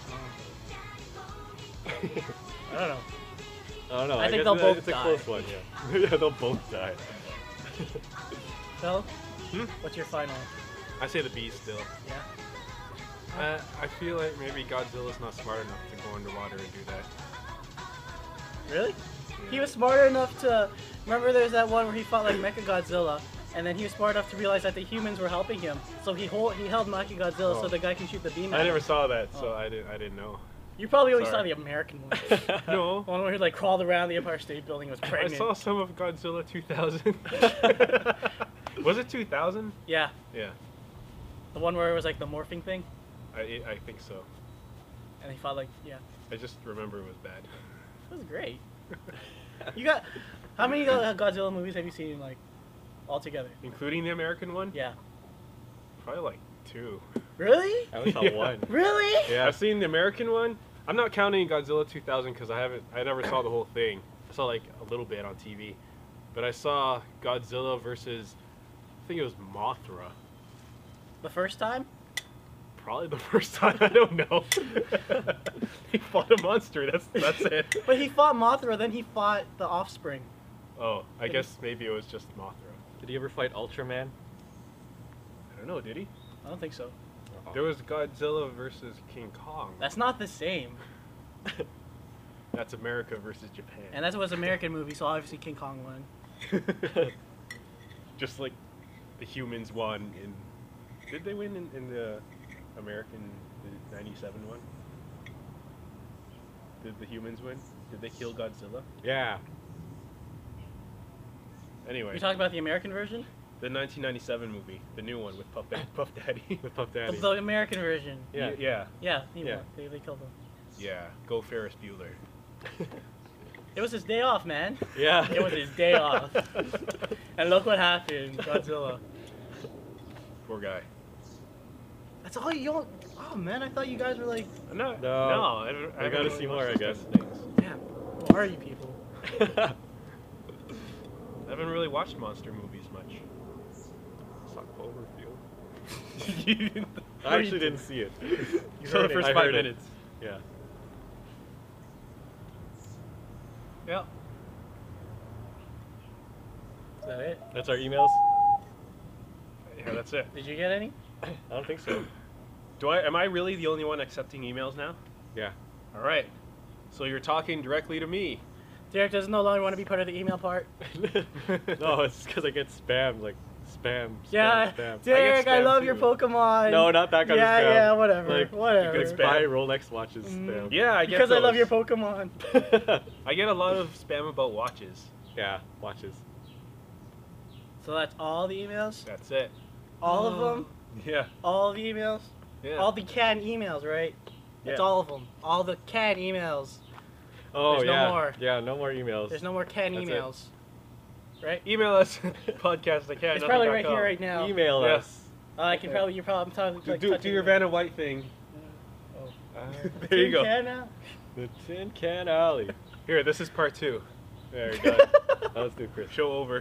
[SPEAKER 2] comes out.
[SPEAKER 1] I don't know.
[SPEAKER 2] I don't know.
[SPEAKER 1] I think
[SPEAKER 2] guess
[SPEAKER 1] they'll
[SPEAKER 2] that-
[SPEAKER 1] both
[SPEAKER 2] it's
[SPEAKER 1] die.
[SPEAKER 2] a close one, yeah. Yeah, they'll both die.
[SPEAKER 1] Phil,
[SPEAKER 3] Hmm?
[SPEAKER 1] what's your final?
[SPEAKER 3] I say the bees still.
[SPEAKER 1] Yeah.
[SPEAKER 3] I feel like maybe Godzilla's not smart enough to go underwater and do that.
[SPEAKER 1] Really? He was smart enough to remember. There's that one where he fought like Mechagodzilla, and then he was smart enough to realize that the humans were helping him. So he held Mechagodzilla so
[SPEAKER 2] Oh.
[SPEAKER 1] the guy can shoot the beam. At
[SPEAKER 3] I
[SPEAKER 1] him.
[SPEAKER 3] never saw that, so
[SPEAKER 1] Oh.
[SPEAKER 3] I didn't know.
[SPEAKER 1] You probably only saw
[SPEAKER 3] Sorry.
[SPEAKER 1] the American one.
[SPEAKER 3] No.
[SPEAKER 1] One where he like crawled around the Empire State Building and was
[SPEAKER 3] I
[SPEAKER 1] pregnant.
[SPEAKER 3] saw some of Godzilla 2000. Was it 2000?
[SPEAKER 1] Yeah,
[SPEAKER 3] Yeah,
[SPEAKER 1] the one where it was like the morphing thing,
[SPEAKER 3] I think so.
[SPEAKER 1] and he fought like
[SPEAKER 3] I just remember it was bad.
[SPEAKER 1] It was great. You got how many Godzilla movies have you seen like all together?
[SPEAKER 3] Including the American one?
[SPEAKER 1] Yeah.
[SPEAKER 3] Probably like 2.
[SPEAKER 1] Really?
[SPEAKER 2] I only saw
[SPEAKER 3] Yeah.
[SPEAKER 2] one.
[SPEAKER 1] Really?
[SPEAKER 3] Yeah, I've seen the American one. I'm not counting Godzilla 2000 because I never saw the whole thing. I saw like a little bit on TV. But I saw Godzilla versus, I think it was Mothra.
[SPEAKER 1] The first time?
[SPEAKER 3] Probably the first time, I don't know. He fought a monster, that's it.
[SPEAKER 1] But he fought Mothra, then he fought the Offspring.
[SPEAKER 3] Oh, I guess maybe it was just Mothra.
[SPEAKER 2] Did he ever fight Ultraman?
[SPEAKER 3] I don't know, did he?
[SPEAKER 1] I don't think so.
[SPEAKER 3] There was Godzilla versus King Kong.
[SPEAKER 1] That's not the same.
[SPEAKER 3] That's America versus Japan.
[SPEAKER 1] And that was an American movie, so obviously King Kong won.
[SPEAKER 3] Just like the humans won in... Did they win in the American, the 97 one? Did the humans win? Did they kill Godzilla?
[SPEAKER 2] Yeah.
[SPEAKER 3] Anyway,
[SPEAKER 1] You talking about the American version?
[SPEAKER 3] the 1997 movie, the new one with Puff Daddy.
[SPEAKER 2] With Puff Daddy.
[SPEAKER 1] The American version.
[SPEAKER 2] Yeah.
[SPEAKER 3] Yeah.
[SPEAKER 1] Yeah, he
[SPEAKER 2] Yeah.
[SPEAKER 1] won. They killed him.
[SPEAKER 3] Yeah. Go Ferris Bueller.
[SPEAKER 1] It was his day off, man.
[SPEAKER 2] Yeah.
[SPEAKER 1] It was his day off. And look what happened, Godzilla.
[SPEAKER 3] Poor guy.
[SPEAKER 1] That's all you don't... Oh, man, I thought you guys were like...
[SPEAKER 3] No.
[SPEAKER 2] No.
[SPEAKER 3] I
[SPEAKER 2] We
[SPEAKER 3] haven't
[SPEAKER 2] gotta
[SPEAKER 3] really
[SPEAKER 2] see
[SPEAKER 3] watched
[SPEAKER 2] more, I
[SPEAKER 3] those
[SPEAKER 2] guess.
[SPEAKER 3] kind of things.
[SPEAKER 1] Damn, who are you people?
[SPEAKER 3] I haven't really watched monster movies much.
[SPEAKER 2] Saw Cloverfield.
[SPEAKER 3] You didn't-
[SPEAKER 2] I actually didn't see it.
[SPEAKER 3] You saw the first
[SPEAKER 2] I
[SPEAKER 3] 5
[SPEAKER 2] heard it.
[SPEAKER 3] minutes.
[SPEAKER 2] Yeah.
[SPEAKER 3] Yeah.
[SPEAKER 1] Is that it?
[SPEAKER 2] That's our emails.
[SPEAKER 3] Yeah, that's it.
[SPEAKER 1] Did you get any?
[SPEAKER 2] I don't think so.
[SPEAKER 3] Am I really the only one accepting emails now?
[SPEAKER 2] Yeah.
[SPEAKER 3] All right. So you're talking directly to me.
[SPEAKER 1] Derek doesn't no longer want to be part of the email part.
[SPEAKER 2] No, it's because I get spammed, like spam.
[SPEAKER 1] Yeah,
[SPEAKER 2] spam.
[SPEAKER 1] Derek, I
[SPEAKER 2] spam
[SPEAKER 1] love
[SPEAKER 2] too.
[SPEAKER 1] your Pokemon.
[SPEAKER 2] No, not that kind
[SPEAKER 1] yeah,
[SPEAKER 2] of spam.
[SPEAKER 1] Yeah, whatever.
[SPEAKER 2] Like,
[SPEAKER 1] whatever.
[SPEAKER 2] You can buy Rolex watches
[SPEAKER 1] Mm.
[SPEAKER 2] spam.
[SPEAKER 3] Yeah, I get
[SPEAKER 1] Because I love
[SPEAKER 3] those.
[SPEAKER 1] your Pokemon.
[SPEAKER 3] I get a lot of spam about watches.
[SPEAKER 2] Yeah, watches.
[SPEAKER 1] So that's all the emails?
[SPEAKER 3] That's it.
[SPEAKER 1] All of them?
[SPEAKER 3] Yeah.
[SPEAKER 1] All the emails?
[SPEAKER 3] Yeah.
[SPEAKER 1] All the canned emails, right? That's
[SPEAKER 3] Yeah.
[SPEAKER 1] all of them. All the canned emails.
[SPEAKER 2] Oh
[SPEAKER 1] There's no
[SPEAKER 2] yeah.
[SPEAKER 1] more.
[SPEAKER 2] Yeah, no more emails.
[SPEAKER 1] There's no more canned
[SPEAKER 2] That's it.
[SPEAKER 1] emails. Right?
[SPEAKER 3] Email us podcast@can.
[SPEAKER 1] It's probably right here, right now.
[SPEAKER 2] Email
[SPEAKER 3] Yeah.
[SPEAKER 2] us.
[SPEAKER 1] I can probably, I'm talking, like,
[SPEAKER 3] Do
[SPEAKER 1] touching
[SPEAKER 3] your
[SPEAKER 1] it.
[SPEAKER 3] Vanna White thing.
[SPEAKER 1] Oh.
[SPEAKER 3] There you
[SPEAKER 1] Tin
[SPEAKER 3] go.
[SPEAKER 1] can now?
[SPEAKER 2] The Tin Can Alley.
[SPEAKER 3] Here, this is part 2.
[SPEAKER 2] There you go. That was good, Chris.
[SPEAKER 3] Show over.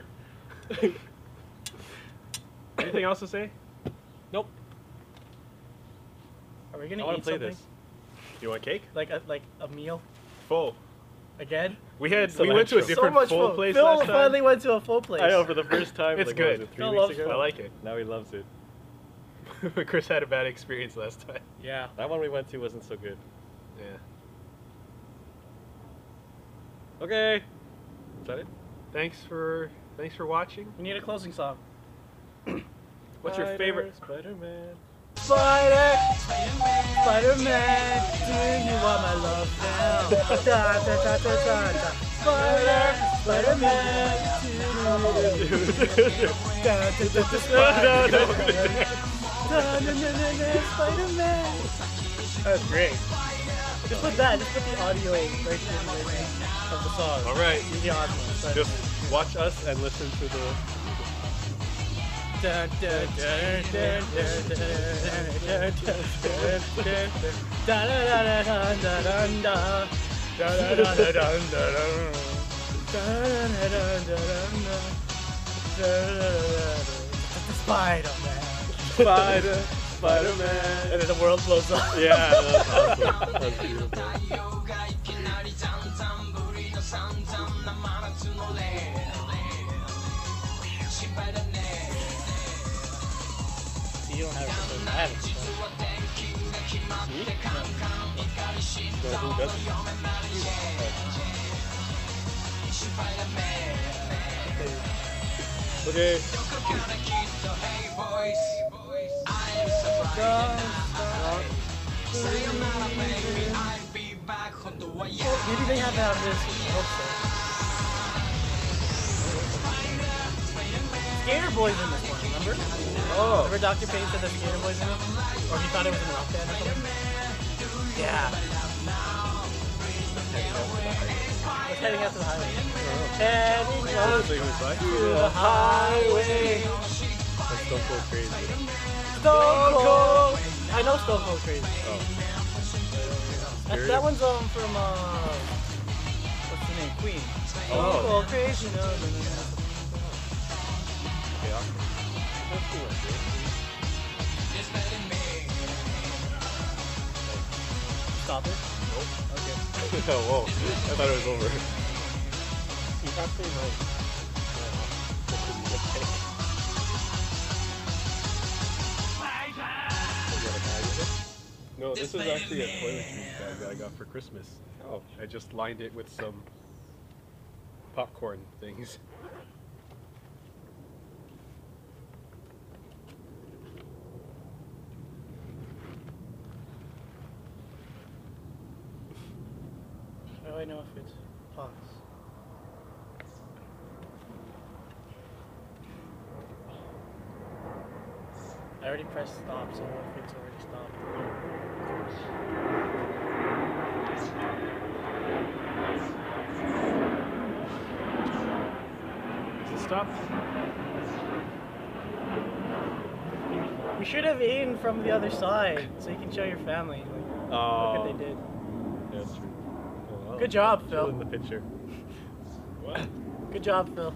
[SPEAKER 3] Anything else to say?
[SPEAKER 2] Nope.
[SPEAKER 1] Are we
[SPEAKER 2] I
[SPEAKER 1] gonna
[SPEAKER 2] want
[SPEAKER 1] eat
[SPEAKER 2] to play
[SPEAKER 1] something?
[SPEAKER 2] this.
[SPEAKER 3] You want cake?
[SPEAKER 1] Like a meal?
[SPEAKER 3] Full.
[SPEAKER 1] Again?
[SPEAKER 3] We
[SPEAKER 2] Cilantro.
[SPEAKER 3] went to a
[SPEAKER 2] So
[SPEAKER 3] different
[SPEAKER 1] much
[SPEAKER 3] full
[SPEAKER 1] fun.
[SPEAKER 3] place
[SPEAKER 1] Phil
[SPEAKER 3] last time.
[SPEAKER 1] finally went to a full place.
[SPEAKER 2] I know for the first time.
[SPEAKER 3] It's
[SPEAKER 2] like, what was
[SPEAKER 3] good.
[SPEAKER 2] it, 3
[SPEAKER 1] Phil
[SPEAKER 2] weeks
[SPEAKER 1] loves
[SPEAKER 2] ago?
[SPEAKER 3] I like it.
[SPEAKER 2] Now he loves it.
[SPEAKER 3] Chris had a bad experience last time.
[SPEAKER 1] Yeah.
[SPEAKER 2] That one we went to wasn't so good.
[SPEAKER 3] Yeah.
[SPEAKER 2] Okay. Is that it?
[SPEAKER 3] Thanks for watching.
[SPEAKER 1] We need a closing song.
[SPEAKER 3] What's your favorite?
[SPEAKER 2] Spider-Man.
[SPEAKER 1] Spider-Man, do you want my love now? Da, da, da, da, da, da. Spider-Man, do you want my love da, da, da, da, Spider-Man, Spider-Man. That's great. Just put that, just put the audio right here of the song.
[SPEAKER 3] All right.
[SPEAKER 1] The audio.
[SPEAKER 2] Just watch us and listen to the.
[SPEAKER 1] Dun, dun, dun, dun, dun, dun, dun, dun, dun, dun, dun, dun, Spider-Man.
[SPEAKER 2] Spider-Man.
[SPEAKER 1] And then the world blows up.
[SPEAKER 2] Yeah, that's awesome. That's beautiful.
[SPEAKER 1] You don't have it. I have it.
[SPEAKER 2] So who doesn't? Okay.
[SPEAKER 1] Maybe they have that on this. I hope so. Skater Boy's in this one, remember?
[SPEAKER 3] Oh.
[SPEAKER 1] Remember Dr. Payne said that Skater Boy's in it? Or he thought it was in rock band or something? Yeah. It's heading out to the highway. Heading out
[SPEAKER 2] Honestly, who's like?
[SPEAKER 1] to the highway.
[SPEAKER 2] That's Stone Cold Crazy.
[SPEAKER 1] Stone Cold. I know Stone Cold Crazy.
[SPEAKER 2] Oh.
[SPEAKER 1] That one's from what's the name? Queen. Stone Cold Crazy. No.
[SPEAKER 2] Okay, awesome. That's cool.
[SPEAKER 1] Stop it.
[SPEAKER 2] Nope.
[SPEAKER 1] Okay.
[SPEAKER 2] Oh, whoa. I thought it was over. You can't say no.
[SPEAKER 3] No, this is actually a toiletries bag that I got for Christmas.
[SPEAKER 2] Oh.
[SPEAKER 3] I just lined it with some popcorn things.
[SPEAKER 1] How do I know if it's pause? I already pressed stop, so if it's already stopped.
[SPEAKER 3] Is it stopped?
[SPEAKER 1] We should have aimed from the other side, so you can show your family. Like,
[SPEAKER 2] Oh.
[SPEAKER 1] look what they did.
[SPEAKER 2] Yeah, that's true. Oh, wow.
[SPEAKER 1] Good job,
[SPEAKER 2] Show
[SPEAKER 1] Phil.
[SPEAKER 2] in the picture.
[SPEAKER 3] What?
[SPEAKER 1] Good job, Phil.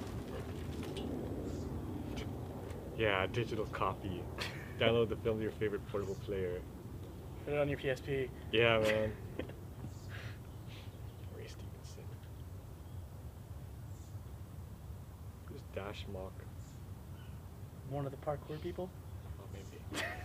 [SPEAKER 2] Yeah, digital copy. Download the film to your favorite portable player.
[SPEAKER 1] Put it on your PSP.
[SPEAKER 2] Yeah, man. Ray Stevenson. Who's Dash Mock?
[SPEAKER 1] One of the parkour people.
[SPEAKER 2] Oh, maybe.